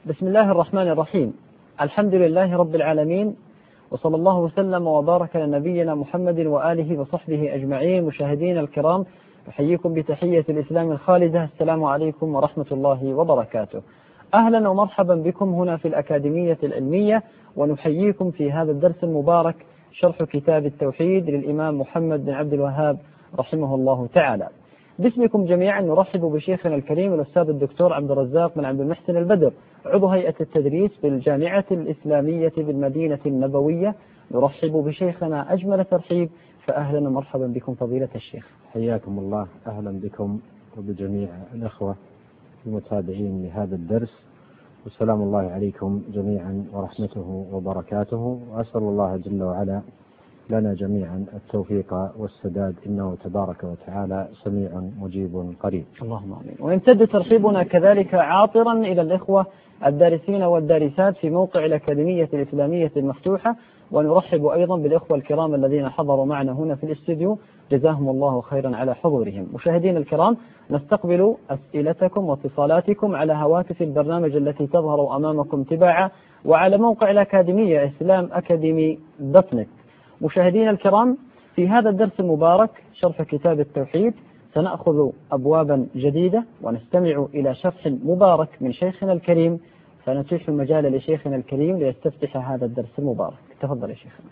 بسم الله الرحمن الرحيم. الحمد لله رب العالمين، وصلى الله وسلم وبارك على نبينا محمد وآله وصحبه أجمعين. مشاهدين الكرام، أحييكم بتحية الإسلام الخالدة، السلام عليكم ورحمة الله وبركاته. أهلا ومرحبا بكم هنا في الأكاديمية العلمية، ونحييكم في هذا الدرس المبارك شرح كتاب التوحيد للإمام محمد بن عبد الوهاب رحمه الله تعالى. باسمكم جميعا نرحب بشيخنا الكريم الأستاذ الدكتور عبد الرزاق بن عبد المحسن البدر، عضو هيئة التدريس بالجامعة الإسلامية بالمدينة النبوية. نرحب بشيخنا أجمل ترحيب، فأهلا ومرحبا بكم فضيلة الشيخ. حياكم الله، أهلا بكم وبجميع الأخوة المتابعين لهذا الدرس، والسلام الله عليكم جميعا ورحمته وبركاته، وأسأل الله جل وعلا لنا جميعا التوفيق والسداد، إنه تبارك وتعالى سميع مجيب قريب. اللهم آمين. ويمتد ترحيبنا كذلك عاطرا إلى الإخوة الدارسين والدارسات في موقع الأكاديمية الإسلامية المفتوحة، ونرحب أيضا بالإخوة الكرام الذين حضروا معنا هنا في الاستوديو، جزاهم الله خيرا على حضورهم. مشاهدين الكرام، نستقبل أسئلتكم واتصالاتكم على هواتف البرنامج التي تظهر أمامكم تباعا، وعلى موقع الأكاديمية islamacademy.net. مشاهدينا الكرام، في هذا الدرس المبارك شرح كتاب التوحيد سنأخذ أبوابا جديدة ونستمع إلى شرح مبارك من شيخنا الكريم، فنتيح المجال لشيخنا الكريم ليستفتح هذا الدرس المبارك. تفضل يا شيخنا.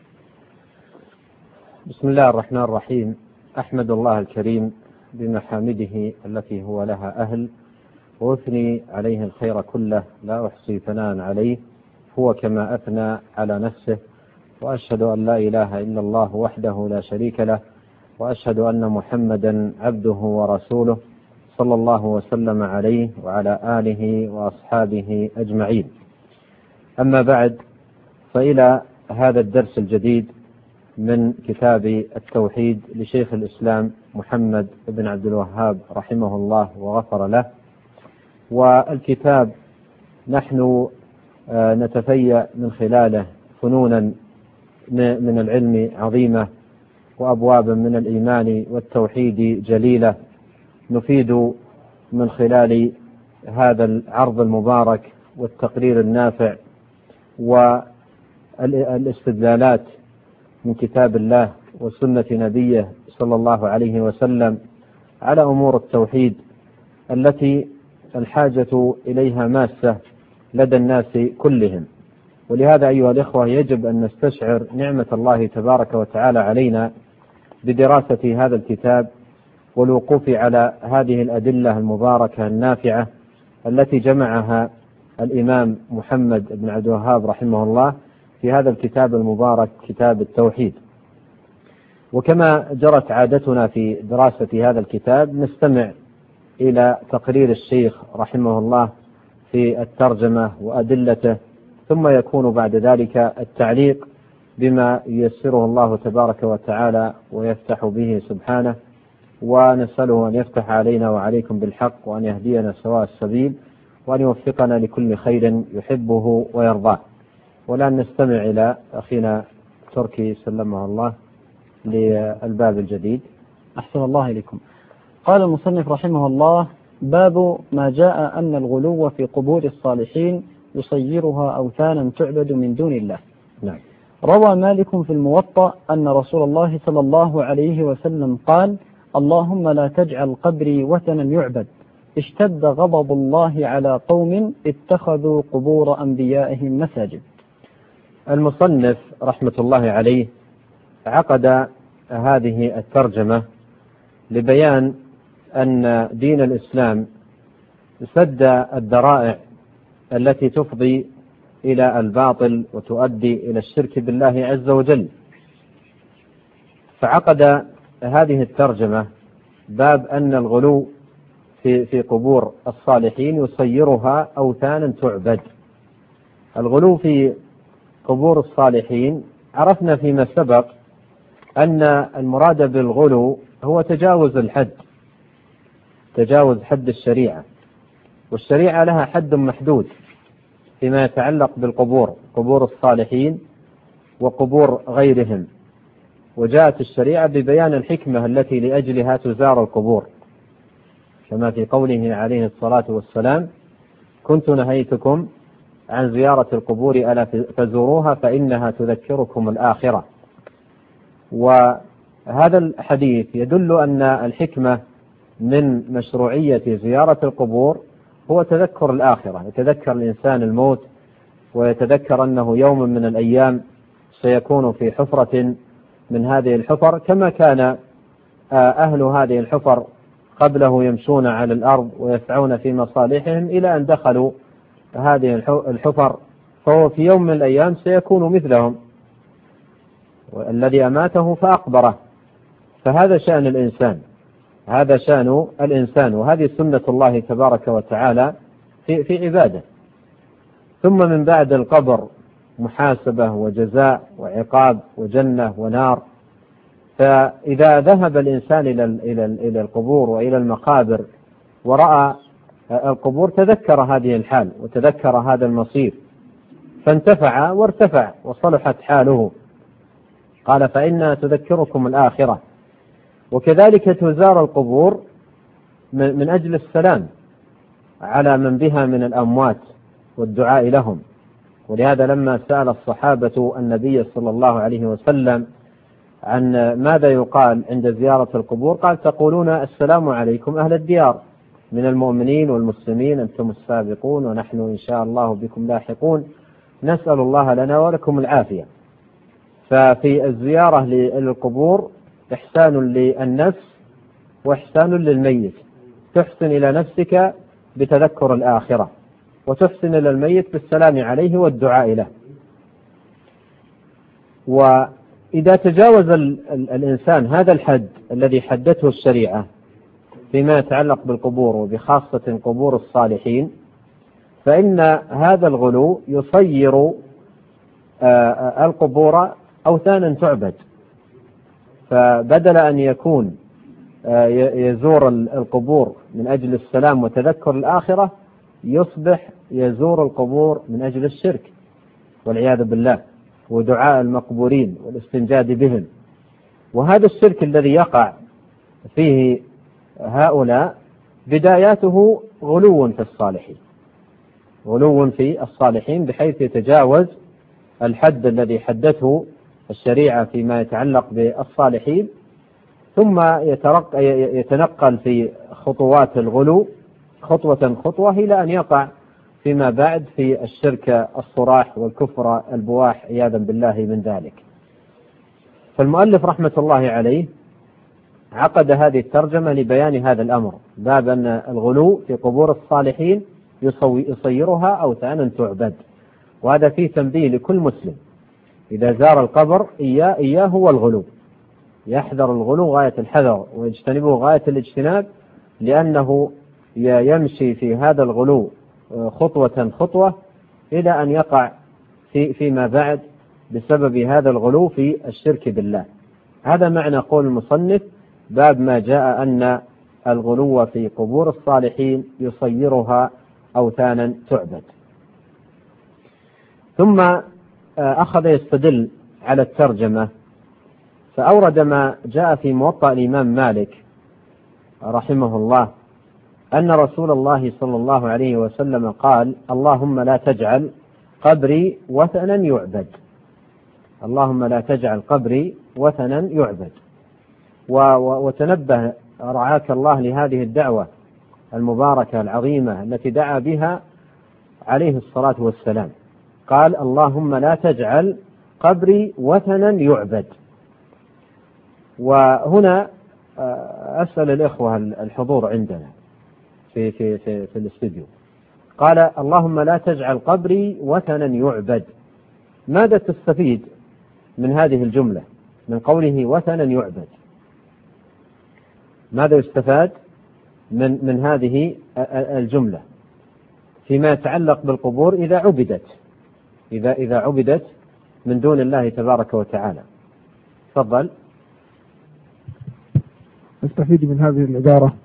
بسم الله الرحمن الرحيم. أحمد الله الكريم بمحامده التي هو لها أهل، وأثني عليه الخير كله، لا أحصي ثناء عليه، هو كما أثنى على نفسه. وأشهد أن لا إله إلا الله وحده لا شريك له، وأشهد أن محمدا عبده ورسوله، صلى الله وسلم عليه وعلى آله وأصحابه أجمعين. أما بعد، فإلى هذا الدرس الجديد من كتاب التوحيد لشيخ الإسلام محمد بن عبد الوهاب رحمه الله وغفر له. والكتاب نحن نتفيأ من خلاله فنونا من العلم عظيمة، وأبوابا من الإيمان والتوحيد جليلة، نفيد من خلال هذا العرض المبارك والتقرير النافع والاستدلالات من كتاب الله وسنة نبيه صلى الله عليه وسلم على أمور التوحيد التي الحاجة إليها ماسة لدى الناس كلهم. ولهذا أيها الإخوة، يجب أن نستشعر نعمة الله تبارك وتعالى علينا بدراسة هذا الكتاب والوقوف على هذه الأدلة المباركة النافعة التي جمعها الإمام محمد بن عبد الوهاب رحمه الله في هذا الكتاب المبارك، كتاب التوحيد. وكما جرت عادتنا في دراسة هذا الكتاب، نستمع إلى تقرير الشيخ رحمه الله في الترجمة وأدلته، ثم يكون بعد ذلك التعليق بما ييسره الله تبارك وتعالى ويفتح به سبحانه. ونسأله أن يفتح علينا وعليكم بالحق، وأن يهدينا سواء السبيل، وأن يوفقنا لكل خير يحبه ويرضاه. والآن نستمع إلى أخينا تركي سلمه الله للباب الجديد. أحسن الله إليكم. قال المصنف رحمه الله: باب ما جاء أن الغلو في قبور الصالحين يصيرها أوثانا تعبد من دون الله. نعم. روى مالك في الموطأ أن رسول الله صلى الله عليه وسلم قال: اللهم لا تجعل قبري وثنا يعبد، اشتد غضب الله على قوم اتخذوا قبور أنبيائهم مساجد. المصنف رحمة الله عليه عقد هذه الترجمة لبيان أن دين الإسلام سد الذرائع التي تفضي إلى الباطل وتؤدي إلى الشرك بالله عز وجل. فعقد هذه الترجمة باب أن الغلو في قبور الصالحين يصيرها أوثانا تعبد. الغلو في قبور الصالحين عرفنا فيما سبق أن المراد بالغلو هو تجاوز الحد، تجاوز حد الشريعة، والشريعة لها حد محدود فيما يتعلق بالقبور، قبور الصالحين وقبور غيرهم. وجاءت الشريعة ببيان الحكمة التي لأجلها تزار القبور، كما في قوله عليه الصلاة والسلام: كنت نهيتكم عن زيارة القبور ألا فزوروها فإنها تذكركم الآخرة. وهذا الحديث يدل أن الحكمة من مشروعية زيارة القبور هو تذكر الآخرة، يتذكر الإنسان الموت، ويتذكر أنه يوم من الأيام سيكون في حفرة من هذه الحفر، كما كان أهل هذه الحفر قبله يمشون على الأرض ويسعون في مصالحهم إلى أن دخلوا هذه الحفر، فهو في يوم من الأيام سيكون مثلهم، والذي أماته فأقبره. فهذا شأن الإنسان، هذا شأن الإنسان، وهذه سنة الله تبارك وتعالى في عباده. ثم من بعد القبر محاسبة وجزاء وعقاب وجنة ونار. فإذا ذهب الإنسان إلى القبور وإلى المقابر ورأى القبور تذكر هذه الحال وتذكر هذا المصير، فانتفع وارتفع وصلحت حاله. قال فإنها تذكركم الآخرة. وكذلك تزار القبور من أجل السلام على من بها من الأموات والدعاء لهم. ولهذا لما سأل الصحابة النبي صلى الله عليه وسلم عن ماذا يقال عند زيارة القبور، قال تقولون السلام عليكم أهل الديار من المؤمنين والمسلمين، أنتم السابقون ونحن إن شاء الله بكم لاحقون، نسأل الله لنا ولكم العافية. ففي الزيارة للقبور إحسان للنفس وإحسان للميت، تحسن إلى نفسك بتذكر الآخرة، وتحسن إلى الميت بالسلام عليه والدعاء له. وإذا تجاوز الإنسان هذا الحد الذي حدته الشريعة فيما يتعلق بالقبور وبخاصة قبور الصالحين، فإن هذا الغلو يصير القبور أوثانا تعبد. فبدل أن يكون يزور القبور من أجل السلام وتذكر الآخرة، يصبح يزور القبور من أجل الشرك والعياذ بالله، ودعاء المقبورين والاستنجاد بهم. وهذا الشرك الذي يقع فيه هؤلاء بداياته غلو في الصالحين، غلو في الصالحين بحيث يتجاوز الحد الذي حدته الشريعة فيما يتعلق بالصالحين، ثم يتنقل في خطوات الغلو خطوة خطوة إلى أن يقع فيما بعد في الشرك الصراح والكفر البواح عياذا بالله من ذلك. فالمؤلف رحمة الله عليه عقد هذه الترجمة لبيان هذا الأمر، باب أن الغلو في قبور الصالحين يصيرها أوثانا تعبد. وهذا فيه تنبيه لكل مسلم إذا زار القبر إياه هو الغلو، يحذر الغلو غاية الحذر ويجتنبه غاية الاجتناب، لأنه يمشي في هذا الغلو خطوة خطوة إلى أن يقع فيما بعد بسبب هذا الغلو في الشرك بالله. هذا معنى قول المصنف باب ما جاء أن الغلو في قبور الصالحين يصيرها أوثانا تعبد. ثم أخذ يستدل على الترجمة، فأورد ما جاء في موطأ الإمام مالك رحمه الله أن رسول الله صلى الله عليه وسلم قال اللهم لا تجعل قبري وثنا يعبد، اللهم لا تجعل قبري وثنا يعبد. وتنبه رعاك الله لهذه الدعوة المباركة العظيمة التي دعا بها عليه الصلاة والسلام، قال اللهم لا تجعل قبري وثنا يعبد. وهنا أسأل الإخوة الحضور عندنا في الاستوديو، قال اللهم لا تجعل قبري وثنا يعبد، ماذا تستفيد من هذه الجملة من قوله وثنا يعبد؟ ماذا يستفاد من هذه الجملة فيما يتعلق بالقبور إذا عبدت من دون الله تبارك وتعالى؟ تفضل. نستفيد من هذه العبارة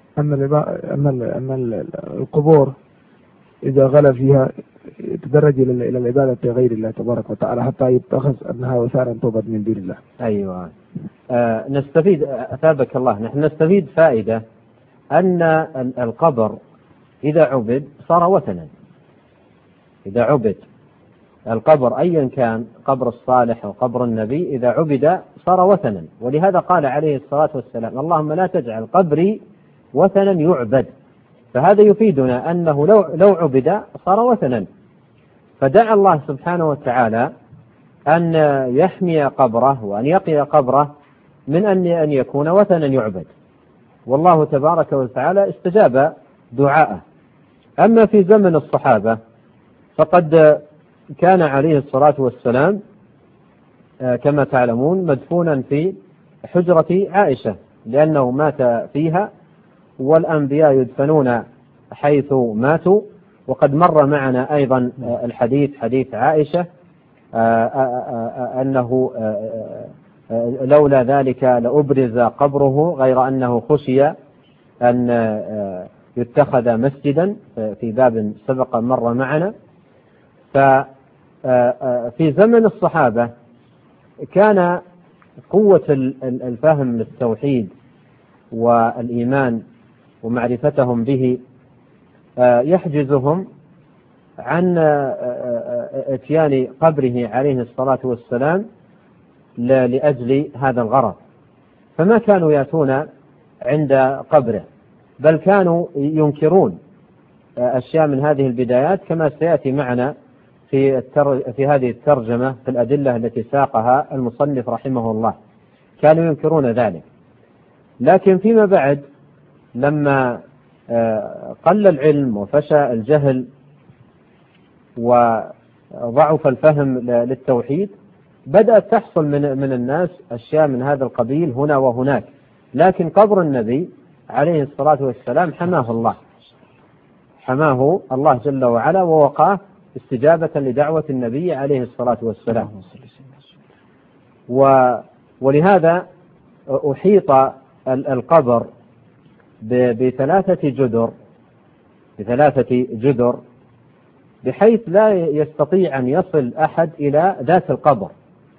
أن القبور إذا غلا فيها يتدرج إلى العبادة غير الله تبارك وتعالى حتى يتخذ أنها وثانا تعبد من دون الله. أيوة. نستفيد أثابك الله، نحن نستفيد فائدة أن القبر إذا عبد صار وثنا، إذا عبد القبر أيا كان، قبر الصالح أو قبر النبي، إذا عبد صار وثنا. ولهذا قال عليه الصلاة والسلام: اللهم لا تجعل قبري وثنا يعبد. فهذا يفيدنا أنه لو عبد صار وثنا. فدعا الله سبحانه وتعالى أن يحمي قبره وأن يقي قبره من أن يكون وثنا يعبد، والله تبارك وتعالى استجاب دعاءه. أما في زمن الصحابة فقد كان عليه الصلاة والسلام كما تعلمون مدفونا في حجرة عائشة، لأنه مات فيها، والأنبياء يدفنون حيث ماتوا. وقد مر معنا أيضا الحديث، حديث عائشة، أنه لولا ذلك لأبرز قبره، غير أنه خشي أن يتخذ مسجدا، في باب سبق مر معنا. ففي زمن الصحابة كان قوة الفهم للتوحيد والإيمان ومعرفتهم به يحجزهم عن اتيان قبره عليه الصلاة والسلام لأجل هذا الغرض، فما كانوا يأتون عند قبره، بل كانوا ينكرون أشياء من هذه البدايات، كما سيأتي معنا في هذه الترجمة في الأدلة التي ساقها المصنف رحمه الله. كانوا ينكرون ذلك. لكن فيما بعد لما قل العلم وفشى الجهل وضعف الفهم للتوحيد، بدأت تحصل من الناس أشياء من هذا القبيل هنا وهناك. لكن قبر النبي عليه الصلاة والسلام حماه الله جل وعلا ووقاه استجابة لدعوة النبي عليه الصلاة والسلام. ولهذا أحيط القبر بثلاثة جدر بحيث لا يستطيع أن يصل أحد إلى ذات القبر،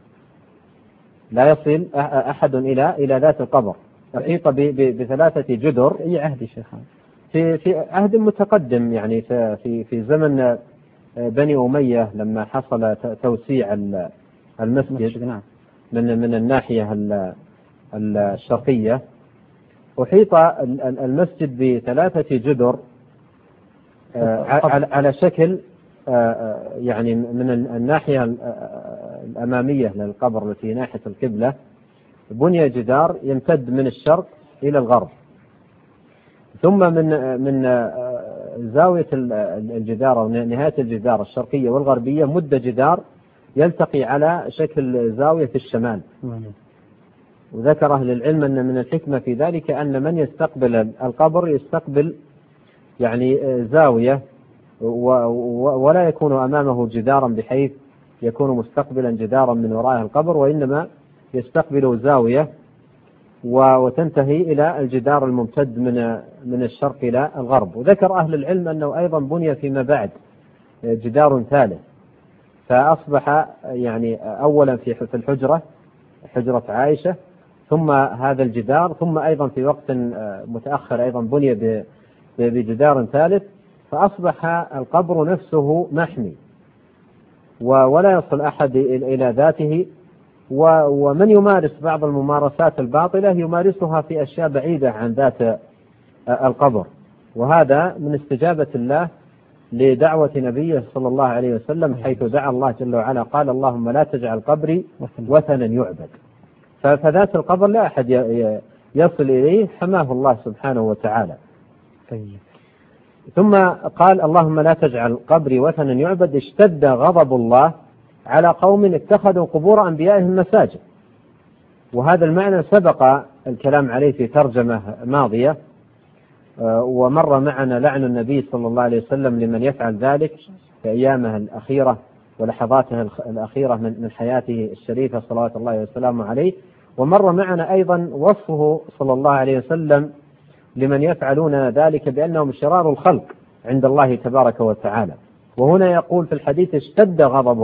لا يصل أحد إلى ذات القبر. أحيط بثلاثة جدر. أي عهد شيخ؟ في عهد متقدم، يعني في زمن بني أمية، لما حصل توسيع المسجد من الناحية الشرقية، أحيط المسجد بثلاثة جدر على شكل يعني من الناحية الأمامية للقبر التي ناحية القبلة بني جدار يمتد من الشرق إلى الغرب، ثم من زاوية الجدار أو نهاية الجدار الشرقية والغربية مد جدار يلتقي على شكل زاوية في الشمال. وذكر أهل العلم أن من الحكمة في ذلك أن من يستقبل القبر يستقبل يعني زاوية، ولا يكون أمامه جدارا بحيث يكون مستقبلا جدارا من وراء القبر، وإنما يستقبل زاوية وتنتهي إلى الجدار الممتد من الشرق إلى الغرب. وذكر أهل العلم أنه أيضا بني فيما بعد جدار ثالث، فأصبح يعني أولا في حجرة عائشة، ثم هذا الجدار، ثم أيضا في وقت متأخر أيضا بني بجدار ثالث، فأصبح القبر نفسه محمي ولا يصل أحد إلى ذاته. ومن يمارس بعض الممارسات الباطلة يمارسها في أشياء بعيدة عن ذات القبر، وهذا من استجابة الله لدعوة نبيه صلى الله عليه وسلم، حيث دعا الله جل وعلا قال: اللهم لا تجعل قبري وثنا يعبد. فذات القبر لا أحد يصل إليه، حماه الله سبحانه وتعالى. ثم قال: اللهم لا تجعل قبري وثنا يعبد. اشتد غضب الله على قوم اتخذوا قبور أنبيائهم مساجد. وهذا المعنى سبق الكلام عليه في ترجمة ماضية، ومر معنا لعن النبي صلى الله عليه وسلم لمن يفعل ذلك في أيامه الأخيرة ولحظاته الأخيرة من حياته الشريفة صلوات الله وسلامه عليه. ومر معنا أيضا وصفه صلى الله عليه وسلم لمن يفعلون ذلك بأنهم شرار الخلق عند الله تبارك وتعالى. وهنا يقول في الحديث: اشتد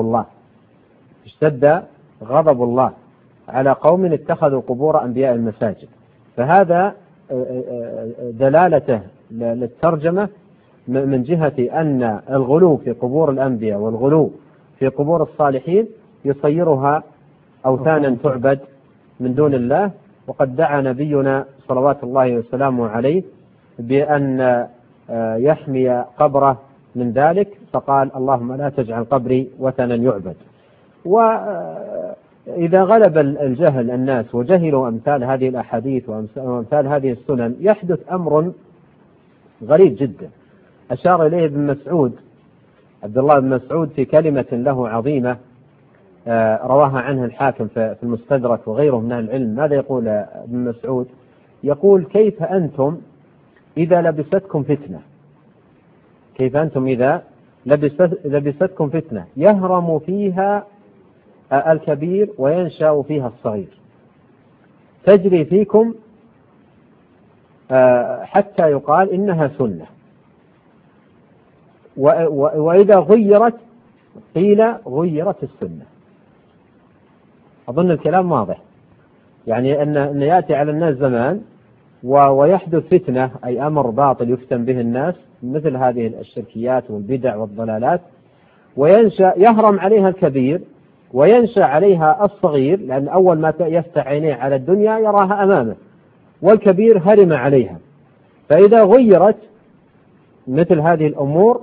غضب الله على قوم اتخذوا قبور أنبياء المساجد. فهذا دلالته للترجمة من جهة أن الغلو في قبور الأنبياء والغلو في قبور الصالحين يصيرها أوثانا تعبد من دون الله. وقد دعا نبينا صلوات الله وسلامه عليه بأن يحمي قبره من ذلك، فقال اللهم لا تجعل قبري وثنا يعبد. وإذا غلب الجهل الناس وجهلوا أمثال هذه الأحاديث وأمثال هذه السنن يحدث أمر غريب جدا أشار إليه ابن مسعود، عبد الله بن مسعود، في كلمة له عظيمة رواها عنه الحاكم في المستدرك وغيره من أهل العلم. ماذا يقول ابن مسعود؟ يقول كيف أنتم إذا لبستكم فتنة، كيف أنتم إذا لبستكم فتنة يهرم فيها الكبير وينشأ فيها الصغير، تجري فيكم حتى يقال إنها سنة، وإذا غيرت قيل غيرت السنة. أظن الكلام واضح، يعني أن يأتي على الناس زمان ويحدث فتنة، أي أمر باطل يفتن به الناس مثل هذه الشركيات والبدع والضلالات، وينشأ يهرم عليها الكبير وينشأ عليها الصغير، لأن أول ما يفتح عينيه على الدنيا يراها أمامه، والكبير هرم عليها. فإذا غيرت مثل هذه الأمور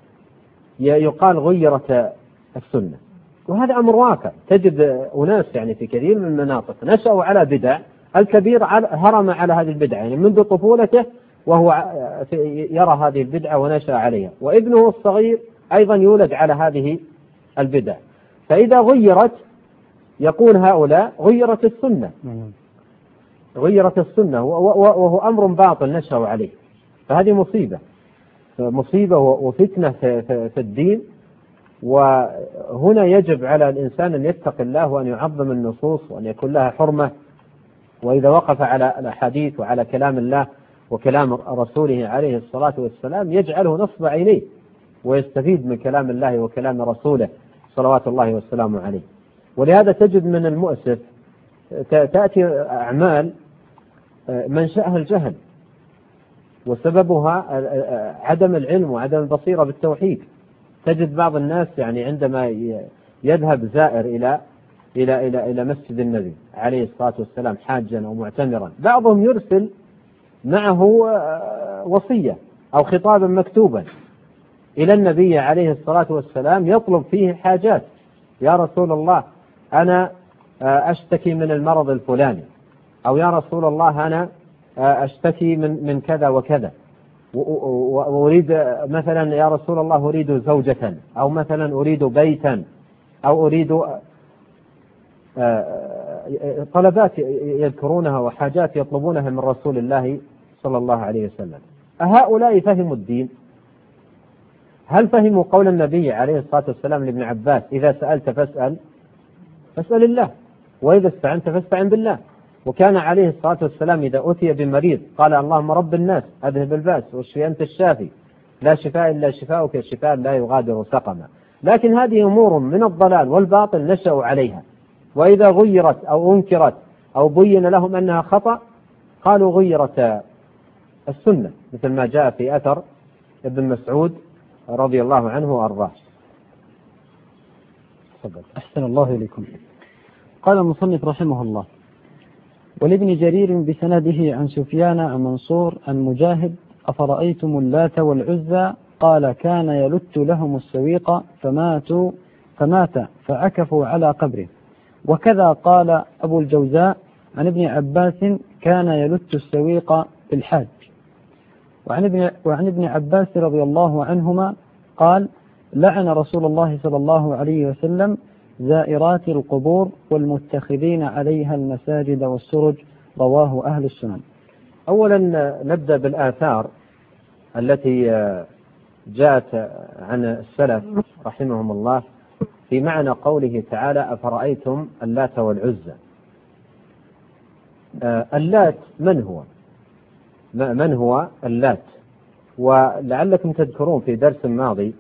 يقال غيرت السنة. وهذا أمر واقع، تجد أناس يعني في كثير من المناطق نشأوا على بدع، الكبير هرم على هذه البدعة، يعني منذ طفولته وهو يرى هذه البدعة ونشأ عليها، وابنه الصغير أيضا يولد على هذه البدع. فإذا غيرت يقول هؤلاء غيرت السنة، غيرت السنة، وهو أمر باطل نشأوا عليه. فهذه مصيبة وفتنة في الدين. وهنا يجب على الإنسان أن يتقي الله وأن يعظم النصوص وأن يكون لها حرمة، وإذا وقف على الأحاديث وعلى كلام الله وكلام رسوله عليه الصلاة والسلام يجعله نصب عينيه ويستفيد من كلام الله وكلام رسوله صلوات الله والسلام عليه. ولهذا تجد من المؤسف تأتي أعمال منشأها الجهل وسببها عدم العلم وعدم البصيرة بالتوحيد. تجد بعض الناس يعني عندما يذهب زائر إلى مسجد النبي عليه الصلاة والسلام حاجا أو معتمرا، بعضهم يرسل معه وصية أو خطابا مكتوبا إلى النبي عليه الصلاة والسلام يطلب فيه حاجات. يا رسول الله أنا أشتكي من المرض الفلاني، أو يا رسول الله أنا أشتكي من كذا وكذا، وأريد مثلا يا رسول الله أريد زوجة، أو مثلا أريد بيتا، أو أريد طلبات يذكرونها وحاجات يطلبونها من رسول الله صلى الله عليه وسلم. أهؤلاء فهموا الدين؟ هل فهموا قول النبي عليه الصلاة والسلام لابن عباس إذا سألت فاسأل الله، وإذا استعنت فاستعن بالله؟ وكان عليه الصلاة والسلام إذا أتي بمريض قال اللهم رب الناس أذهب الباس واشفي أنت الشافي لا شفاء إلا شفاؤك شفاء لا يغادر سقما. لكن هذه أمور من الضلال والباطل نشأوا عليها، وإذا غيرت أو أنكرت أو بين لهم أنها خطأ قالوا غيرت السنة، مثل ما جاء في أثر ابن مسعود رضي الله عنه وأرضاه. أحسن الله إليكم. قال المصنف رحمه الله: ولابن جرير بسنده عن سفيان عن منصور عن مجاهد: أفرأيتم اللات والعزى؟ قال: كان يلت لهم السويق فمات فعكفوا على قبره. وكذا قال أبو الجوزاء عن ابن عباس: كان يلت السويق بالحاج. وعن ابن عباس رضي الله عنهما قال: لعن رسول الله صلى الله عليه وسلم زائرات القبور والمتخذين عليها المساجد والسرج. رواه أهل السنن. أولا نبدأ بالآثار التي جاءت عن السلف رحمهم الله في معنى قوله تعالى: أفرأيتم اللات والعزى. اللات من هو اللات؟ ولعلكم تذكرون في درس ماضي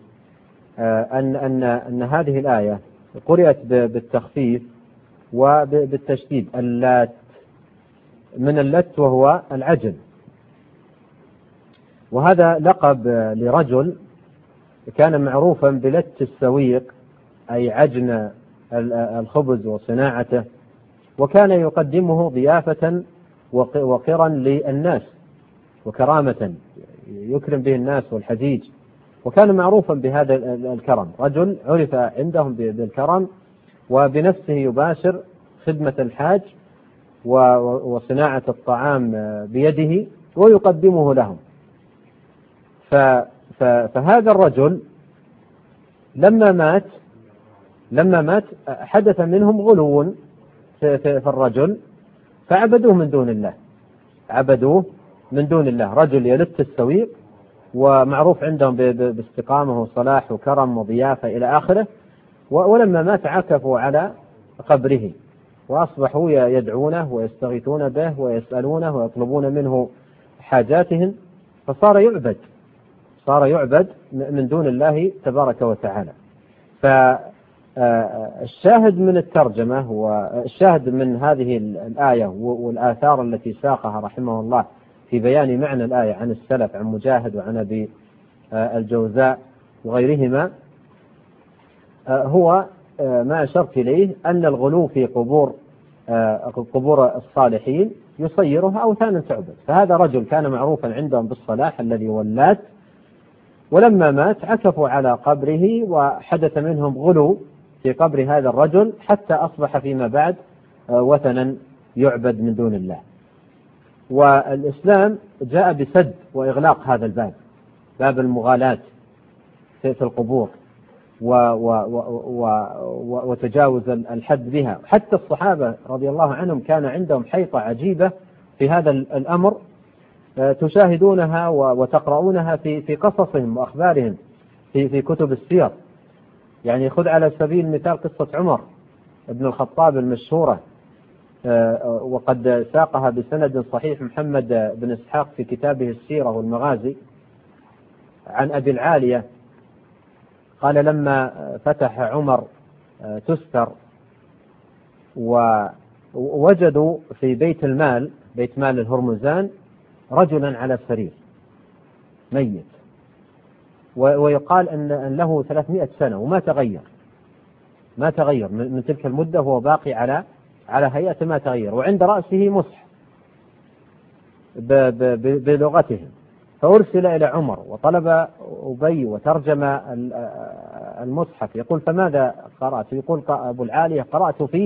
أن هذه الآية قرأت بالتخفيف وبالتشديد. اللات من اللت وهو العجل، وهذا لقب لرجل كان معروفا بلت السويق، أي عجن الخبز وصناعته، وكان يقدمه ضيافة وقرا للناس وكرامة يكرم به الناس والحجيج، وكان معروفا بهذا الكرم، رجل عرف عندهم بالكرم وبنفسه يباشر خدمة الحاج وصناعة الطعام بيده ويقدمه لهم. فهذا الرجل لما مات حدث منهم غلو في الرجل فعبدوه من دون الله، رجل يلت السويق ومعروف عندهم باستقامة وصلاح وكرم وضيافة إلى آخره، ولما مات عكفوا على قبره وأصبحوا يدعونه ويستغيثون به ويسألونه ويطلبون منه حاجاتهم، فصار يعبد من دون الله تبارك وتعالى. فالشاهد من الترجمة والشاهد من هذه الآية والآثار التي ساقها رحمه الله في بيان معنى الآية عن السلف، عن مجاهد وعن أبي الجوزاء وغيرهما، هو ما أشرت إليه أن الغلو في قبور الصالحين يصيرها أوثانا تعبد. فهذا رجل كان معروفا عندهم بالصلاح الذي ولات، ولما مات عكفوا على قبره وحدث منهم غلو في قبر هذا الرجل حتى أصبح فيما بعد وثنا يعبد من دون الله. والإسلام جاء بسد وإغلاق هذا الباب، باب المغالاة في القبور وتجاوز الحد بها. حتى الصحابة رضي الله عنهم كان عندهم حيطة عجيبة في هذا الأمر، تشاهدونها وتقرؤونها في قصصهم وأخبارهم في كتب السير. يعني خذ على سبيل المثال قصة عمر بن الخطاب المشهورة، وقد ساقها بسند صحيح محمد بن إسحاق في كتابه السيرة والمغازي عن أبي العالية قال: لما فتح عمر تستر ووجدوا في بيت مال الهرمزان رجلا على السرير ميت، ويقال أن له 300 سنة وما تغير من تلك المدة، هو باقي على هيئة ما تغير، وعند رأسه مصحف بلغتهم. فأرسل إلى عمر وطلب أبي وترجم المصحف. يقول: فماذا قرأت؟ يقول أبو العالية: قرأت فيه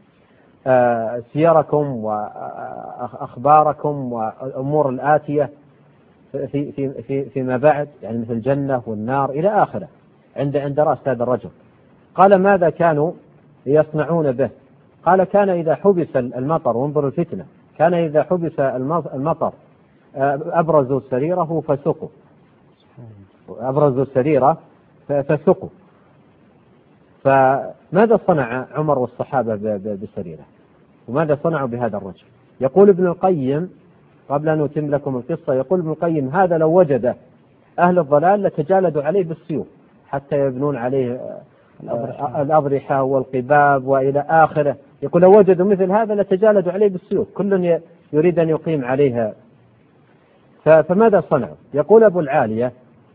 سيركم وأخباركم والأمور الآتية فيما بعد، يعني مثل الجنة والنار إلى آخره، عند رأس هذا الرجل. قال: ماذا كانوا يصنعون به؟ قال: كان إذا حبس المطر، وانظر الفتنة، كان إذا حبس المطر أبرزوا سريره فسقوا. فماذا صنع عمر والصحابة بسريره؟ وماذا صنعوا بهذا الرجل؟ يقول ابن القيم قبل أن أتم لكم القصة، يقول ابن القيم: هذا لو وجد أهل الضلال لتجالدوا عليه بالسيوف حتى يبنون عليه الأضرحة والقباب وإلى آخره. يقول: لو وجدوا مثل هذا لتجالدوا عليه بالسيوف، كل يريد أن يقيم عليها. فماذا صنعوا؟ يقول أبو العالية: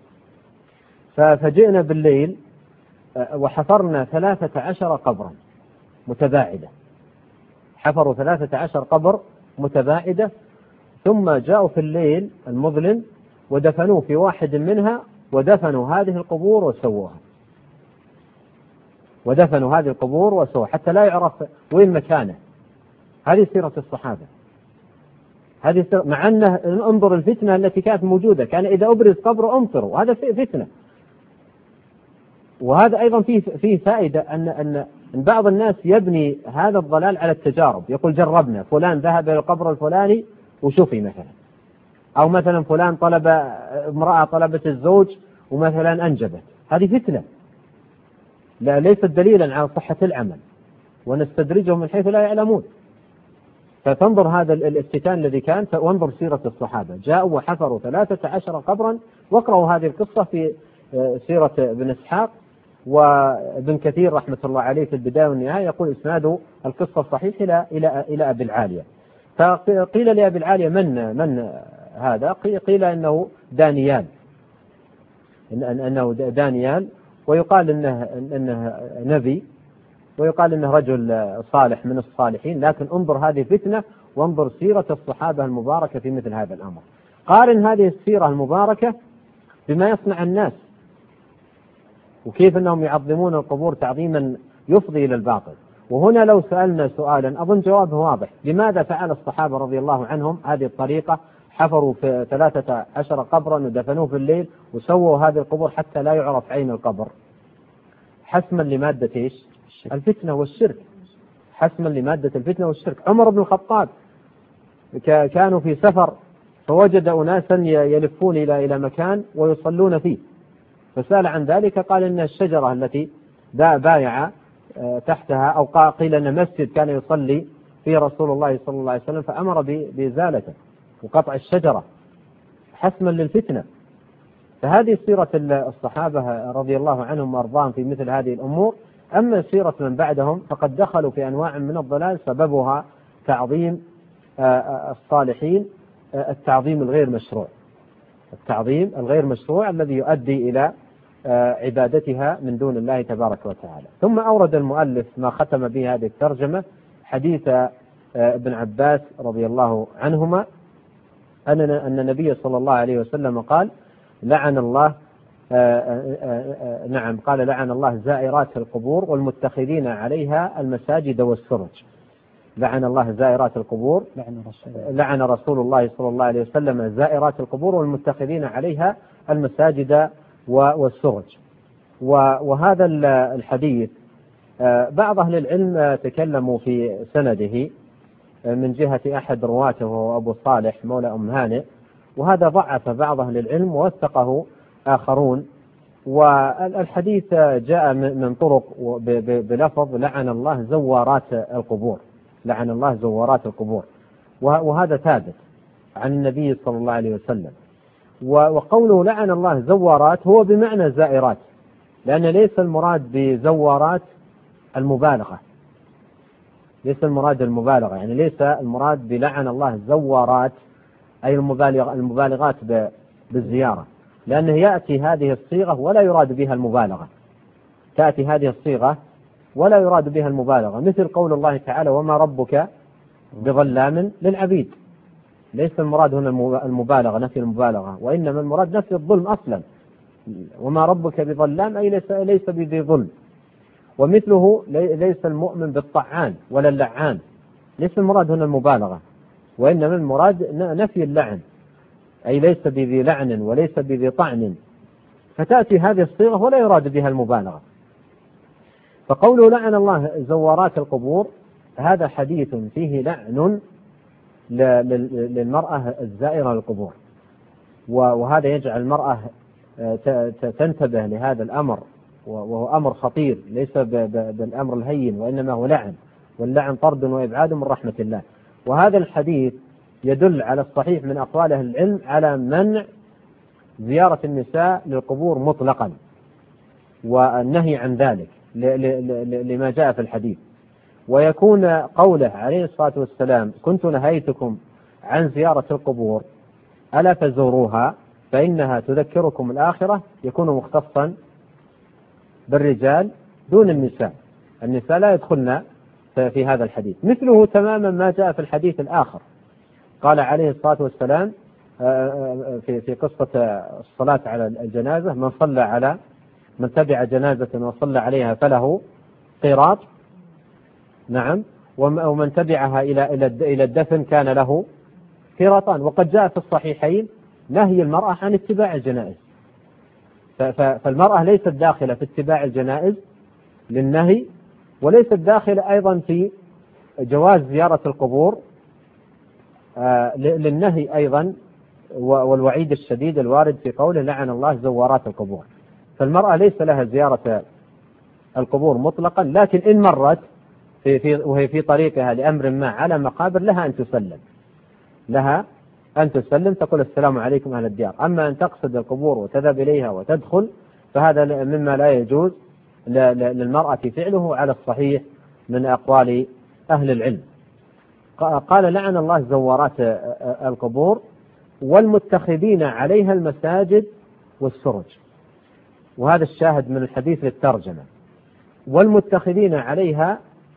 فجئنا بالليل وحفرنا 13 قبرا متباعدة، حفروا 13 قبر متباعدة، ثم جاءوا في الليل المظلم ودفنوه في واحد منها، ودفنوا هذه القبور وسووها حتى لا يعرف وين مكانه. هذه سيرة الصحابة، هذه مع أنه انظر الفتنة التي كانت موجودة، كان إذا أبرز قبر أمطروا، وهذا فتنة. وهذا أيضا فيه فائدة أن بعض الناس يبني هذا الضلال على التجارب. يقول: جربنا، فلان ذهب إلى القبر الفلاني وشوفي مثلا، أو مثلا فلان امرأة طلبت الزوج ومثلا أنجبت. هذه فتنة، ليست دليلا على صحة العمل، ونستدرجهم من حيث لا يعلمون. فتنظر هذا الافتتان الذي كان، وانظر سيرة الصحابة، جاءوا وحفروا 13 قبرا. واقرأوا هذه القصة في سيرة ابن إسحاق، وابن كثير رحمة الله عليه في البداية والنهاية يقول إسناد القصة الصحيح إلى أبي العالية. فقيل لأبي العالية: من هذا قيل أنه دانيال، أنه دانيال، ويقال أنه نبي، ويقال أنه رجل صالح من الصالحين. لكن انظر هذه فتنة، وانظر سيرة الصحابة المباركة في مثل هذا الأمر. قارن هذه السيرة المباركة بما يصنع الناس، وكيف أنهم يعظمون القبور تعظيما يفضي إلى الباطل. وهنا لو سألنا سؤالا أظن جوابه واضح: لماذا فعل الصحابة رضي الله عنهم هذه الطريقة؟ حفروا في 13 قبرا ودفنوه في الليل وسووا هذه القبور حتى لا يعرف عين القبر، حسما لمادة إيش؟ الفتنة والشرك، حسما لمادة الفتنة والشرك. عمر بن الخطاب كانوا في سفر فوجد أناسا يلفون إلى مكان ويصلون فيه، فسأل عن ذلك، قال إن الشجرة التي بايع تحتها، أو قيل أن مسجد كان يصلي فيه رسول الله صلى الله عليه وسلم، فأمر بإزالته وقطع الشجرة حسما للفتنة. فهذه سيرة الصحابة رضي الله عنهم وأرضاهم في مثل هذه الأمور. أما سيرة من بعدهم فقد دخلوا في أنواع من الضلال سببها تعظيم الصالحين، التعظيم الغير مشروع، التعظيم الغير مشروع الذي يؤدي إلى عبادتها من دون الله تبارك وتعالى. ثم أورد المؤلف ما ختم به هذه الترجمة حديث ابن عباس رضي الله عنهما أن النبي صلى الله عليه وسلم قال: لعن الله قال لعن الله زائرات القبور والمتخذين عليها المساجد والسرج. لعن الله زائرات القبور، لعن رسول الله صلى الله عليه وسلم زائرات القبور والمتخذين عليها المساجد والسرج. وهذا الحديث بعض أهل العلم تكلموا في سنده من جهة أحد رواته وهو أبو صالح مولى أم هانئ، وهذا ضعف بعض أهل العلم ووثقه آخرون. والحديث جاء من طرق بلفظ لعن الله زوارات القبور، لعن الله زوارات القبور، وهذا ثابت عن النبي صلى الله عليه وسلم. وقوله لعن الله زوارات هو بمعنى زائرات، لأن ليس المراد بزوارات المبالغة، ليس المراد المبالغة، يعني ليس المراد بلعن الله زوارات أي المبالغات بالزيارة، لأنه يأتي هذه الصيغة ولا يراد بها المبالغة، تأتي هذه الصيغة ولا يراد بها المبالغة، مثل قول الله تعالى: وما ربك بظلام للعبيد. ليس المراد هنا المبالغة، نفي المبالغة، وإنما المراد نفي الظلم أصلا. وما ربك بظلام أي ليس بذي ظلم. ومثله ليس المؤمن بالطعان ولا اللعان، ليس المراد هنا المبالغة، وإنما المراد نفي اللعن، أي ليس بذي لعن وليس بذي طعن، فتأتي هذه الصيغة ولا يراد بها المبالغة. فقوله لعن الله زوارات القبور هذا حديث فيه لعن للمرأة الزائرة للقبور، وهذا يجعل المرأة تنتبه لهذا الأمر، وهو أمر خطير ليس بالأمر الهين، وإنما هو لعن، واللعن طرد وإبعاد من رحمة الله. وهذا الحديث يدل على الصحيح من أقوال أهل العلم على منع زيارة النساء للقبور مطلقا، والنهي عن ذلك لما جاء في الحديث. ويكون قوله عليه الصلاة والسلام: كنت نهيتكم عن زيارة القبور ألا فزوروها فإنها تذكركم الآخرة، يكون مختصا بالرجال دون النساء، النساء لا يدخلن في هذا الحديث. مثله تماما ما جاء في الحديث الآخر، قال عليه الصلاة والسلام في قصة الصلاة على الجنازة: من تبع جنازة وصلى عليها فله قيراط، نعم، ومن تبعها إلى الدفن كان له قيراطان. وقد جاء في الصحيحين نهي المرأة عن اتباع الجنائز، فالمرأة ليست داخلة في اتباع الجنائز للنهي، وليست داخلة أيضا في جواز زيارة القبور للنهي أيضا، والوعيد الشديد الوارد في قوله لعن الله زوارات القبور. فالمرأة ليس لها زيارة القبور مطلقا، لكن إن مرت وهي في طريقها لأمر ما على مقابر لها أن تسلم، تقول السلام عليكم أهل الديار. أما أن تقصد القبور وتذهب إليها وتدخل فهذا مما لا يجوز للمرأة فعله على الصحيح من أقوال أهل العلم. قال لعن الله زوارات القبور، والمتخذين عليها المساجد والسرج. وهذا الشاهد من الحديث للترجمة. والمتخذين عليها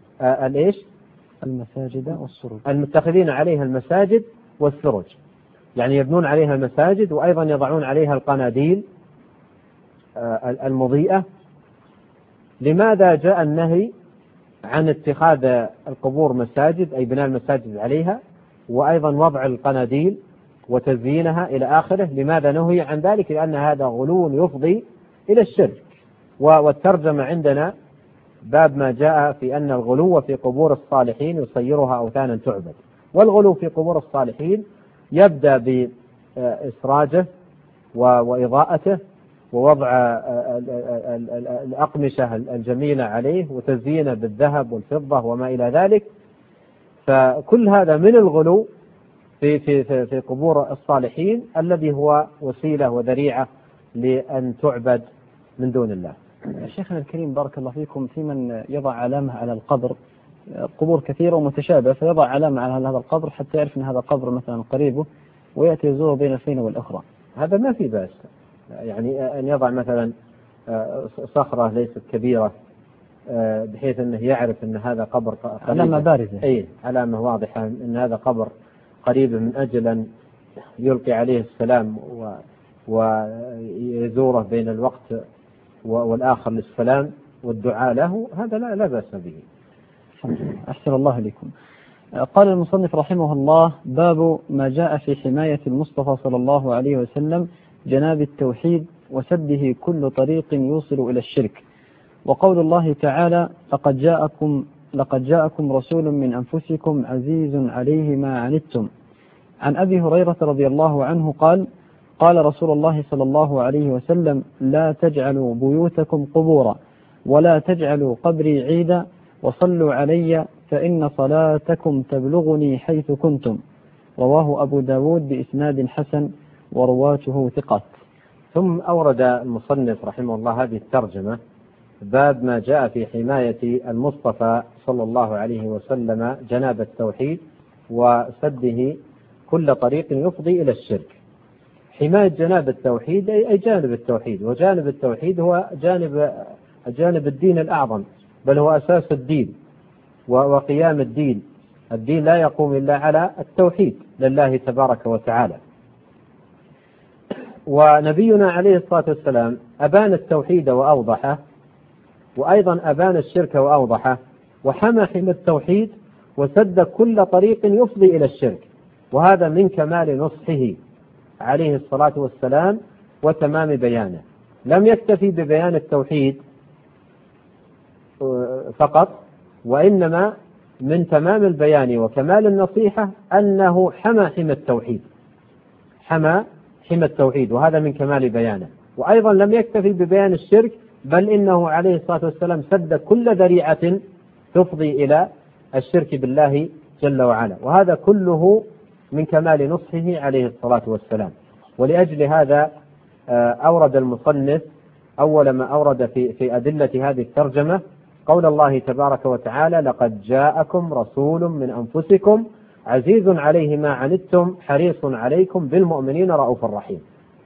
المساجد والسرج، المتخذين عليها المساجد والسرج، يعني يبنون عليها المساجد وأيضا يضعون عليها القناديل المضيئة. لماذا جاء النهي عن اتخاذ القبور مساجد، أي بناء المساجد عليها، وأيضا وضع القناديل وتزيينها إلى آخره؟ لماذا نهي عن ذلك؟ لأن هذا غلو يفضي إلى الشرك. والترجمة عندنا باب ما جاء في أن الغلو في قبور الصالحين يصيرها أوثانا تعبد. والغلو في قبور الصالحين يبدأ بإسراجه وإضاءته ووضع الأقمشة الجميلة عليه وتزيينه بالذهب والفضة وما إلى ذلك. فكل هذا من الغلو في قبور الصالحين الذي هو وسيلة وذريعة لأن تعبد من دون الله. شيخنا الكريم بارك الله فيكم، في من يضع علامة على القبر، قبور كثيرة ومتشابهة، فيضع علامة على هذا القبر حتى يعرف أن هذا قبر مثلا قريبه ويأتي يزوره بين الحين والأخرى. هذا ما في بأس، يعني أن يضع مثلا صخرة ليست كبيرة بحيث أنه يعرف أن هذا قبر قريب، علامة بارزة، أي علامة واضحة أن هذا قبر قريب، من أجل أن يلقي عليه السلام ويزوره بين الوقت والآخر للسلام والدعاء له. هذا لا بأس به. أحسن الله لكم. قال المصنف رحمه الله: باب ما جاء في حماية المصطفى صلى الله عليه وسلم جناب التوحيد وسده كل طريق يوصل إلى الشرك. وقول الله تعالى: لقد جاءكم رسول من أنفسكم عزيز عليه ما عنتم. عن أبي هريرة رضي الله عنه قال: قال رسول الله صلى الله عليه وسلم: لا تجعلوا بيوتكم قبورا ولا تجعلوا قبري عيدا وصلوا علي فإن صلاتكم تبلغني حيث كنتم. رواه أبو داود بإسناد حسن ورواته ثقات. ثم أورد المصنف رحمه الله هذه الترجمة: باب ما جاء في حماية المصطفى صلى الله عليه وسلم جناب التوحيد وسده كل طريق يفضي إلى الشرك. حماية جناب التوحيد أي جانب التوحيد، وجانب التوحيد هو جانب الدين الأعظم، بل هو أساس الدين وقيام الدين. الدين لا يقوم إلا على التوحيد لله تبارك وتعالى. ونبينا عليه الصلاة والسلام أبان التوحيد وأوضحه، وأيضا أبان الشرك وأوضحه، وحمى التوحيد وسد كل طريق يفضي إلى الشرك. وهذا من كمال نصحه عليه الصلاة والسلام وتمام بيانه. لم يكتفي ببيان التوحيد فقط، وإنما من تمام البيان وكمال النصيحة أنه حمى التوحيد، وهذا من كمال بيانه. وأيضا لم يكتفي ببيان الشرك، بل إنه عليه الصلاة والسلام سد كل ذريعة تفضي إلى الشرك بالله جل وعلا، وهذا كله من كمال نصحه عليه الصلاة والسلام. ولأجل هذا أورد المصنف أول ما أورد في أدلة هذه الترجمة قول الله تبارك وتعالى: لقد جاءكم رسول من أنفسكم عزيز عليه ما عنتم حريص عليكم بالمؤمنين رؤوف رحيم.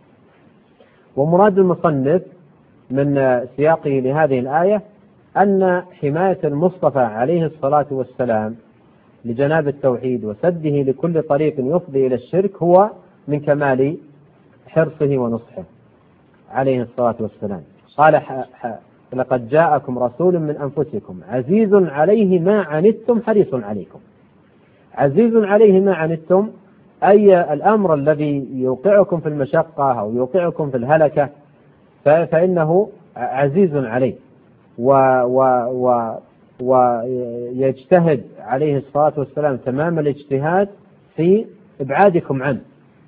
ومراد المصنف من سياقه لهذه الآية أن حماية المصطفى عليه الصلاة والسلام لجناب التوحيد وسده لكل طريق يفضي إلى الشرك هو من كمال حرصه ونصحه عليه الصلاة والسلام. قال: لقد جاءكم رسول من أنفسكم عزيز عليه ما عنتم حريص عليكم. عزيز عليه ما عنتم أي الأمر الذي يوقعكم في المشقة أو يوقعكم في الهلكة فإنه عزيز عليه، ويجتهد عليه الصلاة والسلام تمام الاجتهاد في إبعادكم عنه.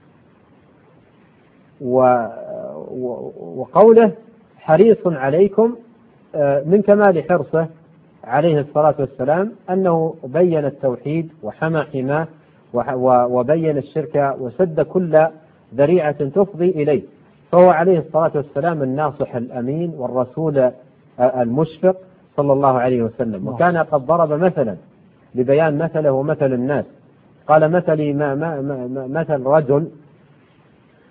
وقوله حريص عليكم من كمال حرصه عليه الصلاة والسلام أنه بين التوحيد وحمى حماه وبين الشرك وسد كل ذريعة تفضي إليه. فهو عليه الصلاة والسلام الناصح الأمين والرسول المشفق صلى الله عليه وسلم. وكان قد ضرب مثلا لبيان مثله ومثل الناس، قال: مثلي مثل رجل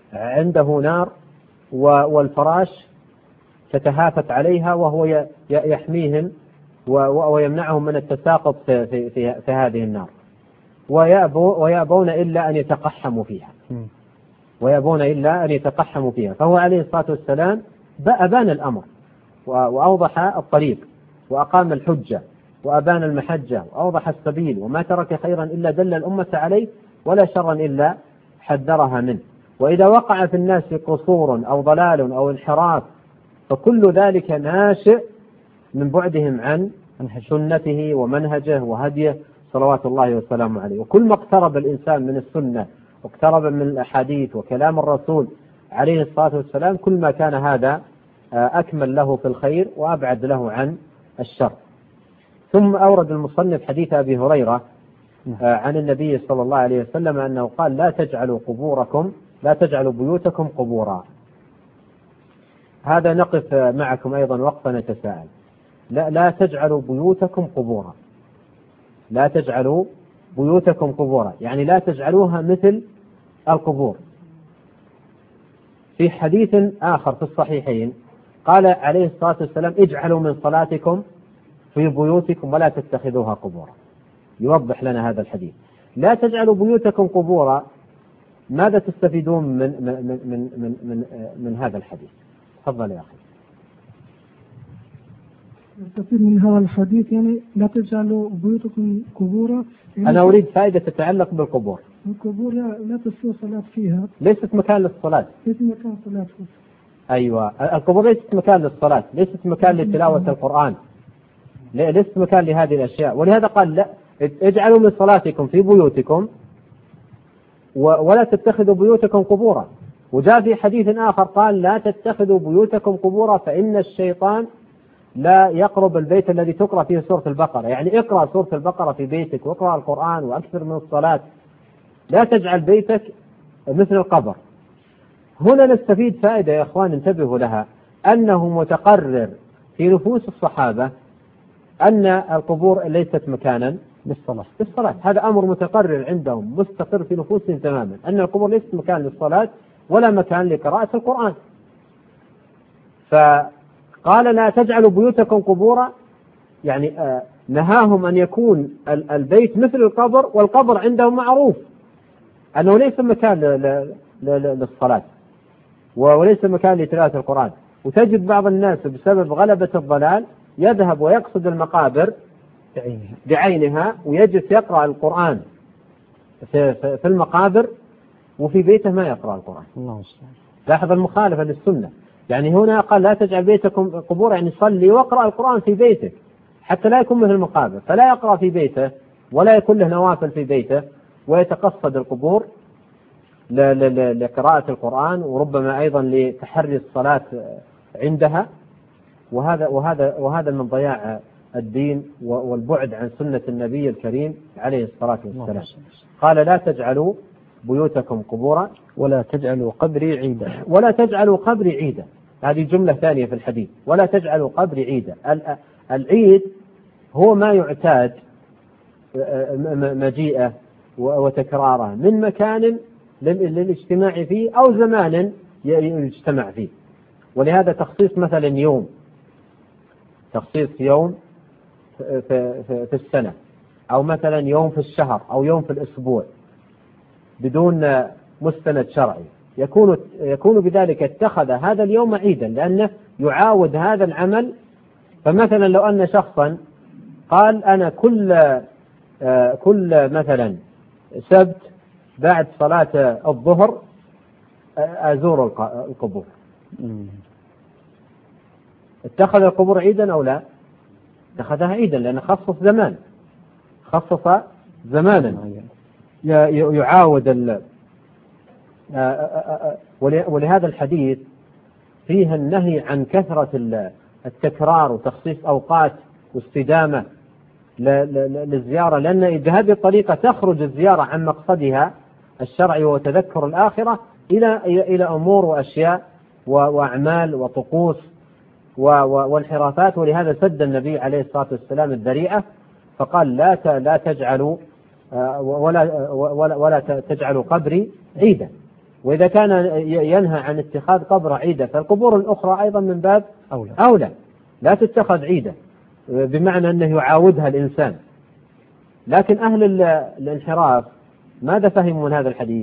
عنده نار والفراش تتهافت عليها وهو يحميهم ويمنعهم من التساقط في هذه النار، ويأبون إلا أن يتقحموا فيها. فهو عليه الصلاة والسلام أبان الأمر وأوضح الطريق وأقام الحجة وأبان المحجة وأوضح السبيل، وما ترك خيرا إلا دل الأمة عليه، ولا شرا إلا حذرها منه. وإذا وقع في الناس قصور أو ضلال أو انحراف فكل ذلك ناشئ من بعدهم عن سنته ومنهجه وهديه صلوات الله وسلامه عليه. وكل ما اقترب الإنسان من السنة واقترب من الأحاديث وكلام الرسول عليه الصلاة والسلام كل ما كان هذا أكمل له في الخير وأبعد له عن الشر. ثم أورد المصنف حديث أبي هريرة عن النبي صلى الله عليه وسلم أنه قال: لا تجعلوا بيوتكم قبورا. هذا نقف معكم أيضا وقفا نتساءل. لا تجعلوا بيوتكم قبورا، لا تجعلوا بيوتكم قبورا، يعني لا تجعلوها مثل القبور. في حديث آخر في الصحيحين قال عليه الصلاة والسلام: اجعلوا من صلاتكم في بيوتكم ولا تتخذوها قبورا. يوضح لنا هذا الحديث. لا تجعلوا بيوتكم قبورا، ماذا تستفيدون من هذا الحديث؟ تفضل يا أخي. نستفيد من هذا الحديث يعني لا تجعلوا بيوتكم قبورا. يعني أنا أريد فائدة تتعلق بالقبور. القبور لا تصير صلاة فيها، ليست مكان للصلاة. ليست مكان صلاة. أيوة، القبور ليست مكان للصلاة، ليست مكان لتلاوة القرآن، ليست مكان لهذه الأشياء. ولهذا قال: لا اجعلوا من صلاتكم في بيوتكم ولا تتخذوا بيوتكم قبورا. وجاء في حديث آخر قال: لا تتخذوا بيوتكم قبورا فإن الشيطان لا يقرب البيت الذي تقرأ فيه سورة البقرة. يعني اقرأ سورة البقرة في بيتك واقرأ القرآن وأكثر من الصلاة، لا تجعل بيتك مثل القبر. هنا نستفيد فائدة يا أخوان انتبهوا لها، أنه متقرر في نفوس الصحابة أن القبور ليست مكانا للصلاة. هذا أمر متقرر عندهم مستقر في نفوسهم تماما، أن القبور ليست مكان للصلاة ولا مكان لقراءة القرآن. فقال: لا تجعلوا بيوتكم قبورا، يعني نهاهم أن يكون البيت مثل القبر، والقبر عندهم معروف أنه ليس مكان للصلاة وليس مكان لتلاوة القرآن. وتجد بعض الناس بسبب غلبة الضلال يذهب ويقصد المقابر بعينها ويجلس يقرأ القرآن في المقابر وفي بيته ما يقرأ القرآن. لاحظ المخالفة للسنة. يعني هنا قال: لا تجعل بيتكم قبور، يعني صلي واقرأ القرآن في بيتك حتى لا يكون مثل المقابر. فلا يقرأ في بيته ولا يكون له نوافل في بيته ويتقصد القبور لقراءة القرآن وربما أيضا لتحري الصلاة عندها. وهذا من ضياع الدين والبعد عن سنة النبي الكريم عليه الصلاة والسلام. قال: لا تجعلوا بيوتكم قبورا ولا تجعلوا قبري عيدا. ولا تجعلوا قبري عيدا، هذه جملة ثانية في الحديث. ولا تجعلوا قبري عيدا. العيد هو ما يعتاد مجيئه وتكراره من مكان للاجتماع فيه أو زمان يجتمع فيه. ولهذا تخصيص مثلا يوم، تخصيص يوم في السنة، أو مثلا يوم في الشهر أو يوم في الأسبوع بدون مستند شرعي، يكون بذلك اتخذ هذا اليوم عيدا لأنه يعاود هذا العمل. فمثلا لو أن شخصا قال: أنا كل مثلا سبت بعد صلاة الظهر أزور القبور، اتخذ القبور عيدا أو لا؟ اتخذها عيدا لأنه خصص زمانا يعاود ولهذا الحديث فيه النهي عن كثرة التكرار وتخصيص أوقات واستدامة للزيارة، لأن بهذه الطريقة تخرج الزيارة عن مقصدها الشرعي وتذكر الآخرة إلى أمور وأشياء وأعمال وطقوس وانحرافات. ولهذا سد النبي عليه الصلاة والسلام الذريعة فقال: لا تجعلوا ولا تجعلوا قبري عيدا. وإذا كان ينهى عن اتخاذ قبر عيدا فالقبور الأخرى أيضا من باب أولى لا تتخذ عيدا، بمعنى أنه يعاودها الإنسان. لكن أهل الانحراف ماذا فهموا من هذا الحديث؟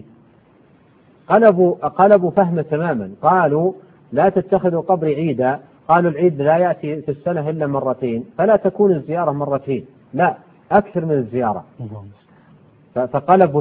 قلبوا فهم تماما، قالوا لا تتخذوا قبر عيدا، قالوا العيد لا يأتي في السنة إلا مرتين فلا تكون الزيارة مرتين، لا أكثر من الزيارة. فقلبوا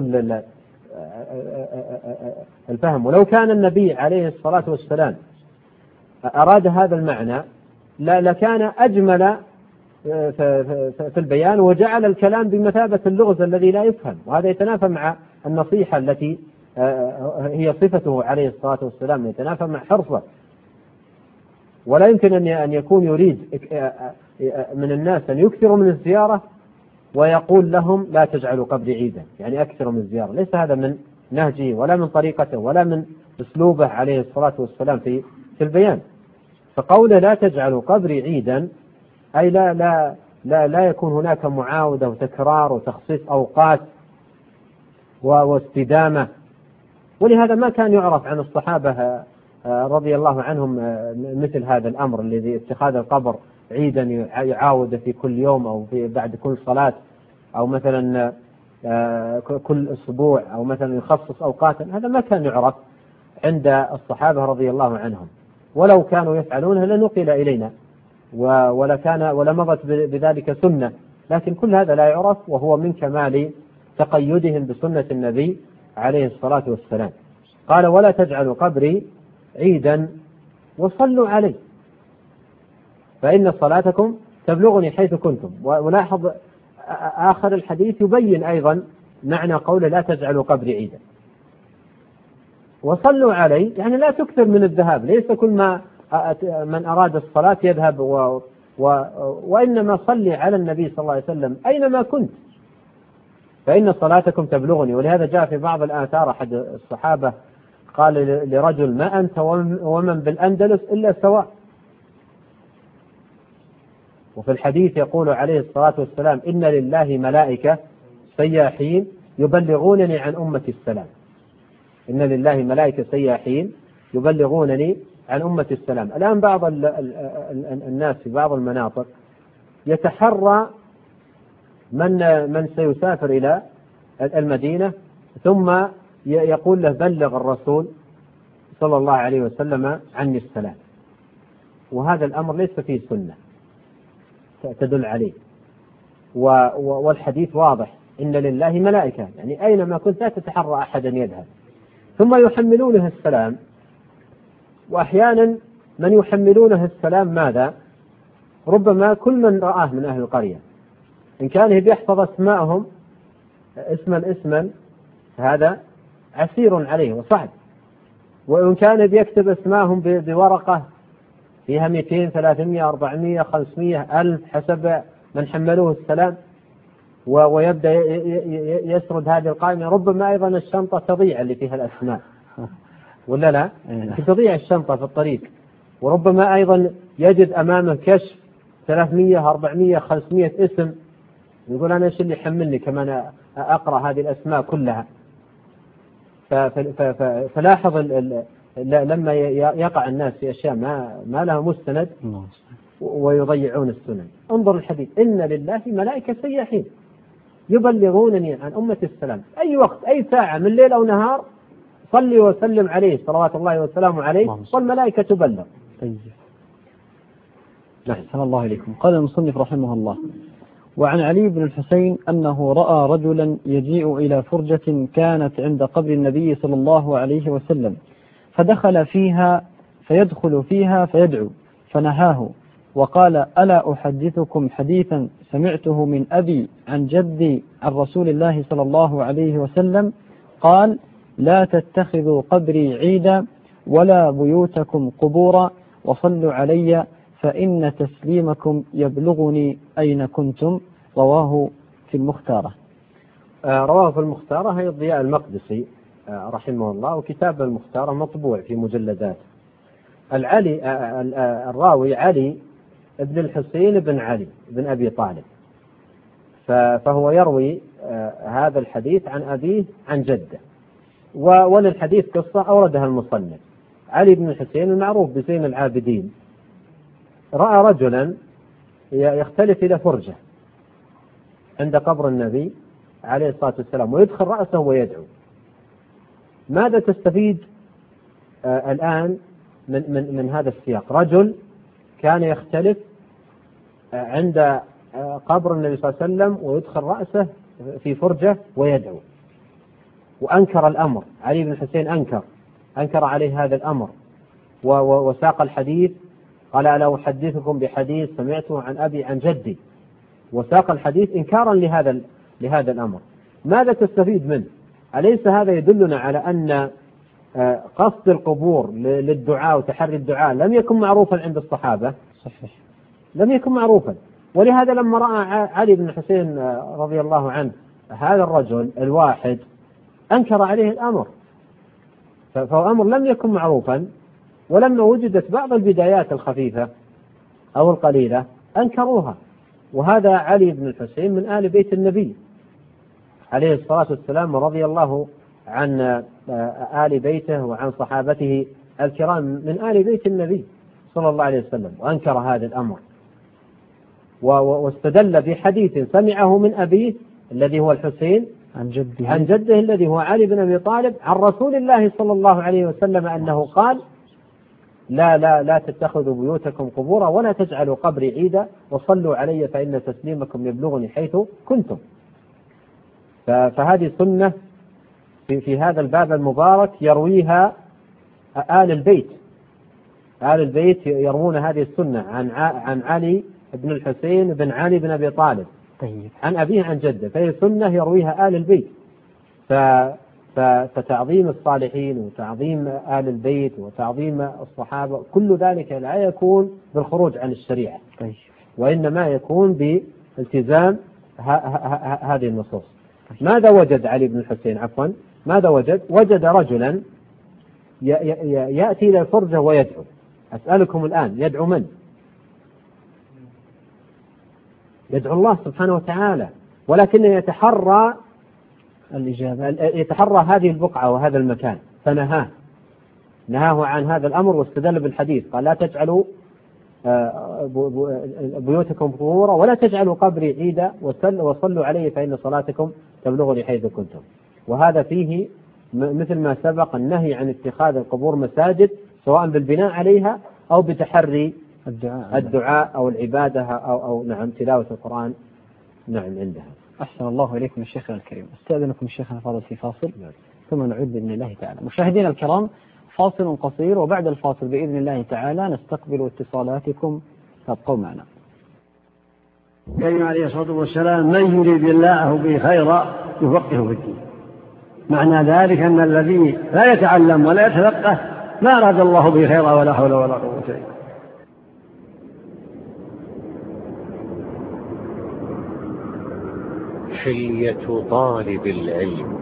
الفهم. ولو كان النبي عليه الصلاة والسلام أراد هذا المعنى لكان أجمل في البيان وجعل الكلام بمثابة اللغز الذي لا يفهم، وهذا يتنافى مع النصيحة التي هي صفته عليه الصلاة والسلام، يتنافى مع حرصه. ولا يمكن أن يكون يريد من الناس أن يكثروا من الزيارة ويقول لهم لا تجعلوا قبري عيدا، يعني أكثروا من الزيارة. ليس هذا من نهجه ولا من طريقته ولا من أسلوبه عليه الصلاة والسلام في البيان. فقوله لا تجعلوا قبري عيدا أي لا يكون هناك معاودة وتكرار وتخصيص أوقات واستدامة. ولهذا ما كان يعرف عن الصحابة رضي الله عنهم مثل هذا الأمر الذي اتخاذ القبر عيدا يعاود في كل يوم أو بعد كل صلاة أو مثلا كل أسبوع أو مثلا يخصص أوقاتا. هذا ما كان يعرف عند الصحابة رضي الله عنهم، ولو كانوا يفعلونه لنقل إلينا ولا مضت بذلك سنة، لكن كل هذا لا يعرف، وهو من كمال تقيدهم بسنة النبي عليه الصلاة والسلام. قال ولا تجعلوا قبري عيدا وصلوا علي فإن صلاتكم تبلغني حيث كنتم. ولاحظ آخر الحديث يبين أيضا معنى قوله لا تجعلوا قبري عيدا. وصلوا علي يعني لا تكثر من الذهاب، ليس كل ما من أراد الصلاة يذهب وإنما صلي على النبي صلى الله عليه وسلم أينما كنت فإن صلاتكم تبلغني. ولهذا جاء في بعض الآثار أحد الصحابة قال لرجل ما أنت ومن بالأندلس إلا سواء. وفي الحديث يقول عليه الصلاة والسلام إن لله ملائكة سياحين يبلغونني عن أمتي السلام. إن لله ملائكة سياحين يبلغونني عن أمة السلام. الآن بعض الناس في بعض المناطق يتحرى من سيسافر إلى المدينة ثم يقول له بلغ الرسول صلى الله عليه وسلم عني السلام، وهذا الأمر ليس فيه سنة تدل عليه. والحديث واضح إن لله ملائكة، يعني أينما كنت لا تتحرى أحدا يذهب. ثم يحملونه السلام، وأحيانا من يحملونه السلام ماذا؟ ربما كل من رآه من أهل القرية إن كان بيحفظ أسماءهم اسما هذا عسير عليه وصعب، وإن كان بيكتب أسماءهم بورقة فيها 200 300 400 500 1000 حسب من حملوه السلام، ويبدأ يسرد هذه القائمة، ربما أيضا الشنطة تضيع اللي فيها الأسماء ولا لا؟ تضيع الشنطة في الطريق. وربما أيضا يجد أمامه كشف 300 400 500 اسم، يقول أنا إيش اللي يحملني كمان أقرأ هذه الأسماء كلها. فلاحظ لما يقع الناس في أشياء ما لها مستند ويضيعون السنن. انظر الحديث إن لله ملائكة سياحين يبلغونني عن أمة السلام. أي وقت أي ساعة من ليل أو نهار صلي وسلم عليه صلوات الله وسلامه عليه والملائكة تبلغ. أحسن الله إليكم. قال المصنف رحمه الله: وعن علي بن الحسين أنه رأى رجلا يجيء إلى فرجة كانت عند قبر النبي صلى الله عليه وسلم، فدخل فيها فيدخل فيها فيدعو، فنهاه وقال: ألا أحدثكم حديثا سمعته من أبي عن جدي عن رسول الله صلى الله عليه وسلم قال: لا تتخذوا قبري عيدا ولا بيوتكم قبورا وصلوا علي فإن تسليمكم يبلغني أين كنتم. رواه في المختارة. رواه في المختارة هي الضياء المقدسي رحمه الله، وكتاب المختارة مطبوع في مجلدات. الراوي علي ابن الحسين بن علي بن أبي طالب، فهو يروي هذا الحديث عن أبيه عن جده. وللحديث قصة أوردها المصنف. علي بن الحسين المعروف بزين العابدين رأى رجلا يختلف إلى فرجة عند قبر النبي عليه الصلاة والسلام ويدخل رأسه ويدعو. ماذا تستفيد الآن من هذا السياق؟ رجل كان يختلف عند قبر النبي صلى الله عليه وسلم ويدخل رأسه في فرجة ويدعو، وأنكر الأمر. علي بن الحسين أنكر عليه هذا الأمر وساق الحديث، قال ألا أحدثكم بحديث سمعته عن أبي عن جدي، وساق الحديث إنكارا لهذا الأمر. ماذا تستفيد منه؟ أليس هذا يدلنا على أن قصد القبور للدعاء وتحري الدعاء لم يكن معروفا عند الصحابة؟ صحيح، لم يكن معروفا. ولهذا لما رأى علي بن الحسين رضي الله عنه هذا الرجل الواحد أنكر عليه الأمر، فهو أمر لم يكن معروفا، ولما وجدت بعض البدايات الخفيفة أو القليلة أنكروها. وهذا علي بن الحسين من آل بيت النبي عليه الصلاة والسلام، رضي الله عن آل بيته وعن صحابته الكرام من آل بيت النبي صلى الله عليه وسلم، وأنكر هذا الأمر واستدل بحديث سمعه من أبيه الذي هو الحسين عن جده الذي هو علي بن أبي طالب عن رسول الله صلى الله عليه وسلم أنه قال لا تتخذوا بيوتكم قبورا ولا تجعلوا قبري عيدا وصلوا علي فإن تسليمكم يبلغني حيث كنتم. فهذه سنة في هذا الباب المبارك يرويها آل البيت. آل البيت يروون هذه السنة عن علي بن الحسين بن علي بن أبي طالب عن أبيه عن جده، فهي سنة يرويها آل البيت. فتعظيم الصالحين وتعظيم آل البيت وتعظيم الصحابة كل ذلك لا يكون بالخروج عن الشريعة، وإنما يكون بالتزام هذه النصوص. ماذا وجد علي بن الحسين؟ ماذا وجد رجلا يأتي إلى الفرجة ويدعو. أسألكم الآن، يدعو من؟ يدعو الله سبحانه وتعالى، ولكن يتحرى الإجابة، يتحرى هذه البقعة وهذا المكان، فنهاه عن هذا الأمر واستدل بالحديث، قال لا تجعلوا بيوتكم قبورا ولا تجعلوا قبري عيدا وصلوا علي فإن صلاتكم تبلغني حيث كنتم. وهذا فيه مثل ما سبق النهي عن اتخاذ القبور مساجد، سواء بالبناء عليها أو بتحري الدعاء أو العبادة أو نعم تلاوة القرآن نعم عندها. أحسن الله إليكم الشيخ الكريم. استأذنكم الشيخنا فاضل في فاصل ثم نعود بإذن الله تعالى. مشاهدينا الكرام، فاصل قصير وبعد الفاصل بإذن الله تعالى نستقبل اتصالاتكم، فابقوا معنا. كان عليه الصلاة والسلام من يريد الله به خيرا يفقهه في الدين. معنى ذلك أن الذي لا يتعلم ولا يتفقه ما أراد الله به خيرا ولا حول ولا قوة إلا بالله. حلية طالب العلم.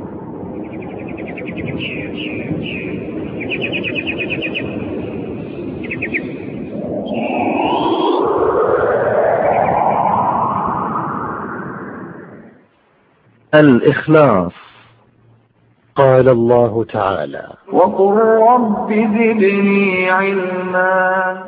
الإخلاص. قال الله تعالى: وقل رب زدني علما.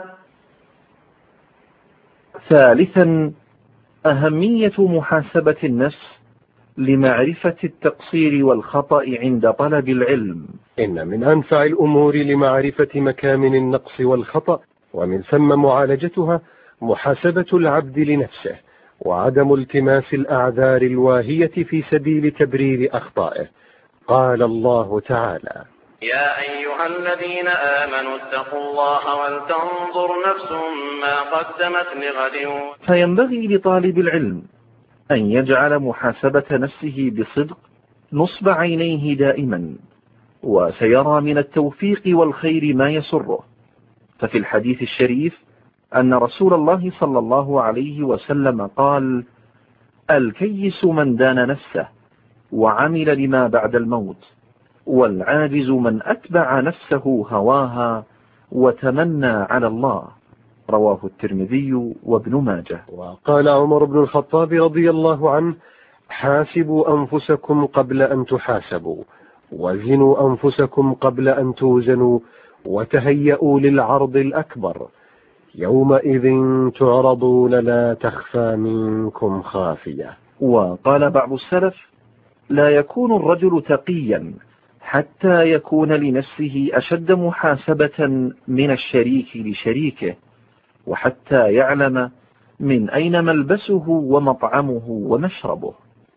ثالثا، أهمية محاسبة النفس لمعرفة التقصير والخطأ عند طلب العلم. إن من أنفع الأمور لمعرفة مكامن النقص والخطأ ومن ثم معالجتها محاسبة العبد لنفسه وعدم التماس الأعذار الواهية في سبيل تبرير أخطائه. قال الله تعالى: يا أيها الذين آمنوا اتقوا الله ولتنظر نفس ما قدمت لغد. فينبغي لطالب العلم أن يجعل محاسبة نفسه بصدق نصب عينيه دائما، وسيرى من التوفيق والخير ما يسره. ففي الحديث الشريف أن رسول الله صلى الله عليه وسلم قال: الكيس من دان نفسه وعمل لما بعد الموت، والعاجز من أتبع نفسه هواها وتمنى على الله. رواه الترمذي وابن ماجه. وقال عمر بن الخطاب رضي الله عنه: حاسبوا أنفسكم قبل أن تحاسبوا، وزنوا أنفسكم قبل أن توزنوا وتهيئوا للعرض الأكبر يومئذ تعرضون لا تخفى منكم خافية. وقال بعض السلف: لا يكون الرجل تقيا حتى يكون لنفسه أشد محاسبة من الشريك لشريكه، وحتى يعلم من أين ملبسه ومطعمه ومشربه.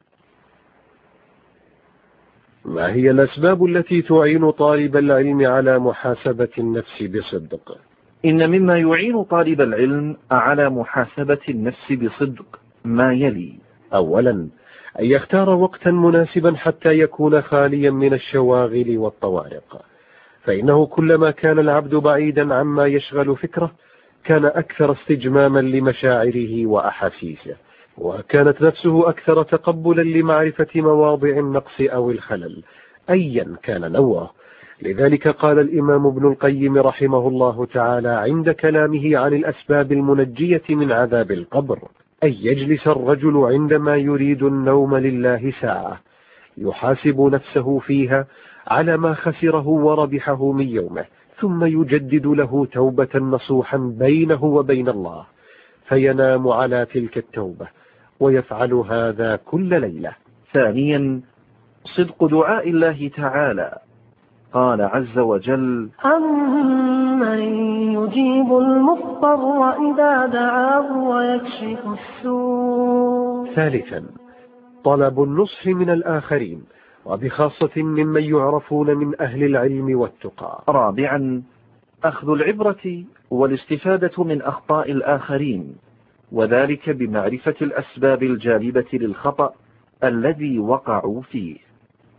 ما هي الأسباب التي تعين طالب العلم على محاسبة النفس بصدق؟ إن مما يعين طالب العلم على محاسبة النفس بصدق ما يلي: أولا، أن يختار وقتا مناسبا حتى يكون خاليا من الشواغل والطوارق، فإنه كلما كان العبد بعيدا عما يشغل فكره كان أكثر استجماما لمشاعره وأحاسيسه، وكانت نفسه أكثر تقبلا لمعرفة مواضع النقص أو الخلل أيا كان نوعه. لذلك قال الإمام ابن القيم رحمه الله تعالى عند كلامه عن الأسباب المنجية من عذاب القبر: أن يجلس الرجل عندما يريد النوم لله ساعة يحاسب نفسه فيها على ما خسره وربحه من يومه، ثم يجدد له توبة نصوحا بينه وبين الله، فينام على تلك التوبة ويفعل هذا كل ليلة. ثانيا، صدق دعاء الله تعالى. قال عز وجل: أمن يجيب المضطر إذا دعاه ويكشف السوء. ثالثا، طلب النصح من الآخرين، وبخاصة ممن يعرفون من أهل العلم والتقى. رابعا، أخذ العبرة والاستفادة من أخطاء الآخرين، وذلك بمعرفة الأسباب الجالبة للخطأ الذي وقعوا فيه.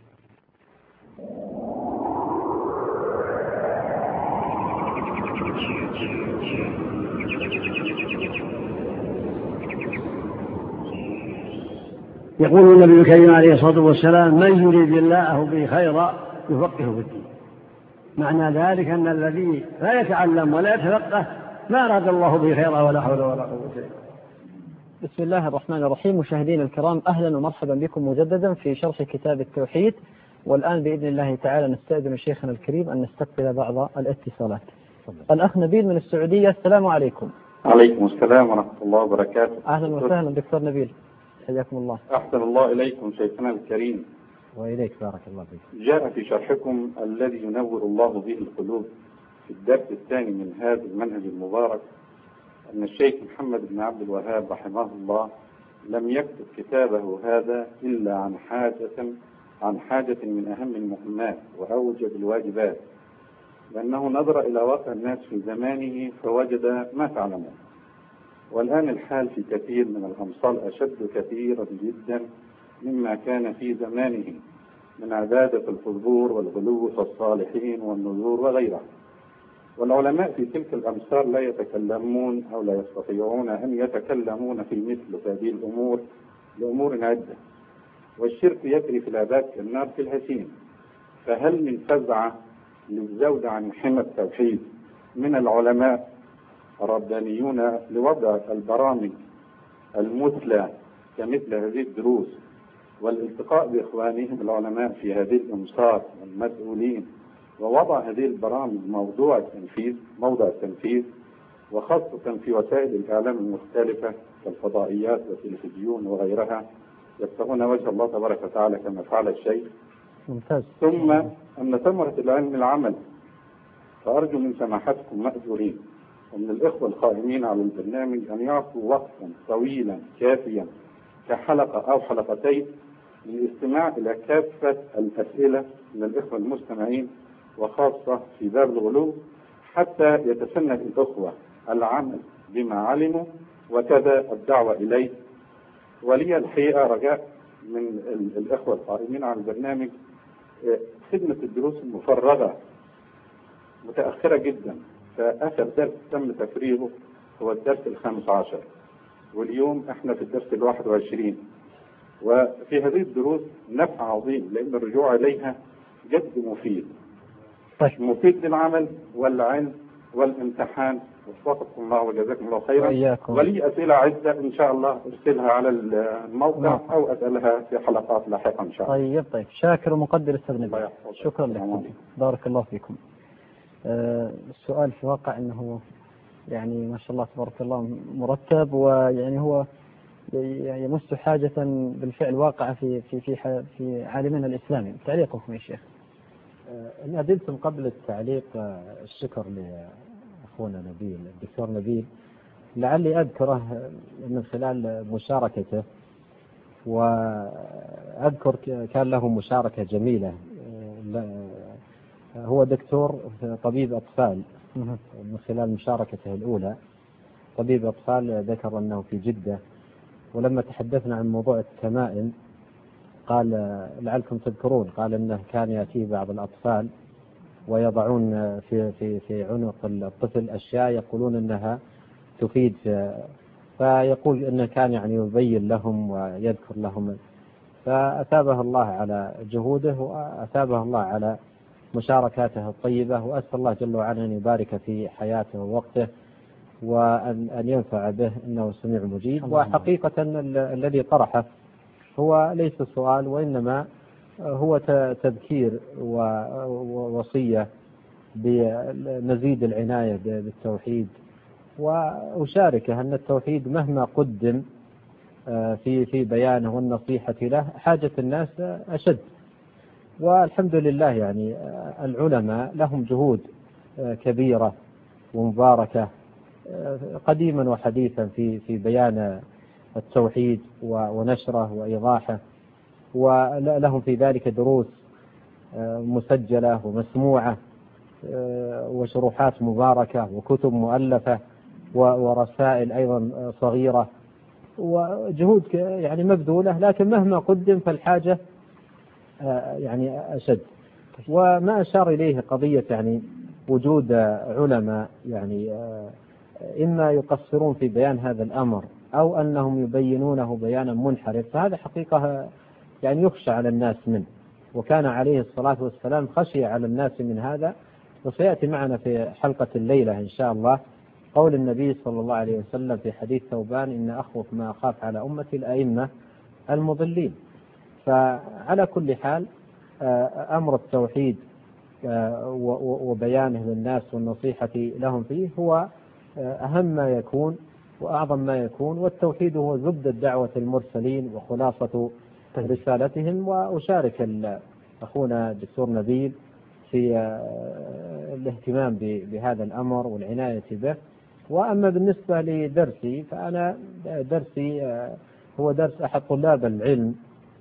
يقول النبي الكريم عليه الصلاة والسلام: من يريد الله به خيرا يفقهه في الدين. معنى ذلك أن الذي لا يتعلم ولا يتفقه ما أراد الله به خيرا ولا حول ولا قوة إلا بالله. بسم الله الرحمن الرحيم. مشاهدينا الكرام، أهلا ومرحبا بكم مجددا في شرح كتاب التوحيد. والآن بإذن الله تعالى نستأذن شيخنا الكريم أن نستقبل بعض الاتصالات. الأخ نبيل من السعودية، السلام عليكم. عليكم السلام ورحمة الله وبركاته. أهلا وسهلا دكتور نبيل، حياكم الله. أحسن الله إليكم شيخنا الكريم. وإليك بارك الله فيك. جاء في شرحكم الذي ينور الله به القلوب في الدرس الثاني من هذا المنهج المبارك أن الشيخ محمد بن عبد الوهاب رحمه الله لم يكتب كتابه هذا إلا عن حاجة من أهم المهمات وأوجب الواجبات، لأنه نظر إلى واقع الناس في زمانه فوجد ما تعلمون. والآن الحال في كثير من الأمصار أشد كثيرا جدا مما كان في زمانه من عبادة القبور والغلو في الصالحين والنذور وغيرها. والعلماء في تلك الأمصار لا يتكلمون أو لا يستطيعون أن يتكلمون في مثل هذه الأمور لأمور عدة، والشرك يجري في العباد كالنار في الهشيم. فهل من فزعة للزود عن حمى التوحيد من العلماء الربانيون لوضع البرامج المثلى كمثل هذه الدروس والالتقاء بإخوانهم العلماء في هذه الأمصار والمسؤولين، ووضع هذه البرامج موضوع التنفيذ، وخاصة في وسائل الإعلام المختلفة كالفضائيات والتلفزيون وغيرها، يبتغون وجه الله تبارك وتعالى كما فعل الشيخ. ممتاز. ثم أن ثمرة العلم العمل، فأرجو من سماحتكم مأجورين ومن الإخوة القائمين على البرنامج أن يعطوا وقتا طويلا كافيا كحلقة أو حلقتين للاستماع إلى كافة الأسئلة من الإخوة المستمعين، وخاصة في باب الغلو، حتى يتسنى الإخوة العمل بما علموا وكذا الدعوة إليه. ولي الحقيقة رجاء من الإخوة القائمين على البرنامج خدمة الدروس المفرغة متأخرة جدا، فآخر درس تم تفريغه هو الدرس 15، واليوم احنا في الدرس 21. وفي هذه الدروس نفع عظيم، لأن الرجوع إليها جد مفيد، مفيد للعمل والعلم والامتحان. وفقكم الله وجزاكم الله خيرا. وإياكم. ولي أسئلة عدة إن شاء الله أرسلها على الموقع أو أسألها في حلقات لاحقة إن شاء الله. طيب شاكر ومقدر أستاذ نبيل. شكرا لكم. بارك الله فيكم. السؤال في واقع أنه يعني ما شاء الله تبارك الله مرتب، ويعني هو يمس حاجة بالفعل واقعة في عالمنا الإسلامي. تعليقكم يا شيخ؟ أن أدلتم قبل التعليق الشكر لأخونا نبيل الدكتور نبيل، لعلي أذكره من خلال مشاركته، وأذكر كان له مشاركة جميلة. هو دكتور طبيب أطفال، من خلال مشاركته الأولى طبيب أطفال ذكر أنه في جدة، ولما تحدثنا عن موضوع التمائم قال لعلكم تذكرون، قال أنه كان يأتي بعض الأطفال ويضعون في عنق الطفل أشياء يقولون أنها تفيد، فيقول أنه كان يعني يبين لهم ويذكر لهم، فأثابه الله على جهوده وأثابه الله على مشاركاته الطيبة، وأسأل الله جل وعلا أن يبارك في حياته ووقته وأن ينفع به، إنه سميع مجيب. وحقيقة الذي طرحه هو ليس سؤال، وإنما هو تذكير ووصية بمزيد العناية بالتوحيد، وأشاركه أن التوحيد مهما قدم في بيانه والنصيحة له حاجة الناس أشد. والحمد لله يعني العلماء لهم جهود كبيرة ومباركة قديما وحديثا في بيان التوحيد ونشره وإيضاحه، ولهم في ذلك دروس مسجلة ومسموعة وشروحات مباركة وكتب مؤلفة ورسائل أيضا صغيرة، وجهود يعني مبذولة، لكن مهما قدم فالحاجة يعني أشد. وما أشار إليه قضية يعني وجود علماء يعني إما يقصرون في بيان هذا الأمر أو أنهم يبينونه بيانا منحرف، فهذا حقيقة يعني يخشى على الناس منه، وكان عليه الصلاة والسلام خشي على الناس من هذا. وسيأتي معنا في حلقة الليلة إن شاء الله قول النبي صلى الله عليه وسلم في حديث ثوبان: إن أخوف ما أخاف على أمتي الأئمة المضلين. فعلى كل حال أمر التوحيد وبيانه للناس والنصيحة لهم فيه هو أهم ما يكون وأعظم ما يكون، والتوحيد هو زبدة دعوة المرسلين وخلاصة رسالتهم. وأشارك أخونا الدكتور نبيل في الاهتمام بهذا الأمر والعناية به. وأما بالنسبة لدرسي فأنا درسي هو درس أحد طلاب العلم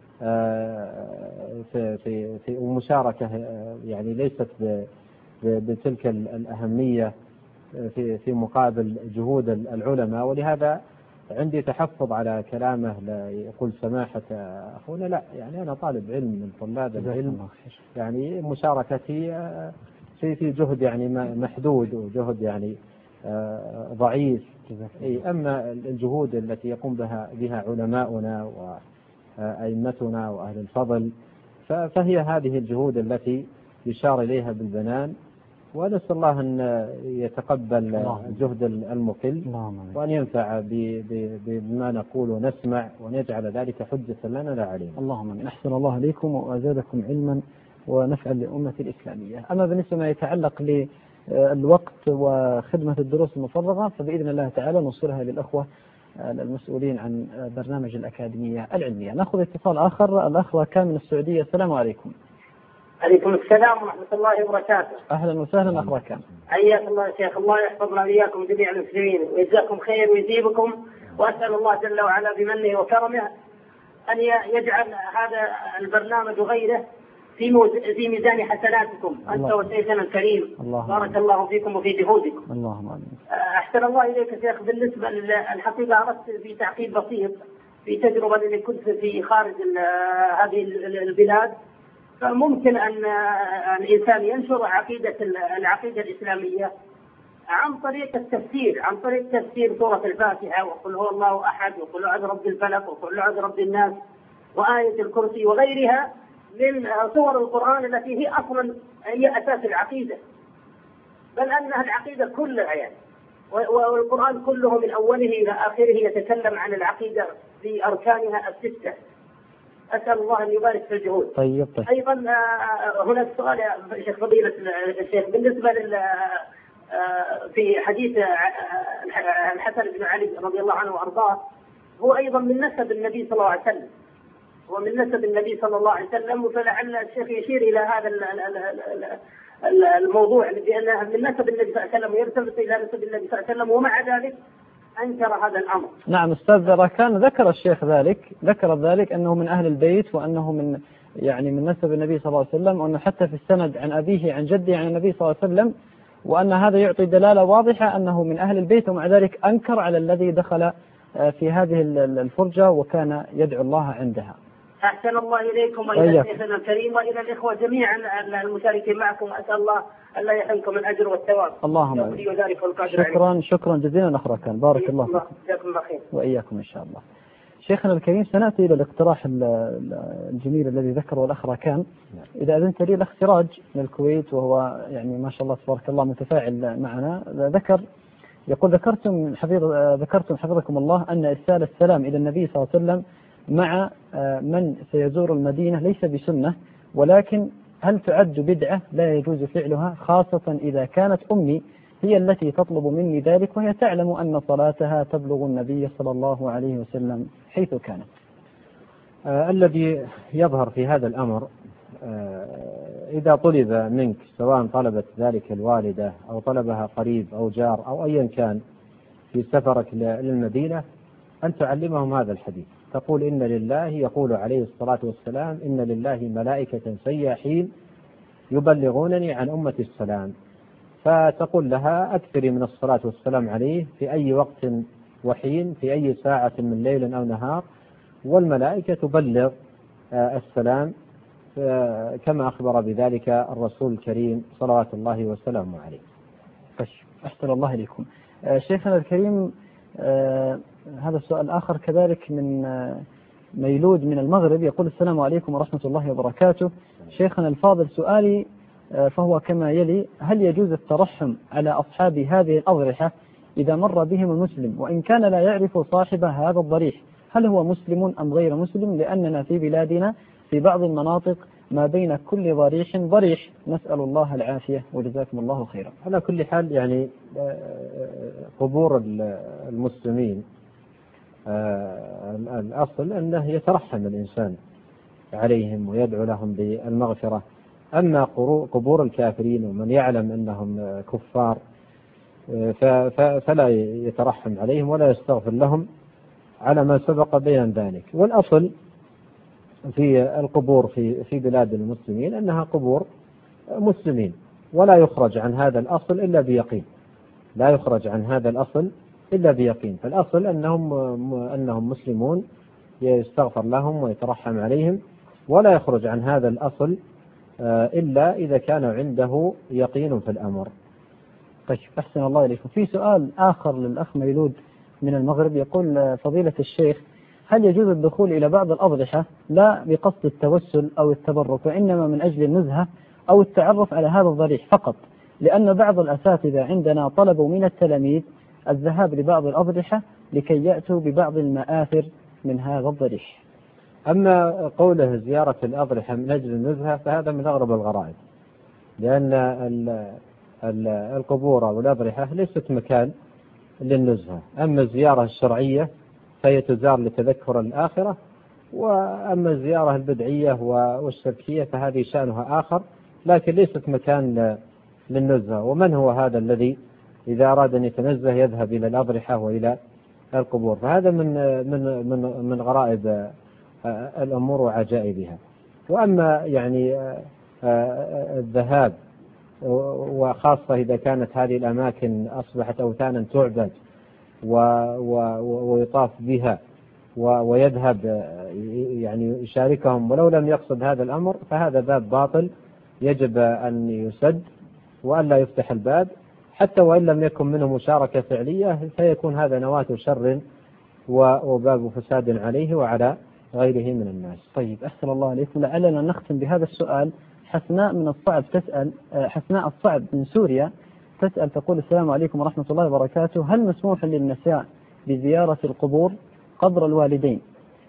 في مشاركة يعني ليست بتلك الأهمية في مقابل جهود العلماء، ولهذا عندي تحفظ على كلامه. لا يقول سماحة أخونا، لا يعني أنا طالب علم من طلاب العلم، يعني مشاركتي في جهد يعني محدود وجهد يعني ضعيف. أما الجهود التي يقوم بها علماؤنا وأئمتنا وأهل الفضل فهي هذه الجهود التي يشار إليها بالبنان، ونسأل الله أن يتقبل جهد المقل وأن ينفع بما نقول ونسمع، وأن يجعل ذلك حجة لنا لا علينا. اللهم من أحسن الله عليكم وأزادكم علما ونفعا لأمة الإسلامية. أما بالنسبة ما يتعلق للوقت وخدمة الدروس المفرغة فبإذن الله تعالى نوصلها للأخوة المسؤولين عن برنامج الأكاديمية العلمية. نأخذ اتصال آخر، الأخ ركان من السعودية. السلام عليكم. عليكم السلام ورحمة الله وبركاته. أهلا وسهلا أخ ركان. حياك الله يا شيخ، الله يحفظنا وإياكم جميع المسلمين ويجزاكم خير ويجيبكم، وأسأل الله جل وعلا بمنه وكرمه أن يجعل هذا البرنامج وغيره في ميزان حسناتكم أنت وشيخنا الكريم. بارك الله فيكم وفي جهودكم. اللهم آمين. أحسن الله إليك يا شيخ. بالنسبة للحقيقة أردت في تعقيب بسيط في تجربة اللي كنت في خارج هذه البلاد، فممكن أن الإنسان ينشر العقيدة الإسلامية عن طريق التفسير، عن طريق تفسير سورة الفاتحة وقل هو الله أحد وقل أعوذ برب الفلق وقل أعوذ برب الناس وآية الكرسي وغيرها من سور القرآن التي هي أصلا هي أساس العقيدة. بل أنها العقيدة كلها يعني. والقرآن كله من أوله إلى آخره يتكلم عن العقيدة بأركانها الستة. أسأل الله أن يبارك في الجهود. طيب. أيضا هناك سؤال يا شيخ فضيلة الشيخ بالنسبة في حديث الحسن بن علي رضي الله عنه وأرضاه، هو أيضا من نسب النبي صلى الله عليه وسلم، ومن نسب النبي صلى الله عليه وسلم، فلعل الشيخ يشير إلى هذا الموضوع بأنه من نسب النبي صلى الله عليه وسلم ويرتبط إلى نسب النبي صلى الله عليه وسلم، ومع ذلك أنكر هذا الأمر. نعم أستاذ راكان ذكر الشيخ ذلك أنه من أهل البيت، وأنه من نسب النبي صلى الله عليه وسلم، وأنه حتى في السند عن أبيه عن جده عن النبي صلى الله عليه وسلم، وأن هذا يعطي دلالة واضحة أنه من أهل البيت، ومع ذلك أنكر على الذي دخل في هذه الفرجة وكان يدعو الله عندها. أحسن الله إليكم وإلى شيخنا الكريم وإلى الإخوة جميعا المشاركين معكم، أسأل الله ألا يحرمكم من الأجر والثواب. اللهم شكرا جزيلا أخ راكان، بارك الله فيكم. جزاكم الله خير. وإياكم إن شاء الله. شيخنا الكريم، سنأتي إلى الاقتراح الجميل الذي ذكره الأخ راكان. إذا أذنت لي، الأخ سراج من الكويت، وهو يعني ما شاء الله تبارك الله متفاعل معنا، يقول ذكرتم حفظكم الله أن إرسال السلام إلى النبي صلى الله عليه وسلم مع من سيزور المدينة ليس بسنة، ولكن هل تعد بدعة لا يجوز فعلها، خاصة إذا كانت أمي هي التي تطلب مني ذلك، وهي تعلم أن صلاتها تبلغ النبي صلى الله عليه وسلم حيث كانت؟ الذي يظهر في هذا الأمر، إذا طلب منك، سواء طلبت ذلك الوالدة أو طلبها قريب أو جار أو أيا كان في سفرك للمدينة، أن تعلمهم هذا الحديث. تقول إن لله، يقول عليه الصلاة والسلام: إن لله ملائكة سياحين يبلغونني عن أمة السلام. فتقول لها: أكثري من الصلاة والسلام عليه في أي وقت وحين، في أي ساعة من ليل أو نهار، والملائكة تبلغ السلام كما أخبر بذلك الرسول الكريم صلوات الله وسلامه عليه. أحسن الله إليكم. شيخنا الكريم، هذا السؤال آخر كذلك من ميلود من المغرب، يقول: السلام عليكم ورحمة الله وبركاته. شيخنا الفاضل، سؤالي فهو كما يلي: هل يجوز الترحم على أصحاب هذه الأضرحة إذا مر بهم المسلم وإن كان لا يعرف صاحب هذا الضريح؟ هل هو مسلم أم غير مسلم؟ لأننا في بلادنا في بعض المناطق ما بين كل ضريح ضريح، نسأل الله العافية وجزاكم الله خيرا. على كل حال، يعني قبور المسلمين الأصل أنه يترحم الإنسان عليهم ويدعو لهم بالمغفرة. أما قبور الكافرين ومن يعلم أنهم كفار فلا يترحم عليهم ولا يستغفر لهم على ما سبق بيان ذلك. والأصل في القبور في بلاد المسلمين أنها قبور مسلمين، ولا يخرج عن هذا الأصل إلا بيقين، لا يخرج عن هذا الأصل إلا بيقين. فالأصل أنهم مسلمون، يستغفر لهم ويترحم عليهم، ولا يخرج عن هذا الأصل إلا إذا كان عنده يقين في الأمر. طيب، أحسن الله إليكم. في سؤال آخر للأخ ميلود من المغرب، يقول: فضيلة الشيخ، هل يجوز الدخول إلى بعض الأضرحة لا بقصد التوسل أو التبرك، وإنما من أجل النزهة أو التعرف على هذا الضريح فقط؟ لأن بعض الأساتذة عندنا طلبوا من التلاميذ الذهاب لبعض الأضرحة لكي يأتوا ببعض المآثر من هذا الضريح. أما قوله زيارة الأضرحة من أجل النزهة فهذا من أغرب الغرائب، لأن القبور والأضرحة ليست مكان للنزهة. أما الزيارة الشرعية فهي تزار لتذكر الآخرة، وأما الزيارة البدعية والشركية فهذه شأنها آخر، لكن ليست مكان للنزهة. ومن هو هذا الذي إذا أراد أن يتنزه يذهب إلى الأضرحة وإلى القبور؟ فهذا من غرائب الأمور وعجائبها. وأما يعني الذهاب، وخاصة إذا كانت هذه الأماكن أصبحت أوثانا تعبد ويطاف بها ويذهب يعني يشاركهم ولو لم يقصد هذا الأمر، فهذا باب باطل يجب أن يسد وأن لا يفتح الباب، حتى وإن لم يكن منه مشاركة فعلية، فيكون هذا نواة شر وباب فساد عليه وعلى غيره من الناس. طيب، أحسن الله عليكم. لعلنا نختم بهذا السؤال. حسناء الصعب من سوريا تسأل تقول: السلام عليكم ورحمة الله وبركاته، هل مسموح للنساء بزيارة القبور قبر الوالدين؟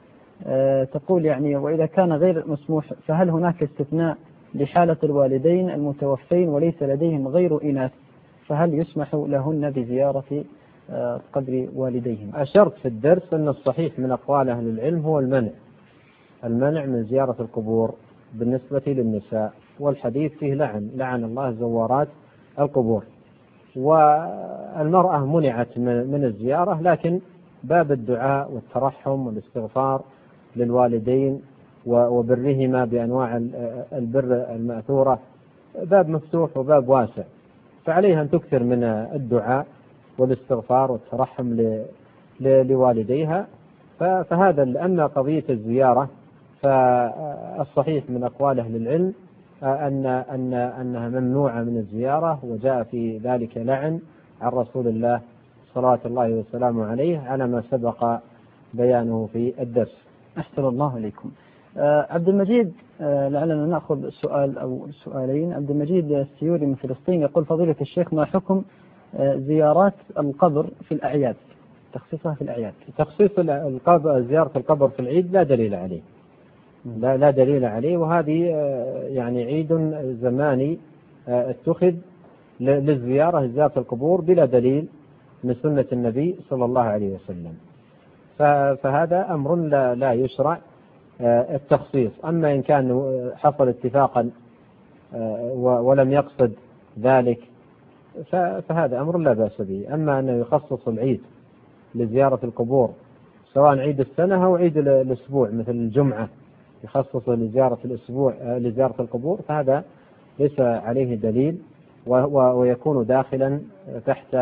تقول يعني وإذا كان غير مسموح فهل هناك استثناء لحالة الوالدين المتوفين وليس لديهم غير إناث، فهل يسمح لهن بزيارة قبر والديهم؟ أشرت في الدرس أن الصحيح من أقوال أهل العلم هو المنع من زيارة القبور بالنسبة للنساء، والحديث فيه لعن الله زوارات القبور، والمرأة منعت من الزيارة، لكن باب الدعاء والترحم والاستغفار للوالدين وبرهما بأنواع البر المأثورة باب مفتوح وباب واسع، فعليها أن تكثر من الدعاء والاستغفار والترحم لوالديها. فهذا أما قضية الزيارة فالصحيح من أقوال أهل العلم أنها ممنوعة من الزيارة، وجاء في ذلك لعن عن رسول الله صلوات الله وسلامه عليه على ما سبق بيانه في الدرس. أحسن الله عليكم. عبد المجيد، لعلنا نأخذ سؤال أو سؤالين. عبد المجيد السيوري من فلسطين يقول: فضيلة الشيخ، ما حكم زيارات القبر في الأعياد، تخصيصها في الأعياد؟ تخصيص زيارة القبر في العيد لا دليل عليه، لا دليل عليه، وهذه يعني عيد زماني اتخذ للزيارة زيارة القبور بلا دليل من سنة النبي صلى الله عليه وسلم، فهذا أمر لا يشرع التخصيص. أما إن كان حصل اتفاقا ولم يقصد ذلك فهذا أمر لا بأس به. أما أنه يخصص العيد لزيارة القبور سواء عيد السنة أو عيد الأسبوع مثل الجمعة يخصص لزيارة القبور، فهذا ليس عليه دليل، ويكون داخلا تحت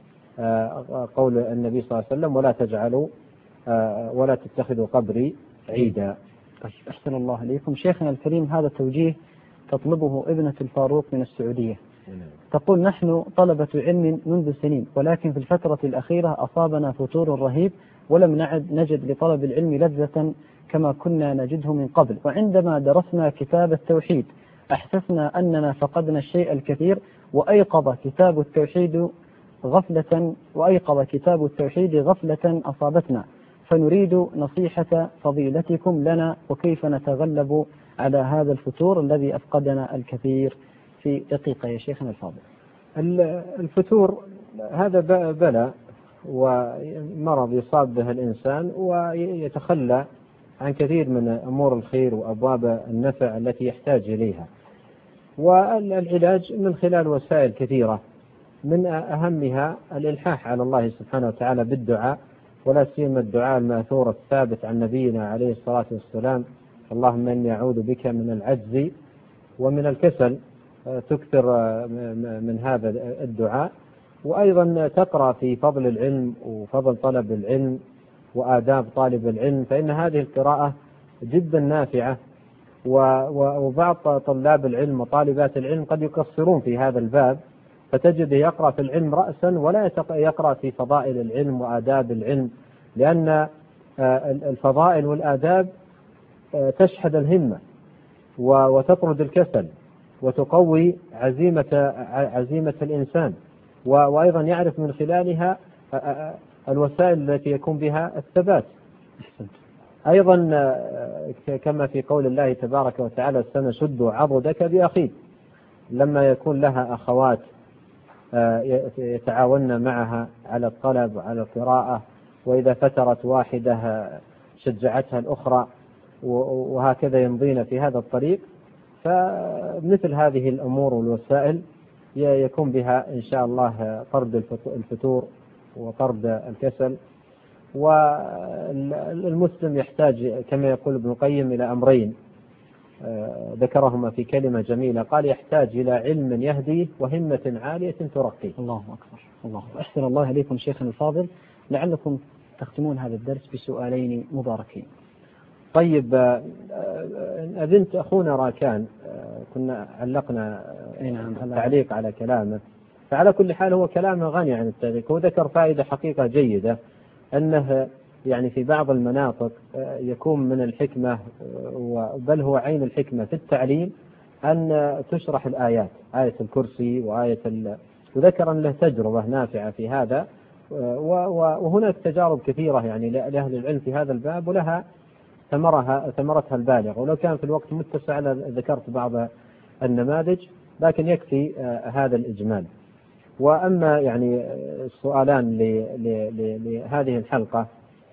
قول النبي صلى الله عليه وسلم: ولا تجعلوا ولا تتخذوا قبري عيدا. أحسن الله عليكم. شيخنا الكريم، هذا توجيه تطلبه ابنة الفاروق من السعودية. تقول: نحن طلبة علم منذ سنين، ولكن في الفترة الأخيرة أصابنا فتور رهيب، ولم نجد لطلب العلم لذة كما كنا نجده من قبل، وعندما درسنا كتاب التوحيد أحسسنا أننا فقدنا الشيء الكثير، وأيقظ كتاب التوحيد غفلة أصابتنا، فنريد نصيحة فضيلتكم لنا وكيف نتغلب على هذا الفتور الذي أفقدنا الكثير. في دقيقة يا شيخنا الفاضل. الفتور هذا بلاء ومرض يصاب به الإنسان ويتخلى عن كثير من أمور الخير وأبواب النفع التي يحتاج إليها، والعلاج من خلال وسائل كثيرة، من أهمها الإلحاح على الله سبحانه وتعالى بالدعاء، ولا سيما الدعاء المأثور الثابت عن نبينا عليه الصلاة والسلام: اللهم إني أعوذ بك من العجز ومن الكسل. تكثر من هذا الدعاء، وأيضا تقرأ في فضل العلم وفضل طلب العلم وآداب طالب العلم، فإن هذه القراءة جدا نافعة، وبعض طلاب العلم وطالبات العلم قد يقصرون في هذا الباب، فتجد يقرأ في العلم رأسا ولا يقرأ في فضائل العلم وآداب العلم، لأن الفضائل والآداب تشحذ الهمة وتطرد الكسل وتقوي عزيمة الإنسان، وأيضا يعرف من خلالها الوسائل التي يكون بها الثبات. أيضا كما في قول الله تبارك وتعالى: سنشد عضدك بأخيك، لما يكون لها أخوات يتعاون معها على الطلب وعلى القراءة، وإذا فترت واحدة شجعتها الأخرى، وهكذا يمضين في هذا الطريق. فمثل هذه الأمور والوسائل يكون بها إن شاء الله طرد الفتور وطرد الكسل. والمسلم يحتاج كما يقول ابن القيم إلى أمرين ذكرهما في كلمة جميلة، قال: يحتاج إلى علم يهديه وهمة عالية ترقيه. الله أكبر. الله أحسن الله عليكم شيخنا الفاضل. لعلكم تختمون هذا الدرس بسؤالين مباركين. طيب، أذنت أخونا راكان كنا علقنا تعليق على كلامه، فعلى كل حال هو كلامه غني عن التعليق. هو ذكر فائدة حقيقة جيدة، أنه يعني في بعض المناطق يكون من الحكمة، بل هو عين الحكمة في التعليم، أن تشرح الآيات، آية الكرسي وآية وذكر أن له تجربة نافعة في هذا، وهناك تجارب كثيرة يعني لأهل العلم في هذا الباب ولها ثمرتها البالغة، ولو كان في الوقت متسع ذكرت بعض النماذج، لكن يكفي هذا الإجمال. وأما يعني السؤالان لهذه الحلقة،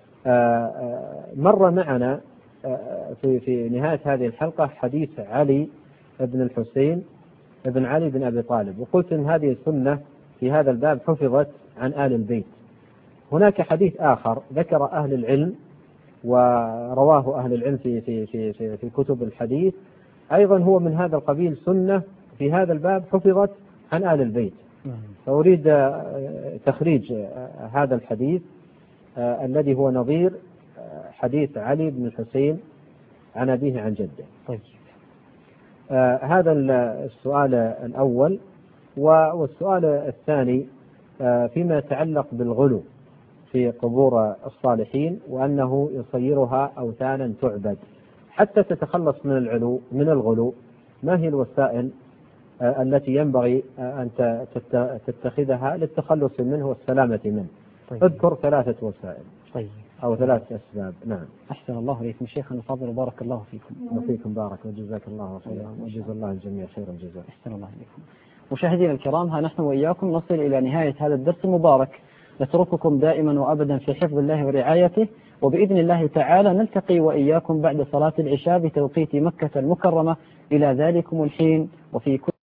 مر معنا في نهاية هذه الحلقة حديث علي بن الحسين بن علي بن أبي طالب، وقلت إن هذه السنة في هذا الباب حفظت عن آل البيت. هناك حديث آخر ذكر أهل العلم ورواه أهل العلم في كتب الحديث، أيضا هو من هذا القبيل، سنة في هذا الباب حفظت عن آل البيت. فأريد تخريج هذا الحديث الذي هو نظير حديث علي بن الحسين عن أبيه عن جده. طيب. هذا السؤال الأول. والسؤال الثاني فيما يتعلق بالغلو في قبور الصالحين، وأنه يصيرها أوثانا تعبد. حتى تتخلص من الغلو، ما هي الوسائل التي ينبغي أن تتخذها للتخلص منه والسلامة منه؟ طيب. اذكر 3 وسائل. طيب. أو 3 أسباب. نعم. أحسن الله إليكم شيخنا الفاضل وبارك الله فيكم. وفيكم بارك وجزاك الله خيرا وجزا الله الجميع خير الجزاء. أحسن الله إليكم. مشاهدينا الكرام، ها نحن وإياكم نصل إلى نهاية هذا الدرس المبارك، نترككم دائما وأبدا في حفظ الله ورعايته، وبإذن الله تعالى نلتقي وإياكم بعد صلاة العشاء بتوقيت مكة المكرمة. إلى ذلكم الحين وفي كل.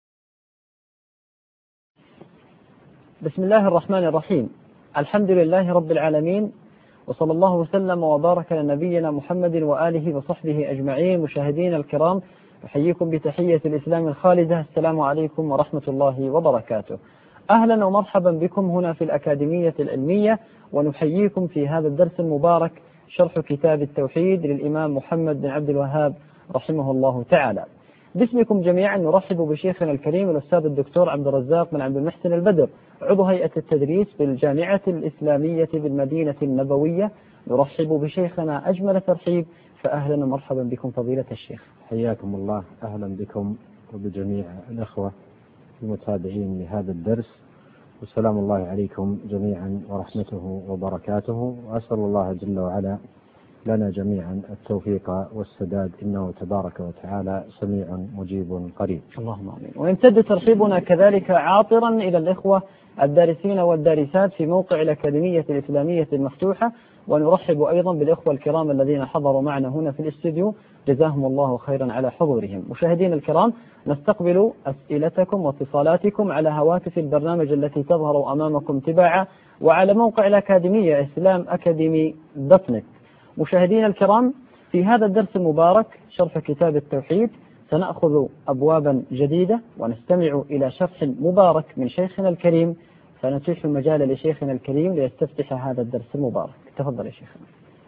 بسم الله الرحمن الرحيم. الحمد لله رب العالمين، وصلى الله وسلم وبارك على نبينا محمد وآله وصحبه أجمعين. مشاهدينا الكرام، أحييكم بتحية الإسلام الخالدة، السلام عليكم ورحمة الله وبركاته. أهلا ومرحبا بكم هنا في الأكاديمية العلمية، ونحييكم في هذا الدرس المبارك شرح كتاب التوحيد للإمام محمد بن عبد الوهاب رحمه الله تعالى. باسمكم جميعا نرحب بشيخنا الكريم الأستاذ الدكتور عبد الرزاق بن عبد المحسن البدر، عضو هيئة التدريس بالجامعة الإسلامية بالمدينة النبوية. نرحب بشيخنا أجمل ترحيب، فأهلا ومرحبا بكم فضيلة الشيخ. حياكم الله. أهلا بكم وبجميع الأخوة المتابعين لهذا الدرس، والسلام الله عليكم جميعا ورحمته وبركاته، وأسأل الله جل وعلا لنا جميعا التوفيق والسداد، إنه تبارك وتعالى سميع مجيب قريب. اللهم آمين. ويمتد ترحيبنا كذلك عاطرا إلى الإخوة الدارسين والدارسات في موقع الأكاديمية الإسلامية المفتوحة، ونرحب أيضا بالإخوة الكرام الذين حضروا معنا هنا في الاستوديو، جزاهم الله خيرا على حضورهم. مشاهدينا الكرام، نستقبل أسئلتكم واتصالاتكم على هواتف البرنامج التي تظهر أمامكم تباعا، وعلى موقع الأكاديمية إسلام أكاديمي .net. مشاهدينا الكرام، في هذا الدرس المبارك شرح كتاب التوحيد سنأخذ أبوابا جديدة ونستمع إلى شرح مبارك من شيخنا الكريم، فنتيح المجال لشيخنا الكريم ليستفتح هذا الدرس المبارك. تفضل يا شيخنا.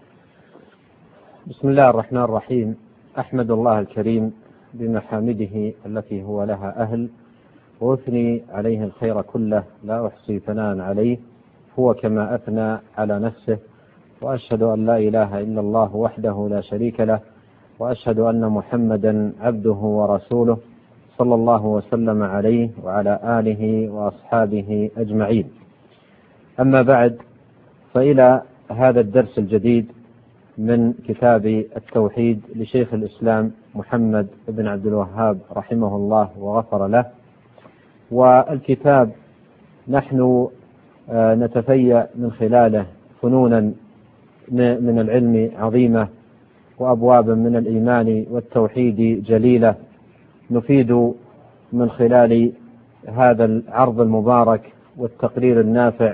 بسم الله الرحمن الرحيم. أحمد الله الكريم بمحامده التي هو لها أهل، وأثني عليه الخير كله، لا أحصي ثناء عليه، هو كما أثنى على نفسه. وأشهد أن لا إله إلا الله وحده لا شريك له، وأشهد أن محمدا عبده ورسوله، صلى الله وسلم عليه وعلى آله وأصحابه أجمعين. أما بعد، فإلى هذا الدرس الجديد من كتاب التوحيد لشيخ الإسلام محمد بن عبد الوهاب رحمه الله وغفر له. والكتاب نحن نتفيأ من خلاله فنونا من العلم عظيمة، وأبوابا من الإيمان والتوحيد جليلة، نفيد من خلال هذا العرض المبارك والتقرير النافع